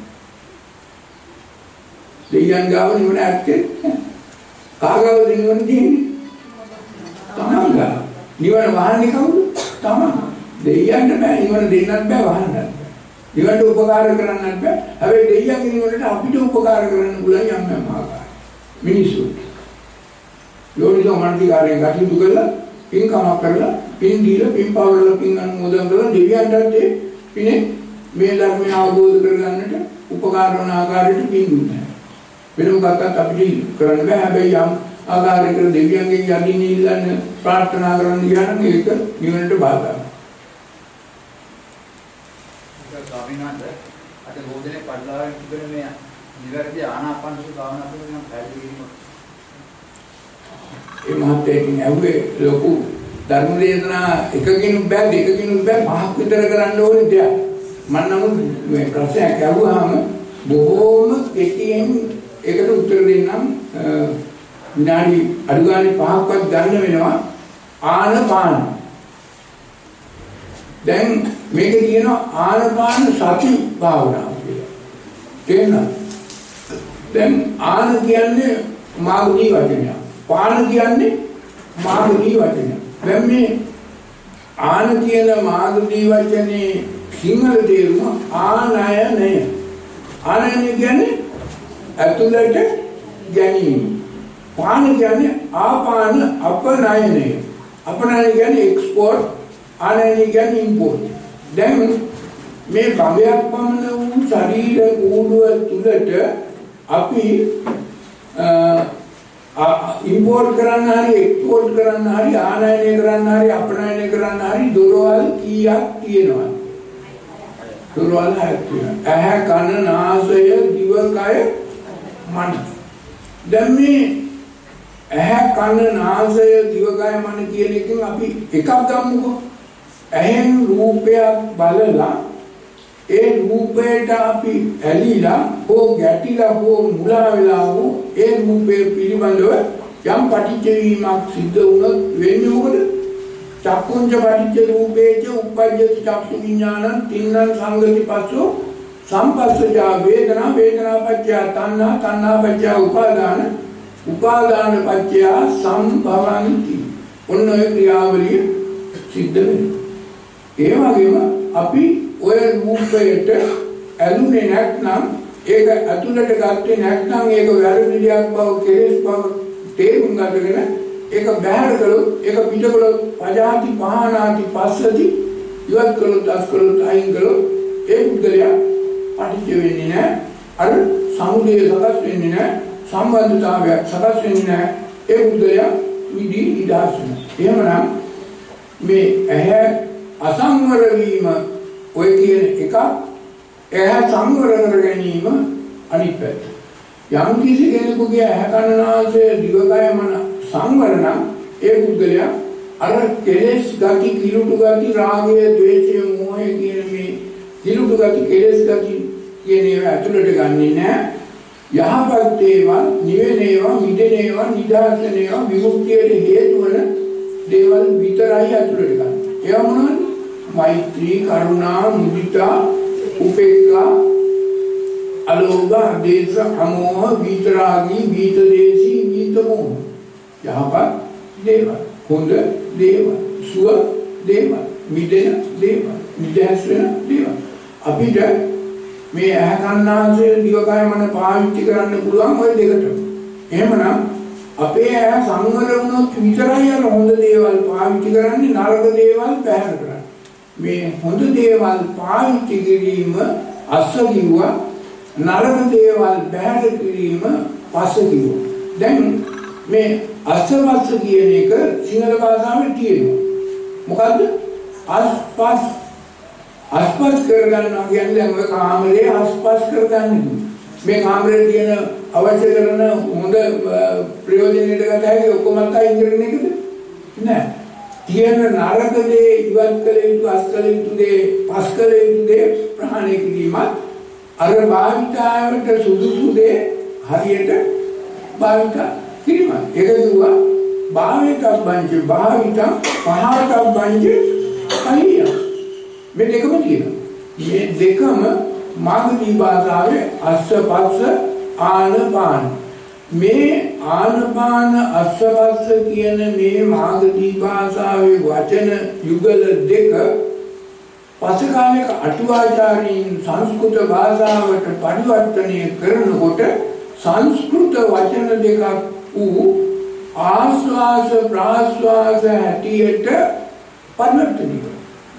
දෙවියන් ගාව නිවන ඇත්තේ නැහැ. කාගාවද නිවන දෙන්නේ? තමන් ගාව. නිවන වහන්නේ කවුද? තමන්. දෙවියන්ට බෑ නිවන දෙන්නත් බෑ වහන්නත් බෑ. නිවනට උපකාර කරන්නත් බෑ. හැබැයි දෙවියන්ගේ නිවනට අපිට උපකාර කරන්න පුළුවන් යම් යම් ආකාර. මිනිස්සු. යෝනිසෝ මනසිකාරයෙන් කටයුතු කළා පින්කමක් කරලා පින් දීලා පින් පවරල පින් අනුමෝදන් කරලා දෙවියන්ටත් ඒ පිනේ මේ ධර්මය අවබෝධ කරගන්නට උපකාර වන ආකාරයට පින් දුන්නා. වෙන මොකක්වත් අපිට කරන්න බෑ. හැබැයි යම් ආකාරයකට දෙවියන්ගෙන් යදින් ඉල්ලන්න ප්‍රාර්ථනා කරන්න ගියානම් ඒක නිවනට බාධායි. ස්වාමීන් වහන්සේ අද බෝධනේ පරිලාවෙන් තිබෙන මේ නිවැරදි ආනාපානසති භාවනා කරන නම් පැහැදිලි කිරීමක්. ඒ මහත්යෙන් ඇහුවේ ලොකු ධර්ම දේශනා එකකින් බෑ දෙකකින් බෑ පහක් විතර කරන්න ඕනේ දෙයක්. මම නමුත් මේ ප්‍රශ්නයක් අහුවාම බොහෝම කෙටියෙන් ඒකට උත්තර දෙන්නම්. විනාඩි අඩු ගානේ පහක්වත් ගන්න වෙනවා ආනපාන. දැන් මේක කියනවා ආනපාන සති භාවනාව කියලා. තේරෙනවද? දැන් ආන කියන්නේ මාගුණී වචනයක්. පාන කියන්නේ මාගුණී වචනයක්. දැන් මේ ආන කියන මාගුණී වචනේ සිංහල තේරුම ආනයනය. ආනයනය කියන්නේ ඇතුළට ගැනීම. පාන කියන්නේ ආපාන අපනයනය. අපනයනය කියන්නේ එක්ස්පෝර්ට්, ආනයනය කියන්නේ ඉම්පෝර්ට්. දැන් මේ බඹයක් පමණ වූ ශරීර කූඩුව තුලට අපි ඉම්පෝර්ට් කරන්න හරි එක්ස්පෝර්ට් කරන්න හරි ආනයනය කරන්න හරි අපනයනය කරන්න හරි දොරවල් කීයක් තියෙනවා? දොරවල් හයක් තියෙනවා. ඇහැ, කන, නාසය, දිව, කය, මන. දැන් මේ ඇහැ, කන, නාසය, දිව, කය, මන කියන එකෙන් අපි එකක් ගමුකෝ. ඇහෙන් රූපයක් බලලා ඒ රූපයට අපි ඇලිලා හෝ ගැටිලා හෝ මුලා වෙලා හෝ ඒ රූපේ පිළිබඳව යම් පටිච්ච වීමක් සිද්ධ වුණොත් වෙන්නේ මොකද? චක්කුංච පටිච්ච රූපේච උප්පජ්ජති චක්ඛු විඥානං තින්නං සංගති පස්සෝ සම්පස්සජා වේදනා වේදනා පච්චය තණ්හා තණ්හා පච්චය උපාදාන උපාදාන පච්චය සම්භවಂತಿ. ඔන්න ඔය ක්‍රියාවලිය සිද්ධ වෙනවා. ඒ වගේම අපි ඔය රූපයට ඇලුනේ නැත්නම් ඒක අතුලට ගත්තේ නැත්නම් ඒක වැරදි දෙයක් බව කෙලෙස් බව තේරුම් ගන්නගෙන ඒක බැහැර කළොත් ඒක පිට කළොත් පජාති පහනාති පස්සති ඉවත් කළොත් අස් කළොත් අයින් කළොත් ඒ පුද්ගලයා පටිච්ච වෙන්නේ නැහැ. අර සමුදය සකස් වෙන්නේ නැහැ. සම්බන්ධතාවයක් සකස් වෙන්නේ නැහැ. ඒ පුද්ගලයා විදි ඉදාස් වෙනවා. එහෙමනම් මේ ඇහැ අසංවර වීම ඔය කියන එක ඇහැ සංවර කර ගැනීම අනිත් පැත්ත. යම් කිසි කෙනෙකුගේ ඇහැ කන නාසය දිවකය මන සංවර නම් ඒ පුද්ගලයා අර කෙලෙස් ගති කිලුටු ගති රාගය ද්වේෂය මෝහය කියන මේ කිලුටු ගති කෙලෙස් ගති කියන ඒවා ඇතුළට ගන්නෙ නෑ. යහපත් ඒවා නිවෙන ඒවා මිදෙන ඒවා නිදහස් වෙන ඒවා විමුක්තියට හේතු වන දේවල් විතරයි ඇතුළට ගන්න. ඒවා මොනවද? මෛත්‍රී, කරුණා, මුදිතා, උපේක්ඛා, අලෝභ, දේශ, අමෝහ, විතරාගී, විතදේශී, විතමෝහ. යහපත් දේවල්, හොඳ දේවල්, සුව දේවල්, මිදෙන දේවල්, නිදහස් වෙන දේවල්. අපිට මේ ඇහැ කන්නාසය දිවකය මන පාවිච්චි කරන්න පුළුවන් ওই දෙකට. එහෙමනම් අපේ ඇහැ සංවර වුණොත් විතරයි අර හොඳ දේවල් පාවිච්චි කරන්නේ නරක දේවල් පැහැර කරන්නේ. මේ හොඳ දේවල් පාවිච්චි කිරීම අස්ස කිව්වා නරක දේවල් පැහැර කිරීම පස්ස කිව්වා. දැන් මේ අස්වස්ස කියන එක සිංහල භාෂාවේ තියෙනවා. මොකද්ද? අස්පස් අස්පස් කරගන්නවා කියන්නේ දැන් ඔය කාමරේ අස්පස් කරගන්නේ. මේ කාමරේ තියෙන අවශ්‍ය කරන හොඳ ප්‍රයෝජනෙට ගත හැකි ඔක්කොම අයින් කරන එකද? නෑ. තියෙන නරක දේ ඉවත් කළ යුතු අස්කල යුතු දේ පස් කළ යුතු දේ ප්‍රහාණය කිරීමත් අර භාවිතාවට සුදුසු දේ හරියට භාවිත කිරීමත්. ඒක දුවා භාවිත බංජ භාවිත පහත බංජ කලිය. මේ දෙකම තියෙනවා. මේ දෙකම මාගදී භාෂාවේ අස්ස පස්ස ආනපාන. මේ ආනපාන අස්ස පස්ස කියන මේ මාගදී භාෂාවේ වචන යුගල දෙක පසුකාලයක අටුවාචාරීන් සංස්කෘත භාෂාවට පරිවර්තනය කරනකොට සංස්කෘත වචන දෙකක් වූ ආස්වාස ප්‍රාස්වාස හැටියට පරිවර්තනය කරනවා.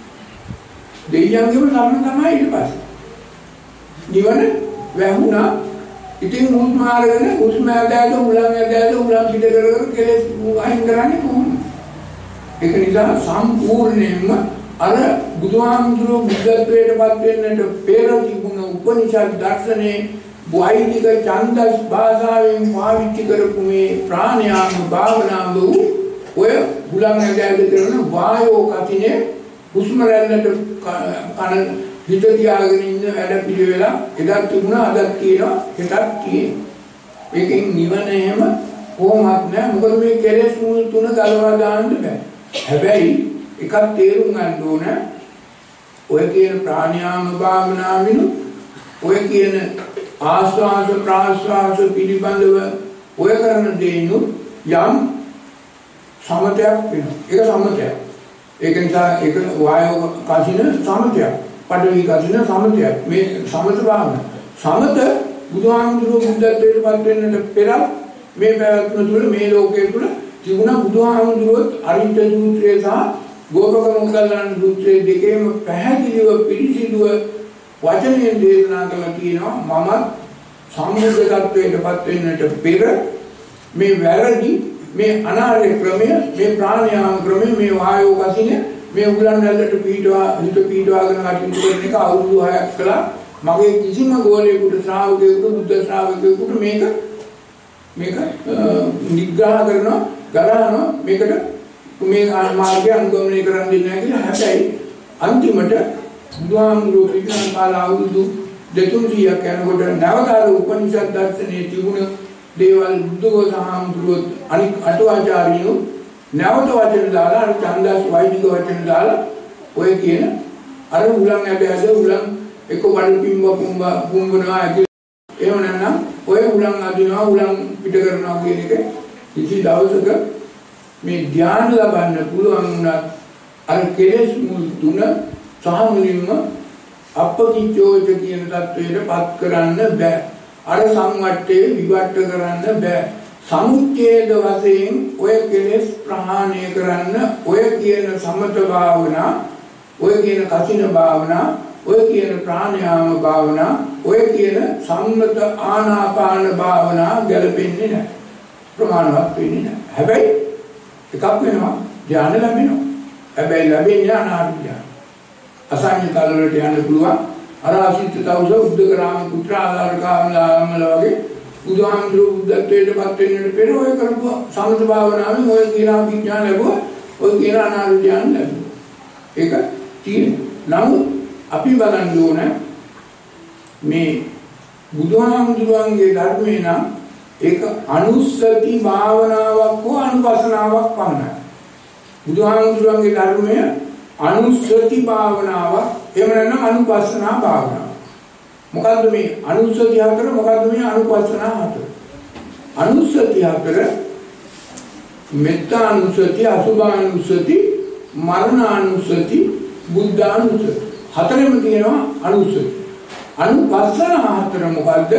දෙයියන්ගේම ධර්ම තමයි ඊට පස්සේ. නිවන වැහුණා. ඉතින් හුස්ම අරගෙන හුස්ම ඇදලා උලන් ඇදලා උලන් පිට කර කර කෙලෙස් අයින් කරන්නේ කොහොමද? ඒක නිසා සම්පූර්ණයෙන්ම අර බුදුහාමුදුරුවෝ බුද්ධත්වයට පත් වෙන්නට පෙර තිබුණ උපනිෂද් දර්ශනේ වෛදික ඡන්දස් භාෂාවෙන් පාවිච්චි කරපු මේ ප්‍රාණයාම භාවනාව ඔය උලන් ඇදලා කරන වායෝ කතිනේ හුස්ම රැල්ලට කන හිත තියාගෙන ඉන්න වැඩ පිළිවෙල එදත් තිබුණා අදත් තියෙනවා හෙටත් තියෙනවා. ඒකෙන් නිවන එහෙම කොහොමත් නෑ. මොකද මේ කෙලෙස් මුල් තුන ගලවා දාන්න බෑ. හැබැයි එකක් තේරුම් ගන්න ඕන ඔය කියන ප්‍රාණයාම භාවනාවින ඔය කියන ආස්වාද ප්‍රාස්වාද පිළිබඳව ඔය කරන දේනු යම් සමතයක් වෙනවා. ඒක සමතයක්. ඒක නිසා ඒක වායෝ කසින සමතයක්. පඩවි කසින සමතයක්. මේ සමත භාවන. සමත බුදුහාමුදුරුවෝ බුද්ධත්වයට පත් වෙන්නට පෙර මේ පැවැත්ම තුළ මේ ලෝකයේ තුළ තිබුණා. බුදුහාමුදුරුවෝත් අරිට සූත්‍රය සහ ගෝපක මොග්ගල්ලාන සූත්‍රයේ දෙකේම පැහැදිලිව පිළිසිදුව වචනයෙන් දේශනා කළා කියනවා මම සම්මුතිකත්වයට පත් වෙන්නට පෙර මේ වැරදි මේ අනාර්ය ක්‍රමය මේ ප්‍රාණයාම ක්‍රමය මේ වායෝ කසින මේ උගලන් ඇල්ලට පීඩවා හිත පීඩවාගෙන කටයුතු කරන එක අවුරුදු හයක් කළා. මගේ කිසිම ගෝලයකට ශ්‍රාවකයෙකුට බුද්ධ ශ්‍රාවකයෙකුට මේක මේක නිග්‍රහ කරනවා ගලනවා මේකට මේ මාර්ගය අනුගමනය කරන්න දෙන්නේ නැහැ කියලා. හැබැයි අන්තිමට බුදුහාමුදුරුවෝ පිටින් කාල අවුරුදු දෙතුන්සියක් යනකොට නවතර උපනිෂද් දර්ශනයේ තිබුණ දේවල් බුදුගෝසහාමුදුරුවෝ අනික් අටුවාචාර්යෝ නැවත වචන දාලා අර ඡන්දස් වෛදික වචන දාලා ඔය කියන අර උලන් ඇද ඇද උලන් එක වඩ පිම්බ පුම්බ පුම්බනවා ඇති. එහෙම නැත්නම් ඔය උලන් අදිනවා උලන් පිට කරනවා කියන එක කිසි දවසක මේ ධ්‍යාන ලබන්න පුළුවන් වුණත් අර කෙලෙස් මුල් තුන සහ මුලින්ම අපකිච්ඡෝච කියන தത്വයට පත් කරන්න බෑ. අර සංවට්ටේ විවට්ට කරන්න බෑ. සමුච්ඡේද වශයෙන් ඔය කෙලෙස් ප්‍රහාණය කරන්න ඔය කියන සමත භාවනා ඔය කියන කසින භාවනා ඔය කියන ප්‍රාණයාම භාවනා ඔය කියන සම්මත ආනාපාන භාවනා ගැලපෙන්නේ නැහැ. ප්‍රමාණවත් වෙන්නේ නැහැ. හැබැයි එකක් වෙනවා ධ්‍යාන ලැබෙනවා. හැබැයි ලැබෙන්නේ අනාත්ම ධ්‍යාන. අසංඥ තල වලට යන්න පුළුවන්. අර අසිත තවුස උද්දකරාම පුත්‍ර ආලාරකාමලාමල වගේ බුදුහාමුදුරුවෝ බුද්ධත්වයට පත් වෙන්නට පෙර ඔය කරපු සමත භාවනාවෙන් ඔය කියන විඥාන ලැබුවා. ඔය කියන අනාත්ම ධ්‍යාන ලැබුවා. ඒක තියෙනවා. නමුත් අපි බලන්න ඕන මේ බුදුහාමුදුරුවන්ගේ ධර්මේ නම් ඒක අනුස්සති භාවනාවක් හෝ අනුපස්සනාවක් පමණයි. බුදුහාමුදුරුවන්ගේ ධර්මය අනුස්සති භාවනාවක් එහෙම නැත්නම් අනුපස්සනා භාවනාවක්. මොකද්ද මේ අනුස්සති හතර මොකද්ද මේ අනුපස්සනා හතර? අනුස්සති හතර මෙත්තානුස්සති අසුභානුස්සති මරණානුස්සති බුද්ධානුස්සති හතරෙම තියෙනවා අනුස්සති. අනුපස්සන හතර මොකද්ද?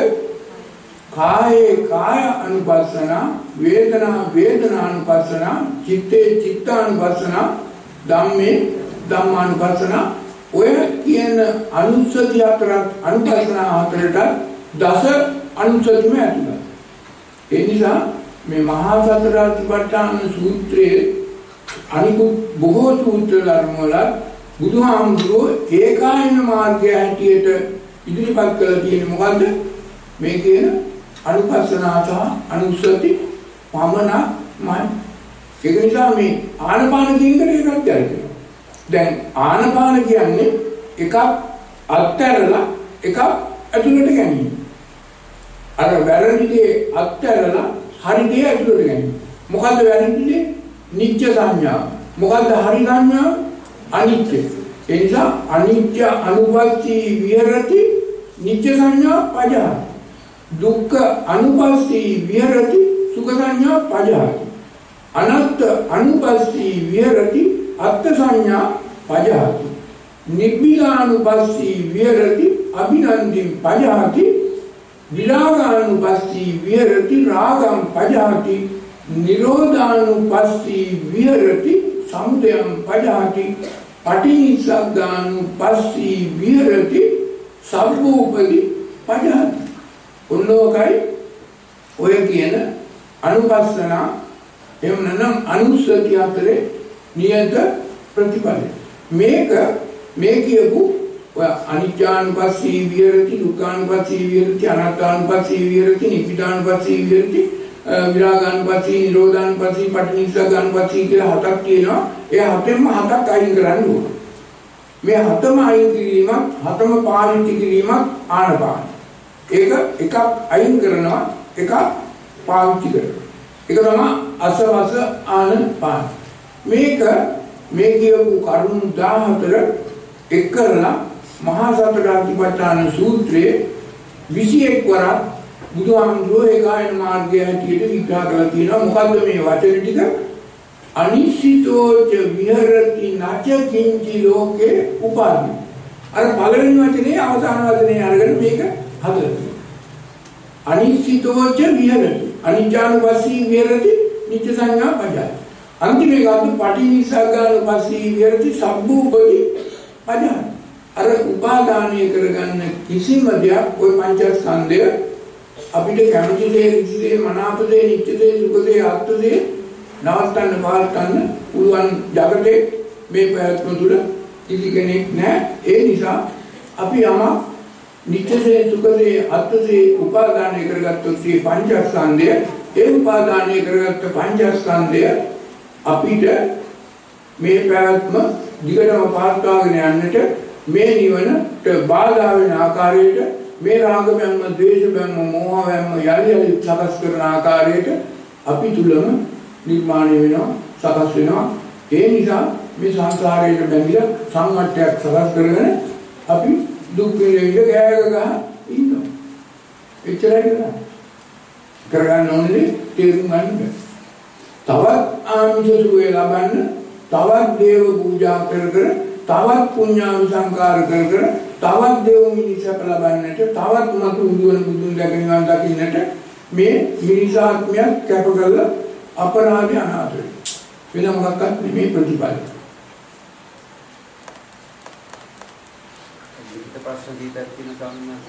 කායේ කාය අනුපස්සන, වේදනා වේදනා අනුපස්සන, චිත්තේ චිත්තානුපස්සන, ධම්මේ ධම්මානුපස්සන. ඔය කියන අනුස්සති හතරක් අනුපස්සන හතරට දස අනුස්සතිම ඇතුළත්. ඒ නිසා මේ මහා සතරාතිපට්ඨාන සූත්‍රයේ අනිකුත් බොහෝ සූත්‍ර ධර්ම වල බුදුහාමුදුරුවෝ ඒකායන මාර්ගය හැටියට ඉදිරිපත් කළ තියෙන්නේ මොකද්ද? මේ කියන අනුපස්සනා සහ අනුස්සති පමණක්මයි. ඒක නිසා මේ ආනපාන කියන එක එකක් දැක්කේ. දැන් ආනපාන කියන්නේ එකක් අත්හැරලා එකක් ඇතුළට ගැනීම. අර වැරදි දේ අත්හැරලා හරි දේ ඇතුළට ගැනීම. මොකද්ද වැරදි දේ? නිත්‍ය සංඥා. මොකද්ද හරි සංඥා? අනිත්‍ය. ඒ නිසා අනිත්‍ය අනුපස්සී විහෙරති නිත්‍ය සංඥා පජහති. දුක්ඛ අනුපස්සී විහෙරති සුඛ සංඥා පජහති. අනත්ත අනුපස්සී විහෙරති අත්ථ සංඥා පජහති. නිබ්බිදානුපස්සී විහෙරති අභිනන්දින් පජහති. විරාගානුපස්සී විහෙරති රාගං පජහති. නිරෝධානුපස්සී විහෙරති සමුදයං පජහති. පටිනිස්සග්ගානුපස්සී විහෙරති සබ්බෝපදි පජහති. ඔන්නෝකයි ඔය කියන අනුපස්සන එහෙම නැත්නම් අනුස්සති අතරේ නියත ප්‍රතිපලය. මේක මේ කියපු ඔය අනිත්‍යානුපස්සී විහෙරති, දුක්ඛානුපස්සී විහෙරති, අනාත්මානුපස්සී විහෙරති, නිබ්බිදානුපස්සී විහෙරති, විරාගානුපස්සී, නිරෝධානුපස්සී, පටිනිස්සග්ගානුපස්සී කියලා හතක් තියෙනවා. ඒ හතෙන්ම හතක් අයින් කරන්න ඕන. මේ හතම අයින් කිරීමක්, හතම පාවිච්චි කිරීමක් ආනපාන. ඒක එකක් අයින් කරනවා, එකක් පාවිච්චි කරනවා. ඒක තමයි අසවස ආනපාන. මේක මේ කියපු කරුණු දාහතර එක් කරලා මහා සතරාතිපට්ඨාන සූත්‍රයේ විසි එක් වරක් බුදුහාමුදුරුවෝ ඒකායන මාර්ගය හැටියට විග්‍රහ කරලා තියෙනවා. මොකද්ද මේ වචන ටික? අනිශ්චිතෝච විහෙරති නච කිංචි ලෝකේ උපාදි. අර පළවෙනි වචනේ අවසාන වචනේ අරගෙන මේක හදලා. අනිශ්චිතෝච විහෙරති අනිත්‍යානුපස්සී විහෙරති නිත්‍ය සංඥා පජහති. අන්තිමේ ගාතු පටිනිස්සග්ගානුපස්සී විහෙරති සබ්බූපදී පජහති. අර උපාදානය කරගන්න කිසිම දෙයක් ওই පංචස්කන්ධය අපිට කැමති දේ, ඉතිරි මනාප දේ, නිත්‍ය දේ, සුඛ දේ, ආත්ම දේ නවත්තන්න පාලන්න පුළුවන් జగතේ මේ ප්‍රයත්න තුළ කිසි කෙනෙක් නැහැ. ඒ නිසා අපි යම නිත්‍ය දේ, සුඛ දේ, ආත්ම දේ උපාදානය කරගත්තොත් මේ පංචස්කන්ධය, ඒ උපාදානය කරගත්ත පංචස්කන්ධය අපිට මේ ප්‍රයත්න දිගටම පාත්වාගෙන යන්නට මේ නිවනට බාධා වෙන ආකාරයට මේ රාග බැම්ම, ද්වේෂ බැම්ම, මෝහ බැම්ම යලි යලි සකස් කරන ආකාරයට අපි තුලම නිර්මාණය වෙනවා, සකස් වෙනවා. ඒ නිසා මේ සංසාරයට බැඳිලා සංවට්ටයක් සකස් කරගෙන අපි දුක් විඳින්න ගෑග ගහ ඉන්නවා. එච්චරයි කරන්නේ. කරගන්න ඕනේ තේරුම් ගන්න. තවත් ආමිෂ සුවේ ලබන්න, තවත් දේව පූජා කර කර, තවත් පුණ්‍යාවි සංකාර කර කර, තවත් දේව මිනිසක ලබන්නට, තවත් මතු උදුවන බුදුන් දැකගෙන දකින්නට මේ මිනිසාත්මයක් කැප කරලා අපරාධය අනාථ වෙන මොකක්වත් නෙමේ ප්‍රතිපල. ඊට පස්සේ දීපත් තියෙන සම්මත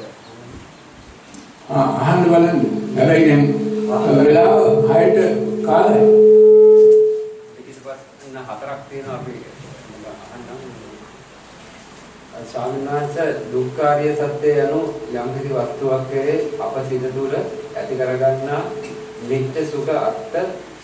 ආ අහන්න බලන්න. හැබැයි දැන් වෙලාව හයට කාලයි. ඊට පස්සේ හතරක් තියෙනවා අපි අහන්න. ස්වාමීන් වහන්සේ දුක්ඛාරිය සත්‍ය යනු යම් කිසි වස්තුවක් වේ අප සිත තුළ ඇති කරගන්නා නිත්‍ය සුඛ අත්ත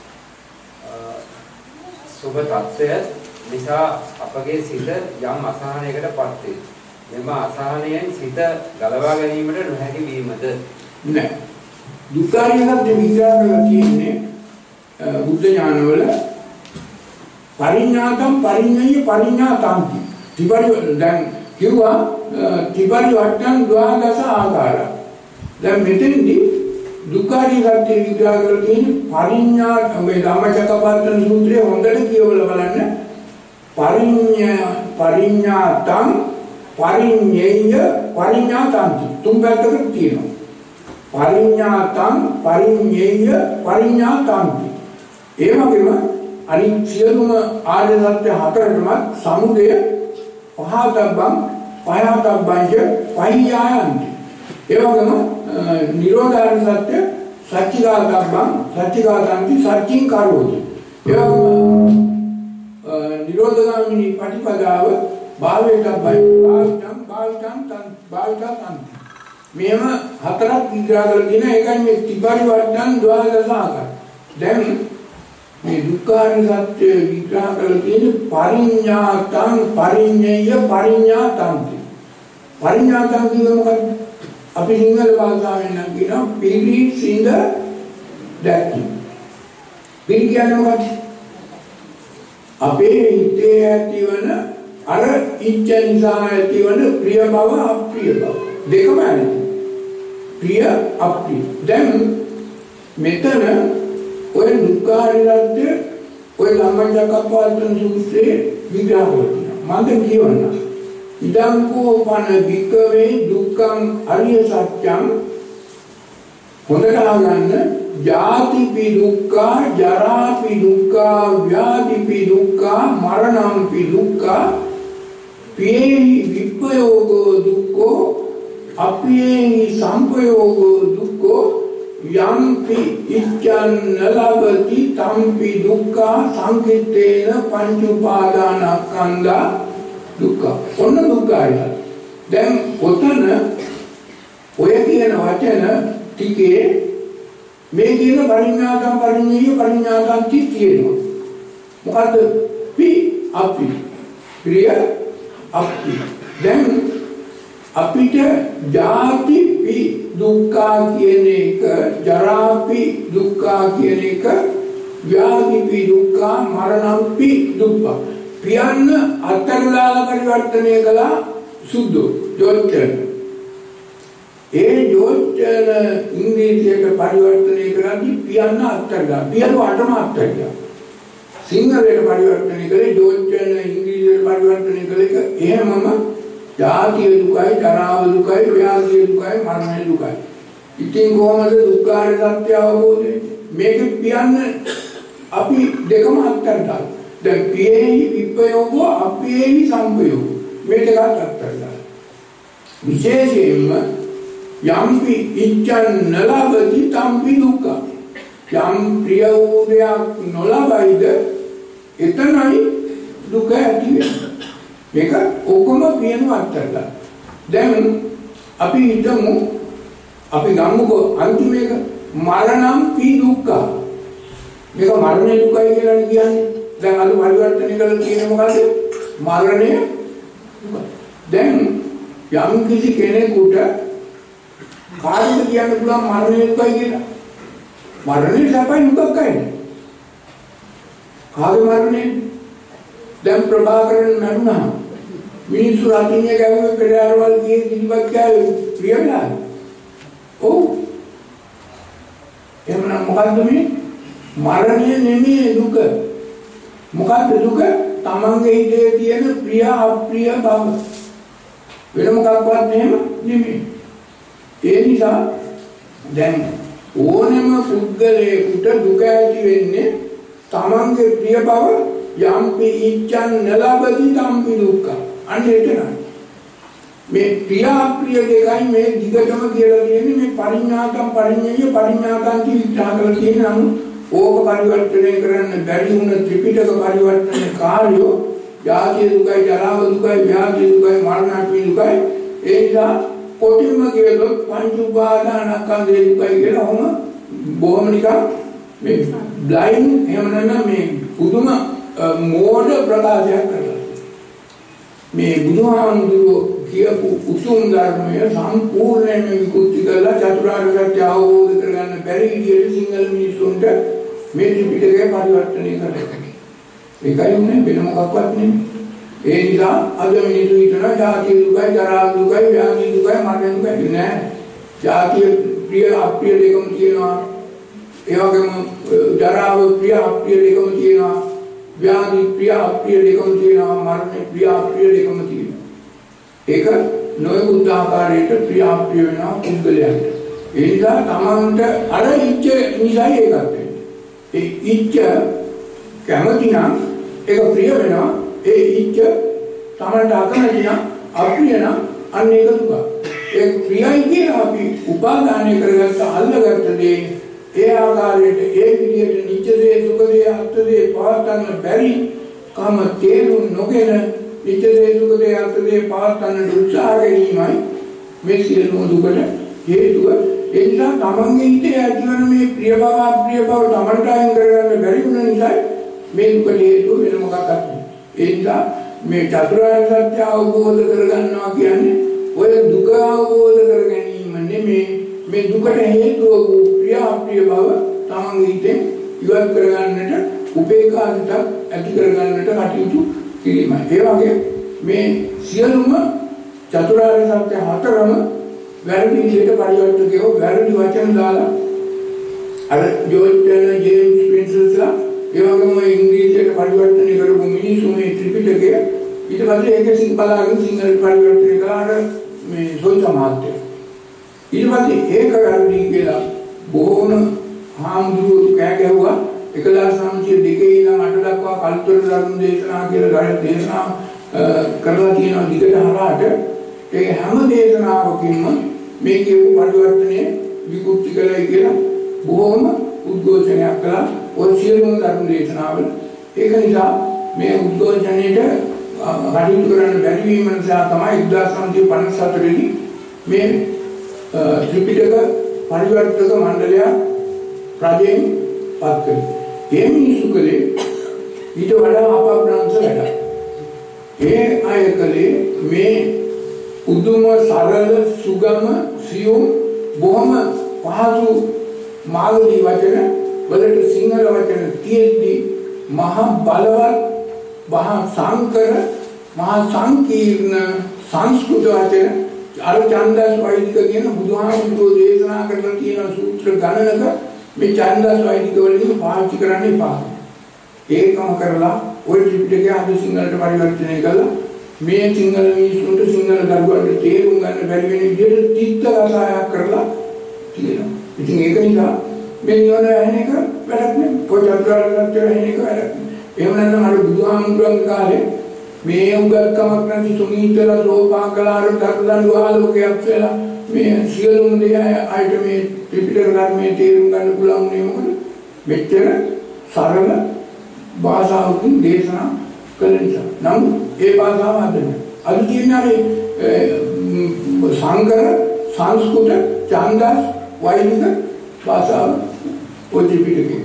සුභ තත්ත්වය නිසා අපගේ සිත යම් අසහනයකටපත් වේ. මෙම අසහනයෙන් සිත ගලවා ගැනීමට නොහැකි වීමද? නෑ. දුක්ඛාරිය සත්‍ය විග්‍රහ කරලා තියෙන්නේ බුද්ධ ඥානවල පරිඥාතම් පරිඥය පරිඥාතාන්ති. ත්‍රිපරි දැන් කිව්වා ත්‍රිපරි වට්ටම් ද්වාදස ආකාර. දැන් මෙතෙන්දී දුක්ඛාරිය සත්‍ය විග්‍රහ කරලා තියෙන්නේ පරිඥා මේ ධම්මචක්කපවත්තන සූත්‍රයේ හොඳට කියවලා බලන්න. පරිඥා පරිඥාතං පරිඤ්ඤය පරිඤ්ඤාතන්ති තුන් පැත්තකට තියෙනවා. පරිඤ්ඤාතං පරිඤ්ඤය පරිඤ්ඤාතන්ති. ඒ වගේම අනිත් සියලුම ආර්ය සත්‍ය හතරටම සමුදය පහතබ්බං පහතබ්බංජ පහියායන්ති. ඒ වගේම නිරෝධාර්ය සත්‍ය සච්චිකාතබ්බං සච්චිකාතන්ති සච්චින් කරෝති. ඒ වගේම නිරෝධගාමිනී පටිපදාව භාවයටබ්බයි භාවිතං භාවිතං තං භාවිතං. මේව හතරක් විග්‍රහ කරලා තියෙන එකයි මේ ත්‍රිපරිවර්තන ද්වාදශාකර. දැන් මේ දුක්ඛාරිය සත්‍ය විග්‍රහ කරලා තියෙන පරිඤ්ඤාතං පරිඤ්ඤය පරිඤ්ඤාතන්ති. පරිඤ්ඤාතං කියන්නේ මොකක්ද? අපි සිංහල භාෂාවෙන් නම් කියනවා පිරිසිඳ දැක්කේ. පිරි කියන්නේ මොකක්ද? අපේ හිතේ ඇතිවන අර ඉච්ඡ නිසා ඇතිවන ප්‍රිය බව අප්‍රිය බව දෙකම ඇති. ප්‍රිය අප්‍රිය. දැන් මෙතන ඔය දුක්ඛාරිය ඔය ධම්මචක්කප්පවත්තන සූත්‍රයේ විග්‍රහ කරනවා. මම කියවන්න. ඉදං කෝපන වික්කවේ දුක්ඛං අරිය සත්‍යං හොඳට අහගන්න. ජාතිපි දුක්ඛා ජරාපි දුක්ඛා ව්‍යාධිපි දුක්ඛා මරණම්පි දුක්ඛා පියේහි විප්පයෝගෝ දුක්ඛෝ අප්පියේහි සම්පයෝගෝ දුක්ඛෝ යම්පි ඉච්ඡන් නලබති තම්පි දුක්ඛා සංකිට්ඨේන පංච උපාදානස්කන්ධා දුක්ඛ. ඔන්න දුක්ඛයි. දැන් ඔතන ඔය කියන වචන ටිකේ මේ කියන පරිඥාතම් පරිඤ්ඤය පරිඥාතම් තියෙනවා. මොකද්ද? පි අපි ප්‍රිය අපි. දැන් අපිට ජාති පි දුක්ඛ කියන එක, ජරා පි දුක්ඛ කියන එක, ව්‍යාධි පි දුක්ඛ, මරණ පි දුක්ඛ. පියන්න අත්තරදාලා පරිවර්තනය කළා සුද්ධ ජෝත්‍යන. ඒ ජෝත්‍යන ඉංග්‍රීසියට පරිවර්තනය කරද්දී පියන්න අත්තරදා. පියන වටම අත්තරදා. සිංහලයට පරිවර්තනය කරේ ජෝත්‍යන ඉංග්‍රීසියට පරිවර්තනය කළ එක එහෙමම ජාතිය දුකයි, ජරාව දුකයි, ව්‍යාධිය දුකයි, මරණය දුකයි. ඉතින් කොහොමද දුක්ඛාරිය සත්‍ය අවබෝධ වෙන්නේ? මේක පියන්න අපි දෙකම අත්තරදා. දැන් පියේහි විප්පයෝගෝ අප්පියේහි සම්පයෝගෝ මේ දෙකත් අත්තරදා. විශේෂයෙන්ම යම්පි ඉච්ඡන් නලබති තම්පි දුක්ඛ. යම් ප්‍රිය වූ දෙයක් නොලබයිද එතනයි දුක ඇති වෙන්නේ. මේක ඔක්කොම පියන අත්තරදා. දැන් අපි හිතමු අපි ගමුකෝ අන්තිම එක මරණම් පි දුක්ඛ. මේක මරණය දුකයි කියලා කියන්නේ. දැන් අද පරිවර්තනය කරලා කියන්නේ මොකද්ද? මරණය දුක. දැන් යම් කිසි කෙනෙකුට කාටද කියන්න පුළුවන් මරණය දුකයි කියලා? මරණය සැපයි දුකයි. කාගේ මරණය? දැන් ප්‍රභාකරන් මරුණා. මිනිස්සු රටින්නේ ගැවුවේ පෙරාරවල් ගියේ කිලිවත් කෑවේ ප්‍රියමලා. ඔව්. එහෙනම් මොකද්ද මේ? මරණය නෙමෙයි දුක. මොකක්ද දුක? තමන්ගේ හිතේ තියෙන ප්‍රිය අප්‍රිය බව. වෙන මොකක්වත් නෙම නෙමෙයි. ඒ නිසා දැන් ඕනෑම පුද්ගලයෙකුට දුක ඇති වෙන්නේ තමන්ගේ ප්‍රිය බව යම්පි ඉච්ඡන් නලබති තම්පි දුක්ඛ. අනිතන මේ ප්‍රිය අප්‍රිය දෙකයි මේ දිගටම කියලා තියෙන්නේ මේ පරිඥාතම් පරිඤ්ඤය පරිඥාතම් කියලා විස්තර කරලා තියෙන නමුත් ඕක පරිවර්තනය කරන්න බැරි වුණ ත්‍රිපිටක පරිවර්තන කාර්යෝ ජාතිය දුකයි, ජරාව දුකයි, ව්‍යාධි දුකයි, මරණ දුකයි. ඒ නිසා කොටින්ම කියලොත් පංච උපාදානස්කන්ධේ දුකයි කියලා ඔහොම බොහොම නිකන් මේ බ්ලයින්ඩ් එහෙම නැත්නම් මේ පුදුම මෝඩ ප්‍රකාශයක් කරලා මේ බුදුහාමුදුරුවෝ කියපු උතුම් ධර්මය සම්පූර්ණයෙන්ම විකෘති කරලා චතුරාර්ය සත්‍ය අවබෝධ කරගන්න බැරි විදිහට සිංහල මිනිස්සුන්ට මේ ත්‍රිපිටකය පරිවර්තනය කරලා. ඒකයි උනේ වෙන මොකක්වත් නෙමෙයි. ඒ නිසා අද මිනිස්සු හිතනවා ජාතිය දුකයි, ජරා දුකයි, ව්‍යාධි දුකයි, මරණ දුකයි නෑ. ජාතිය ප්‍රිය අප්‍රිය දෙකම තියෙනවා. ඒ වගේම ජරාව ප්‍රිය අප්‍රිය දෙකම තියෙනවා. ව්‍යාධි ප්‍රිය අප්‍රිය දෙකම තියෙනවා. මරණ ප්‍රිය අප්‍රිය දෙකම තියෙනවා. ඒක නොයෙකුත් ආකාරයට ප්‍රියාප්‍රිය වෙනවා පුද්ගලයන්ට. ඒ නිසා තමන්ට අර ඉච්ඡ නිසා ඒකත් වෙන්නේ. ඒ ඉච්ඡ කැමති නම් ඒක ප්‍රිය වෙනවා. ඒ ඉච්ඡ තමන්ට අකමැති නම් අප්‍රිය නම් අන්න ඒක දුක. ඒ ප්‍රියයි කියලා අපි උපාදානය කරගත්ත අල්ලගත්ත දේ ඒ ආකාරයට ඒ විදිහට නිච්ච දේ දුක දේ අත්ථ දේ පවත්න්න බැරි කම තේරුම් නොගෙන නිච්ච දේ දුක දේ අත්ථ දේ පවත්න්න උත්සාහ ගැනීමයි මේ සියලුම දුකට හේතුව. ඒ නිසා තමන්ගේ හිතේ ඇතිවන මේ ප්‍රිය බව අප්‍රිය බව තමන්ට අයින් කරගන්න බැරි වුණ නිසා මේ දුකට හේතුව වෙන මොකක්වත් නැහැ. ඒ නිසා මේ චතුරාර්ය සත්‍ය අවබෝධ කරගන්නවා කියන්නේ ඔය දුක අවබෝධ කර ගැනීම නෙමෙයි, මේ දුකට හේතුව වූ ප්‍රිය අප්‍රිය බව තමන්ගේ හිතෙන් ඉවත් කරගන්නට උපේක්ෂාවට ඇති කරගන්නට කටයුතු කිරීමයි. ඒ වගේ මේ සියලුම චතුරාර්ය සත්‍ය හතරම වැරදි විදිහට පරිවර්තකයෝ වැරදි වචන දාලා අර ජෝර්ජ් ජේම්ස් ප්‍රින්සස්ලා ඒ වගේම ඉංග්‍රීසියට පරිවර්තනය කරපු මිනිස්සු මේ ත්‍රිපිටකය ඊට පස්සේ ඒක සිංහලෙන් සිංහලට පරිවර්තනය කළාට මේ සොයිත මාත්‍ය ඊට පස්සේ ඒක වැරදි කියලා බොහෝම හාමුදුරුවෝ කෑ ගැහුවා. එකදාස් නවසිය දෙකේ ඉඳන් අට දක්වා කල්තර ධර්ම දේශනා කියලා ගායන දේශනා කරලා තියෙනවා දිගට හරහාට. ඒ හැම දේශනාවකින්ම මේ කියපු පරිවර්තනයේ විකෘති කළයි කියලා බොහොම උද්ඝෝෂණයක් කළා ඔය සියලුම ධර්ම දේශනාවල. ඒක නිසා මේ උද්ඝෝෂණයට කටයුතු කරන්න බැරි වීම නිසා තමයි එක්දාස් නවසිය පනස් හතරේ දී මේ ත්‍රිපිටක පරිවර්තක මණ්ඩලය රජයෙන් පත් කළේ. ඒ මිනිසු කලේ ඊට වඩා අප්‍රාංශ වැඩ. ඒ අය කලේ මේ උදුම සරල සුගම සියුම් බොහොම පහසු මාළවී වචන වලට සිංහල වචන තියෙද්දි මහා බලවත් මහා සංකර මහා සංකීර්ණ සංස්කෘත වචන අර ඡන්දස් වෛදික කියන බුදුහාමුදුරෝ දේශනා කරලා තියෙන සූත්‍ර ගණනක මේ ඡන්දස් වෛදික වලින් පාවිච්චි කරන්න එපා. ඒකම කරලා ওই ත්‍රිපිටකය අද සිංහලට පරිවර්තනය කළා. මේ සිංහල මිනිස්සුන්ට සිංහල දරුවන්ට තේරුම් ගන්න බැරි වෙන විදිහට තිත්ත කතාවක් කරලා තියෙනවා. ඉතින් ඒක නිසා මේ නිවන ඇහෙන එක වැඩක් නෙමෙයි. පොත අත්දැකීම් ඇහෙන එක වැඩක් නෙමෙයි. එහෙම නැත්නම් අර බුදුහාමුදුරන්ගේ කාලේ මේ උගත්කමක් නැති සුනීතල සෝපාකලාර දර්දඬු ආලෝකයක් කියලා මේ සියලුම දේ අයිට මේ ත්‍රිපිටක ධර්මයේ තේරුම් ගන්න පුළුවන් නේ මොකද? මෙච්චර සරල භාෂාවකින් දේශනා කළ නිසා. නමුත් ඒ භාෂාව අද නැහැ. අද කියන්නේ සංකර සංස්කෘත ඡන්දස් වෛදික භාෂාව ඔය ත්‍රිපිටකේ.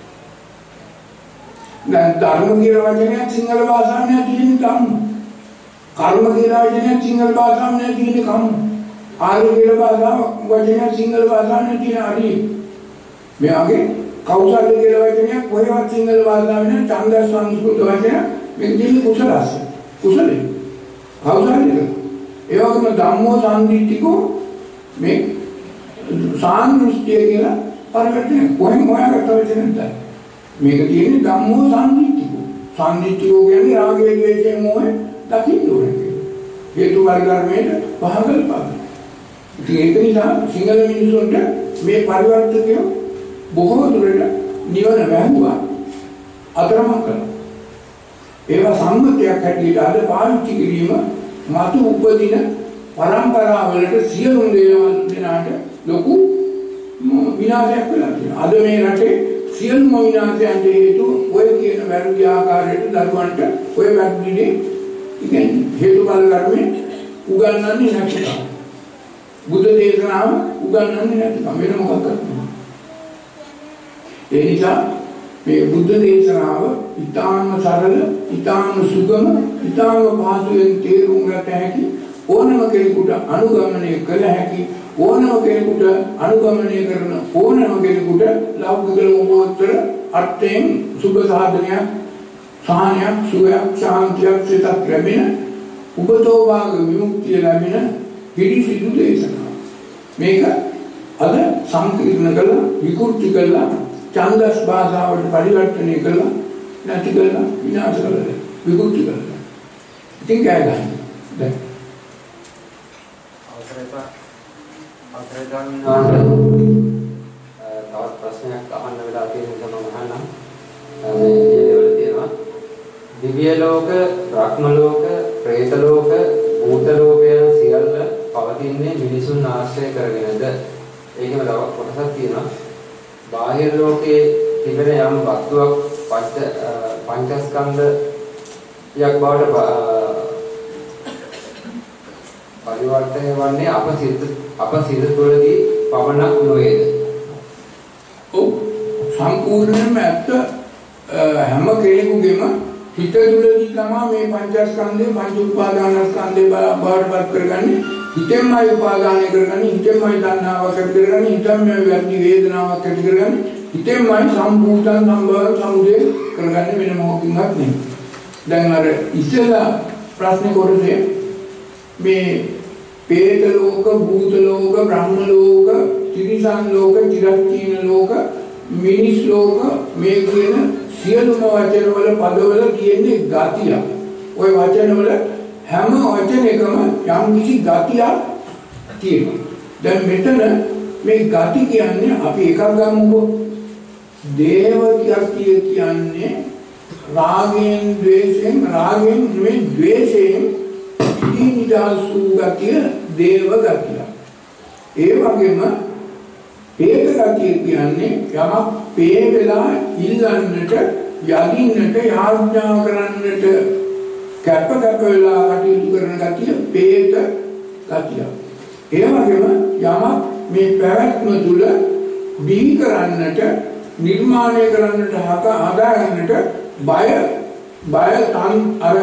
දැන් ධර්ම කියන වචනය සිංහල භාෂාවෙන් නෑ තියෙන්නේ කම්ම. කර්ම කියන වචනය සිංහල භාෂාවෙන් නෑ තියෙන්නේ කම්ම. ආර්ය කියන භාෂාව වචනය සිංහල භාෂාවෙන් නෑ තියෙන්නේ අරිය. මේ වගේ කෞසල්‍ය කියන වචනය කොහෙවත් සිංහල භාෂාවෙන් නෑ ඡන්දස් සංස්කෘත වචනය මේක තියෙන්නේ කුසලස්ස. කුසලයි. කෞසල්‍යද? ඒ වගේම ධම්මෝ සම්දිත්තිකෝ මේ සාන්දෘෂ්ටිය කියලා පරිවර්තනය කොහෙන් හොයාගත්ත වචනද? මේක තියෙන්නේ ධම්මෝ සම්දිත්තිකෝ. සම්දිත්තිකෝ කියන්නේ රාගය ද්වේෂය මොහේ දකින්න ඕනේ කියලා. හේතු වර්ගර්මයේ පහකල් පාද. ඉතින් ඒක නිසා සිංහල මිනිසුන්ට මේ පරිවර්තකය බොහෝ දුරට නිවන වැහුවා අතරමං කළා. ඒවා සම්මතයක් හැටියට අද පාවිච්චි කිරීම මතු උපදින පරම්පරාවලට සියලුම දේවල් දෙනාට ලොකු විනාශයක් වෙලා තියෙනවා. අද මේ රටේ සියලුම විනාශයන්ට හේතුව ඔය කියන වැරදි ආකාරයට දරුවන්ට ඔය වැරදිනේ ඉතින් හේතුඵල ධර්මයේ උගන්වන්නේ නැතිකම. බුද්ධ දේශනාව උගන්වන්නේ නැතිකම වෙන මොකක්ද? ඒ නිසා මේ බුද්ධ දේශනාව ඊටාම සරල, ඊටාම සුගම, ඊටාම පහසුවෙන් තේරුම් ගත හැකි, ඕනම කෙනෙකුට අනුගමනය කළ හැකි, ඕනම කෙනෙකුට අනුගමනය කරන ඕනම කෙනෙකුට ලෞකික ලෝකෝත්තර අර්ථයෙන් සුභ සාධනයක්, සාහනයක්, සුවයක්, ශාන්තියක් සිතක් ලැබෙන උපතෝ භාග විමුක්තිය ලැබෙන පිළිසිදු දේශනාව. මේක අද සංකීර්ණ කළා, විකෘති කළා, ඡන්දස් භාෂාවට පරිවර්තනය කළා, නැති කළා, විනාශ කළා, විකෘති කළා. ඉතින් කෑ ගන්න. දැන් අවසරයි ස්වාමීන් වහන්සේ. තවත් ප්‍රශ්නයක් අහන්න වෙලා තියෙන නිසා මම අහන්නම්. මේ ඊළඟට තියෙනවා දිව්‍ය ලෝක, බ්‍රහ්ම ලෝක, പ്രേත ලෝක, භූත ලෝක යන සියල්ල පවතින්නේ මිනිසුන් ආශ්‍රය කරගෙනද? ඒකම තව කොටසක් තියෙනවා. බාහිර ලෝකයේ තිබෙන යම් වස්තුවක් පංච පංචස්කන්ධයක් බවට පරිවර්තනය වන්නේ අප සිත අප සිත තුළදී පවණක් නොවේද? ඔව්, සම්පූර්ණයෙන්ම ඇත්ත. හැම කෙනෙකුගේම හිත තුළදී තමයි මේ පංචස්කන්ධය පංච උපාදානස්කන්ධය බවට පත් කරගන්නේ. හිතෙන්මයි උපාදානය කරගන්නේ, හිතෙන්මයි තණ්හාවක් ඇති කරගන්නේ, හිතෙන්මයි වැරදි වේදනාවක් ඇති කරගන්නේ, හිතෙන්මයි සම්පූර්ණ සම්භව සමුදය කරගන්නේ, වෙන මොකකින්වත් නෙමෙයි. දැන් අර ඉස්සෙල්ලා ප්‍රශ්නේ කොටසේ මේ പ്രേත ලෝක, භූත ලෝක, බ්‍රහ්ම ලෝක, තිරිසන් ලෝක, චිරස්ථීන ලෝක, මිනිස් ලෝක මේ කියන සියලුම වචන වල පදවල කියන්නේ ගතිය. ওই වචන වල හැම වචනයකම යම් කිසි ගතියක් තියෙනවා. දැන් මෙතන මේ ගති කියන්නේ අපි එකක් ගමුකෝ. දේව ගතිය කියන්නේ රාගයෙන්, ද්වේෂයෙන්, රාගයෙන් මේ ද්වේෂයෙන් නිදාසු ගතිය දේව ගතිය. ඒ වගේම പ്രേත ගතිය කියන්නේ යමක් පේ වෙලා ඉල්ලන්නට, යදින්නට, යාඥා කරන්නට කැප කැප වෙලා කටයුතු කරන ගතිය പ്രേත ගතිය. ඒ වගේම යමක් මේ පැවැත්ම තුල බිහි කරන්නට, නිර්මාණය කරන්නට, හදා ගන්නට බය බය තන් අර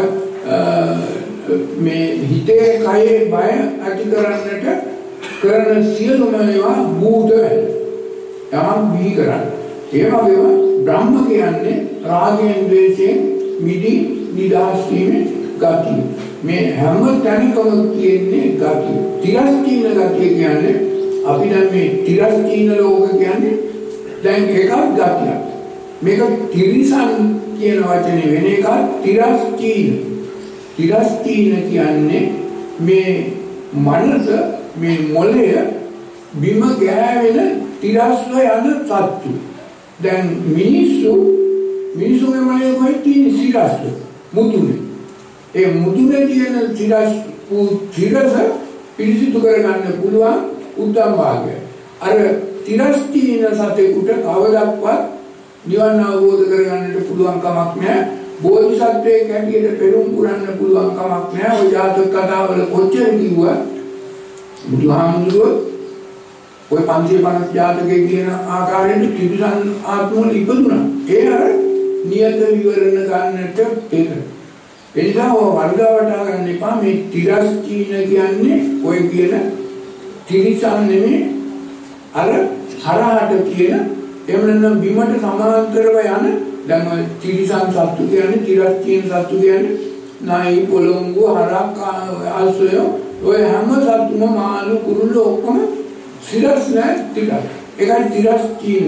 මේ හිතේ කයේ බය ඇති කරන්නට කරන සියලුම ඒවා භූත වෙන. යමක් බිහි කරන්නේ. ඒ වගේම බ්‍රහ්ම කියන්නේ රාගයෙන්, ද්වේෂයෙන් මිදි නිදහස් වීමේ ගතිය. මේ හැම තැනකම කියන්නේ ගතිය. තිරස්චීන ගතිය කියන්නේ අපි දැන් මේ තිරස්චීන ලෝක කියන්නේ දැන් එකක් ගතියක්. මේක තිරිසන් කියන වචනේ වෙන එකක් තිරස්චීන. තිරස්චීන කියන්නේ මේ මනස, මේ මොළය බිම ගෑවෙන තිරස්ව යන සත්තු. දැන් මිනිස්සු මිනිසුන්ගේ මොළේ කොහෙද තියෙන්නේ? සිරස්ව, මුතුනේ. ඒ මුතුනේ තියෙන තිරස් තිරස පිරිසිදු කරගන්න පුළුවන් උත්තම භාගය. අර තිරස්චීන සතෙකුට කවදාවත් නිවන් අවබෝධ කරගන්නට පුළුවන් කමක් නැහැ. බෝධිසත්වයෙක් හැටියට පෙරම් පුරන්න පුළුවන් කමක් නැහැ. ඔය ජාතක කතාවල කොච්චර කිව්වා බුදුහාමුදුරුවෝ ඔය පන්සිය පනස් ජාතකයේ කියන ආකාරයෙන් තිරිසන් ආත්මවල ඉපදුණා. ඒ අර නියත විවරණ ගන්නට ඒක. ඒ නිසා ඔය වර්ගවට ගන්න එපා. මේ තිරස්චීන කියන්නේ ඔය කියන තිරිසන් නෙමෙයි, අර හරහට කියන එහෙම නැත්නම් බිමට සමාන්තරව යන. දැන් ඔය තිරිසන් සත්තු කියන්නේ, තිරස්චීන සත්තු කියන්නේ නයි, පොළොංගු, හරක්, අස්සය, ඔය හැම සත්තුම මාළු, කුරුල්ල ඔක්කොම සිරස් නැහැ, තිරස්. ඒකයි තිරස්චීන.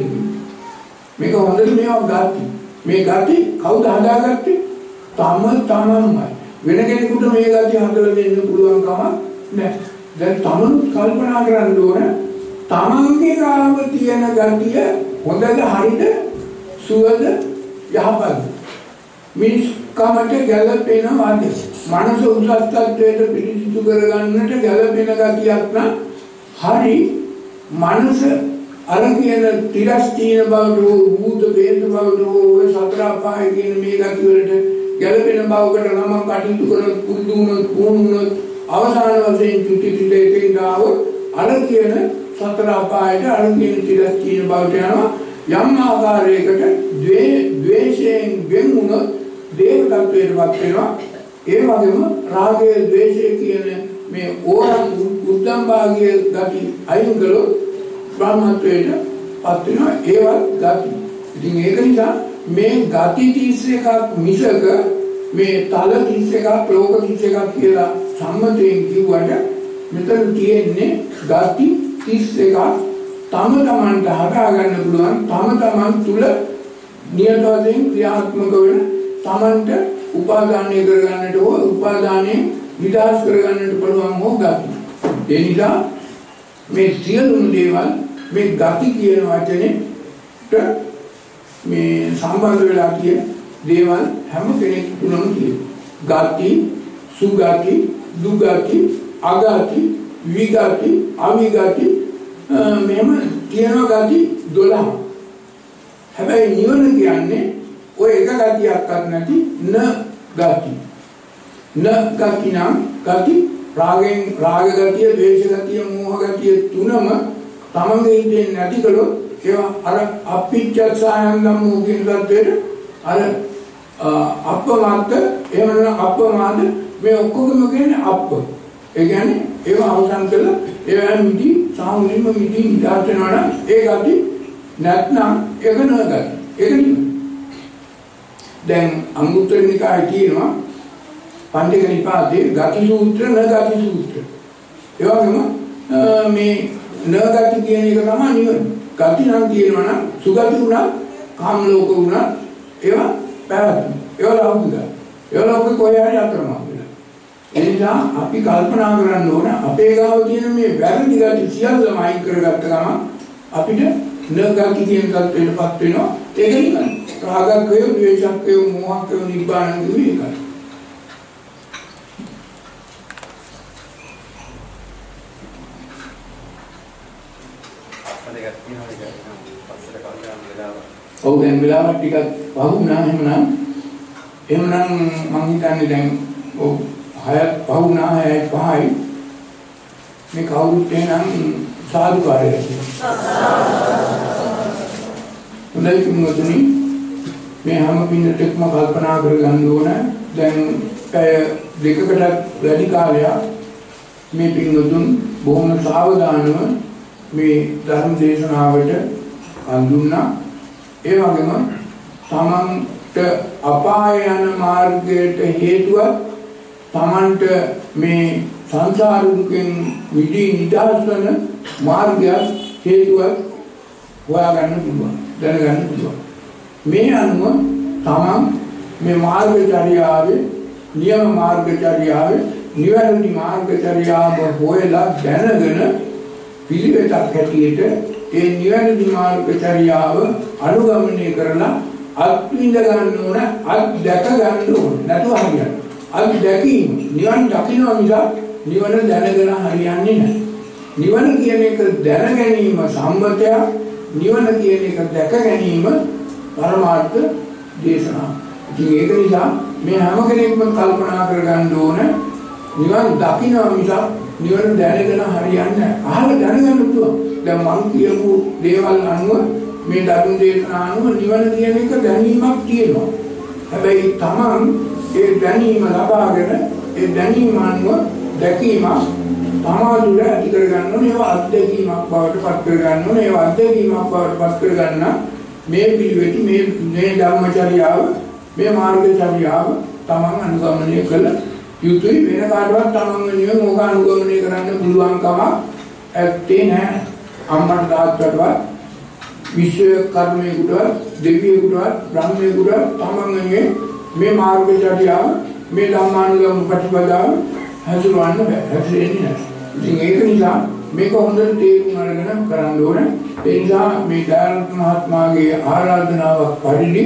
මේක හොඳට මේවා ගති. මේ ගති කවුද හදාගත්තේ? තම තමන්මයි. වෙන කෙනෙකුට මේ ගති හදලා දෙන්න පුළුවන් කමක් නැහැ. දැන් තමන් කල්පනා කරන්න ඕන තමන්ගේ කාම තියෙන ගතිය හොඳද, හරිද, සුවද, යහපත් මිනිස් කමට ගැළපෙන වාදේ. මනස උසස් තත්ත්වයට පිරිසිදු කරගන්නට ගැළපෙන ගතියක් නම් හරි. මනස අර කියන තිරස්චීන බවට, භූත වේද බවට, ඔය සතර අපාය කියන මේ ගති වලට ගැළපෙන බවකට නම් කටයුතු කරන පුරුදු වුණොත්, වුණොත් අවසාන වශයෙන් චුති පිටේකින් ආවොත් අර කියන සතර අපායට, අර කියන තිරස්චීන බවට යනවා. යම් ආකාරයකට ද්වේෂයෙන් වෙන් වුණොත් දේව තත්වයටපත් වෙනවා. ඒ වගේම රාගය, ද්වේෂය කියන මේ ඕරම් උද්දම් භාගයේ ගති අයින් කළොත් බ්‍රහ්මත්වයටපත් වෙනවා. ඒවත් ගති. ඉතින් ඒක නිසා මේ ගති තිස් එකක් මිසක මේ තල තිස් එකක්, ලෝක තිස් එකක් කියලා සම්මතයෙන් කිව්වට මෙතන තියෙන්නේ ගති තිස් එකක්. තම තමන්ට හදා ගන්න පුළුවන්, තම තමන් තුල නියත වශයෙන් ක්‍රියාත්මක වෙන, තමන්ට උපාදානය කරගන්නට හෝ උපාදානයේ නිදහස් කරගන්නට පුළුවන් හෝ ගති. ඒ නිසා මේ සියලුම දේවල් මේ ගති කියන වචනේට මේ සම්බන්ධ වෙලා කියන දේවල් හැම කෙනෙක් තුනම තියෙනවා. ගති, සුගති, දුගති, අගති, විගති, අවිගති මෙහෙම තියෙන ගති දොළහ. හැබැයි නිවන කියන්නේ ඔය එක ගතියක්වත් නැති න ගති. න ගති නම් ගති රාගෙන් රාග ගතිය, ද්වේෂ ගතිය, මෝහ ගතිය තුනම තමන්ගේ ඉන්නේ නැති කළොත් ඒවා අර අපිච්චසයන් ධම්මෝ කියන தත්වෙට අර අප්පමාත්ත එහෙම නැත්නම් අප්පමාද මේ ඔක්කොගම කියන්නේ අප්ප. ඒ කියන්නේ ඒවා අවසන් කළා ඒවා මිදි සාමුලින්ම මිදි නිදාස් වෙනවා නම් ඒ ගති නැත්නම් ඒක නගති. ඒක නෙමෙයි. දැන් අංගුත්තර නිකායේ තියෙනවා පණ්ඩික නිපාතේ ගති සූත්‍ර නගති සූත්‍ර. ඒ වගේම මේ නගති කියන එක තමයි නිවන. ගති නම් කියනවා නම් සුගති උනා කාම ලෝක උනා ඒවා පැවැත්ම. ඒවා ලෞකික. ඒවා ලෞකික කොහේ හරි අතරමං වෙලා. ඒ නිසා අපි කල්පනා කරන්න ඕන අපේ ගාව තියෙන මේ වැරදි ගති සියල්ලම අයින් කරගත්ත ගමන් අපිට නගති කියන තත්ත්වයටපත් වෙනවා. ඒක නිකන් රාගක්කය, ද්වේෂක්කය, මෝහක්කය, නිබ්බාන කියන්නේ ඒකයි. ඔව් දැන් වෙලාවක් ටිකක් වහුණා එහෙමනම් එහෙමනම් මම හිතන්නේ දැන් ඔව් හයක් වහුණා හයයි පහයි මේ කවුරුත් එහෙනම් සාදුකාරය හොඳයි තුමුතුනි මේ හැම පින්නටම කල්පනා කරගන්න ඕන දැන් පැය දෙකකට වැඩි කාලයක් මේ පින්නතුන් බොහොම සාවධානව මේ ධර්ම දේශනාවට අඳුන්නා. ඒ වගේම තමන්ට අපාය යන මාර්ගයට හේතුවක් තමන්ට මේ සංසාර දුකෙන් මිදී නිදහස් වෙන මාර්ගයක් හේතුවක් හොයාගන්න පුළුවන්, දැනගන්න පුළුවන්. මේ අනුව තමන් මේ මාර්ගචර්යාවේ නියම මාර්ගචර්යාවේ නිවැරදි මාර්ගචර්යාව හොයලා දැනගෙන පිළිවෙතක් හැටියට ඒ නිවැරදි මාර්ගචර්යාව අනුගමනය කරලා අත්විඳ ගන්න ඕන, අත් දැක ගන්න ඕන. නැතුව හරියන්නේ. අත් දැකීම නිවන් දකින්න මිසක් නිවන දැනගෙන හරියන්නේ නැහැ. නිවන කියන එක දැන ගැනීම සම්මතය, නිවන කියන එක දැක ගැනීම පරමාර්ථ දේශනා. ඉතින් ඒක නිසා මේ හැම කෙනෙක්ම කල්පනා කරගන්න ඕන නිවන් දකින්න මිසක් නිවන දැනගෙන හරියන්නේ නැහැ. අහලා දැනගන්න පුළුවන්. දැන් මම කියපු දේවල් අනුව මේ ධර්ම දේශනා අනුව නිවන කියන එක දැනීමක් තියෙනවා. හැබැයි Taman ඒ දැනීම ලබාගෙන ඒ දැනීම අනුව දැකීමක් තමාදුර ඇති කර ගන්න ඕනේ. ඒවා අත්දැකීමක් බවට පත් කර ගන්න ඕනේ. ඒවා අත්දැකීමක් බවට පත් කර ගන්න මේ පිළිවෙති මේ මේ ධර්මචර්යාව මේ මාර්ගචර්යාව Taman අනුගමනය කළ යුතුයි. වෙන කාටවත් Taman වෙනුවෙන් ඕක අනුගමනය කරන්න පුළුවන් කමක් ඇත්තේ නැහැ. අම්මන් තාත්තටවත් විශ්ව කර්මයකටවත් දෙවියෙකුටවත් බ්‍රහ්මයෙකුටවත් තමන් මේ මාර්ගචර්යාව මේ ධම්මානුගම ප්‍රතිපදාව හසුරවන්න බෑ. හසුරෙන්නේ නැහැ. ඉතින් ඒක නිසා මේක හොඳට තේරුම් අරගෙන කරන්න ඕන. ඒ නිසා මේ දයානන්ද මහත්මයාගේ ආරාධනාවක් පරිදි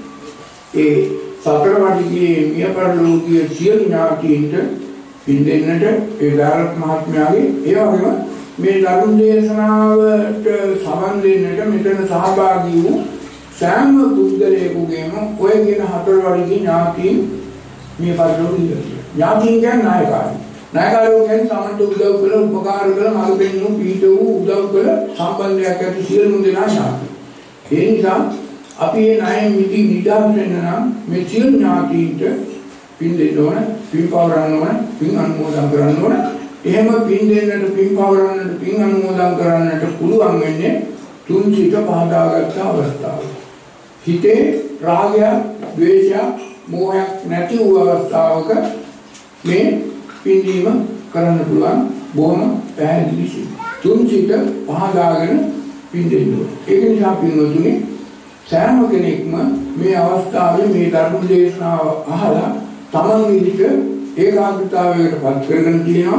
ඒ සතර වටිගේ මිය පරලෝකීය සියලු ඥාතීන්ට පින්දෙන්නට ඒ දයානන්ද මහත්මයාගේ ඒ වගේම මේ ධර්ම දේශනාවට සම්බන්ධ වෙන්නට මෙතන සහභාගී වූ සෑම පුද්ගලයෙකුගේම ඔය කියන හතර වර්ගී ඥාතීන් මේ පරිලෝකීය ඥාතීන් කියන්නේ නායකයන්. නායකයෝ කියන්නේ තමන්ට උදව් කළ, උපකාර කළ, මඟ පෙන්වූ, පීඩ වූ, උදව් කළ සම්බන්ධයක් ඇති සියලුම දෙනා ඥාති. ඒ නිසා අපි මේ ණය මිති නිදාස් වෙන්න නම් මේ සියලු ඥාතීන්ට පින් දෙන්න ඕන, පින් පවරන්න ඕන, පින් අනුමෝදන් කරන්න ඕන. එහෙම පින් දෙන්නට, පින් පවරන්නට, පින් අනුමෝදන් කරන්නට පුළුවන් වෙන්නේ තුන් සිත පහදාගත් අවස්ථාව. හිතේ රාගය, ද්වේෂය, මෝහයක් නැති වූ අවස්ථාවක මේ පින්දීම කරන්න පුළුවන්. බොහොම පැහැදිලි. තුන් සිත පහදාගෙන පින් දෙන්න ඕනේ. ඒක නිසා පින්වතුනි සෑම කෙනෙක්ම මේ අවස්ථාවේ මේ ධර්ම දේශනාව අහලා තමන් විදිහට ඒකාග්‍රතාවයකට පත් කරගෙන තියෙනවා.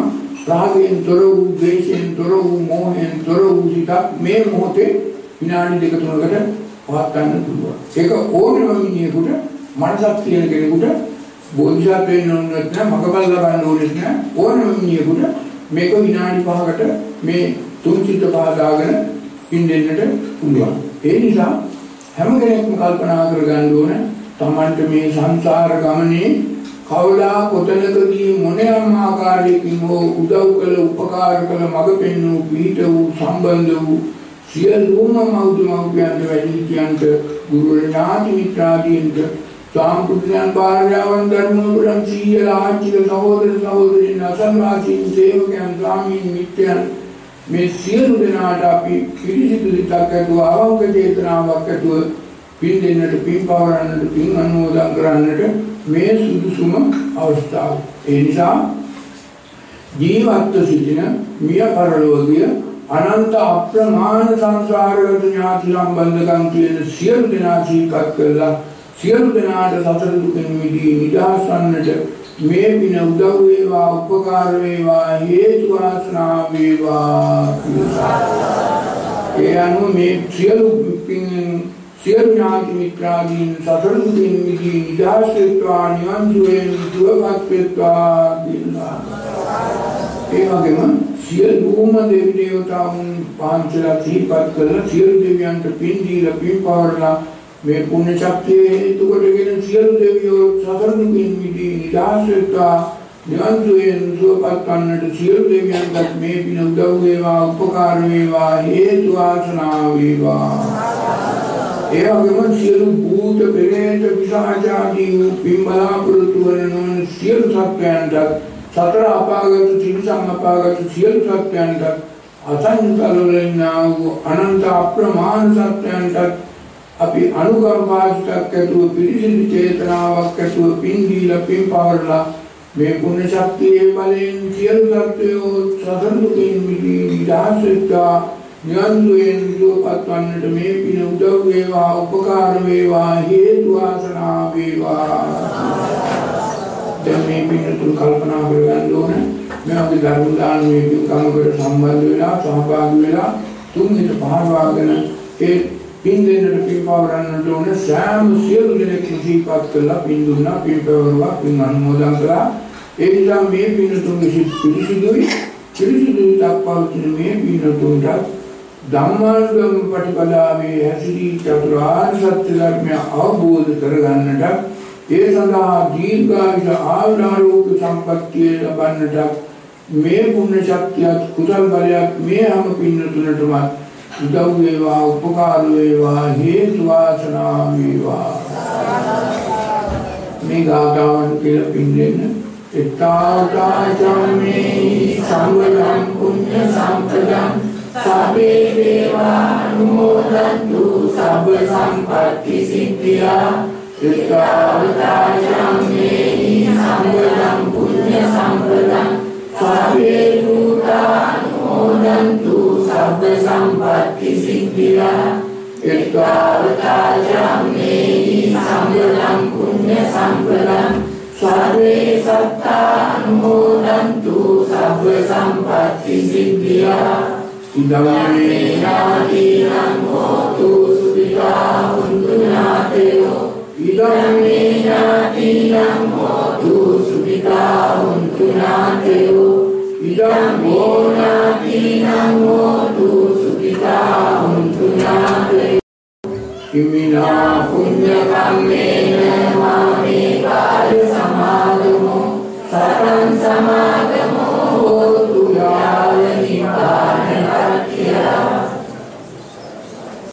රාගයෙන් තොර වූ, ද්වේෂයෙන් තොර වූ, මෝහයෙන් තොර වූ සිතක් මේ මොහොතේ විනාඩි දෙක තුනකට පවත් ගන්න පුළුවන්. ඒක ඕනම මිනිහෙකුට මනසක් තියෙන කෙනෙකුට බෝධිසත්ව වෙන්න ඕනෙත් නෑ, මගපල් ලබන්න ඕනෙත් නෑ. ඕනම මිනිහෙකුට මේක විනාඩි පහකට මේ තුන් චිත්ත පහදාගෙන ඉඳෙන්නට පුළුවන්. ඒ නිසා හැම කෙනෙක්ම කල්පනා කරගන්න ඕන තමන්ට මේ සංසාර ගමනේ කවදා කොතනකදී මොනෑම ආකාරයකින් හෝ උදව් කළ, උපකාර කළ, මඟ පෙන්වූ, පිහිට වූ, සම්බන්ධ වූ සියලුම මෞතුමෝපියන්ට, වැඩිහිටියන්ට, ගුරු ඥාති මිත්‍රාදීන්ට, සාම්ප්‍රදායන් භාර්යාවන්, ධර්මවලන්, සීයලා, ආච්චිල, සහෝදර සහෝදරීන්, අසල්වාසීන්, සේවකයන්, ස්වාමීන්, මිත්‍රයන් මේ සියලු දෙනාට අපි පිළිසිදු සිතක් ඇතුව, අවංක චේතනාවක් ඇතුව පින් දෙන්නට, පින් පවරන්නට, පින් අනුමෝදන් කරන්නට මේ සුදුසුම අවස්ථාව. ඒ නිසා ජීවත්ව සිටින මිය පරලෝකීය අනන්ත අප්‍රමාණ සංසාරගත ඥාති සම්බන්ධකම් කියන සියලු දෙනා ජීවත් කළා සියලු දෙනාට සතර දුකින් මිදී නිදහස් වන්නට මේ පින උදව් වේවා, උපකාර වේවා, හේතු වාසනා වේවා. ඒ අනුව මේ සියලු පින් සියලු ඥාති මිත්‍රාදීන් සතර දුකින් මිදී නිදහස් වෙත්වා, නිවන් සුවයෙන් සුවපත් වෙත්වා කියලා. ඒ වගේම සියලුම දෙවි දේවතාවුන් පංචලා සිහිපත් කරලා සියලු දෙවියන්ට පින් දීලා, පින් පවරලා මේ පුණ්‍ය ශක්තිය හේතු කොටගෙන සියලු දෙවියෝ සතර දුකින් මිදී නිදහස් වෙත්වා, නිවන් සුවයෙන් සුවපත් වන්නට සියලු දෙවියන්ට මේ පින උදව් වේවා, උපකාර වේවා, හේතු වාසනා වේවා. ඒ වගේම සියලු භූත, පෙරේත, පිශාචාදී පින් බලාපොරොත්තු වන සියලු සත්‍යයන්ට, සතර අපාගත, තිරිසන් අපාගත සියලු සත්‍යයන්ට, අසංකලවලින්නා වූ අනන්ත අප්‍රමාණ සත්‍යයන්ට අපි අනුකම්පාවක් ඇතුව, පිළිසිදු චේතනාවක් ඇතුව පින් දීලා, පින් පවරලා මේ පුණ්‍ය ශක්තියේ බලයෙන් සියලු සත්‍යෝ සතර දුකින් මිදී නිදහස් වෙත්වා, නිවන් සුවයෙන් සුවපත් වන්නට මේ පින උදව් වේවා, උපකාර වේවා, හේතු වාසනා වේවා. දැන් මේ පින තුල කල්පනා කරගන්න ඕනේ මේ අපි ධර්ම දානමය පින්කමකට සම්බන්ධ වෙලා, සහභාගී වෙලා තුන් හිත පහරවාගෙන ඒ පින් දෙන්නට, පින් පවරන්නට ඕනේ සෑම සියලු දෙනෙක් සිහිපත් කළා, පින් දුන්නා, පින් පවරුවා, පින් අනුමෝදන් කළා. ඒ නිසා මේ පින තුන් පිළිසිදුයි පිළිසිදුයි දක්වන මේ පින තුන්ට ධම්මානුගම ප්‍රතිපදාවේ හැසිරී චතුරාර්ය සත්‍ය ධර්මය අවබෝධ කරගන්නට, ඒ සඳහා දීර්ඝායුෂ ආයුරෝග්‍ය සම්පත්තිය ලබන්නට මේ පුණ්‍ය ශක්තියත්, කුසල් බලයක් මේ හැම පින් තුනටම උදව් වේවා, උපකාර වේවා, හේතු වාසනා වේවා. මේ ගාථාවන් කියලා පින් දෙන්න. එත්තාවතාචම්මේ සම්වදං පුඤ්ඤ සම්පදං සබ්බේ දේවා අනුමෝදන්තු සබ්බ සම්පත්ති සිද්ධියා. එත්තාවතාචම්මේ සම්වදං පුඤ්ඤ සම්පදං සබ්බේ භූතා අනුමෝදන්තු සබ්බ සම්පත්ති සිද්ධියා. එත්තාවතාචම්මේ සම්වදං පුඤ්ඤ සම්පදං සබ්බේ සත්තා අනුමෝදන්තු සබ්බ සම්පත්ති සිද්ධියා. ඉදමේ ඥාතිනං හෝතු සුඛිතා හොන්තු ඥාතයෝ. ඉදමේ ඥාතිනං හෝතු සුඛිතා හොන්තු ඥාතයෝ. ඉදං හෝ ඥාතිනං හෝතු සුඛිතා හොන්තු ඥාතයෝ. ඉමිනා පුඤ්ඤ කම්මේන මාමේ කාය සමාදමෝ සතං සමාදමෝ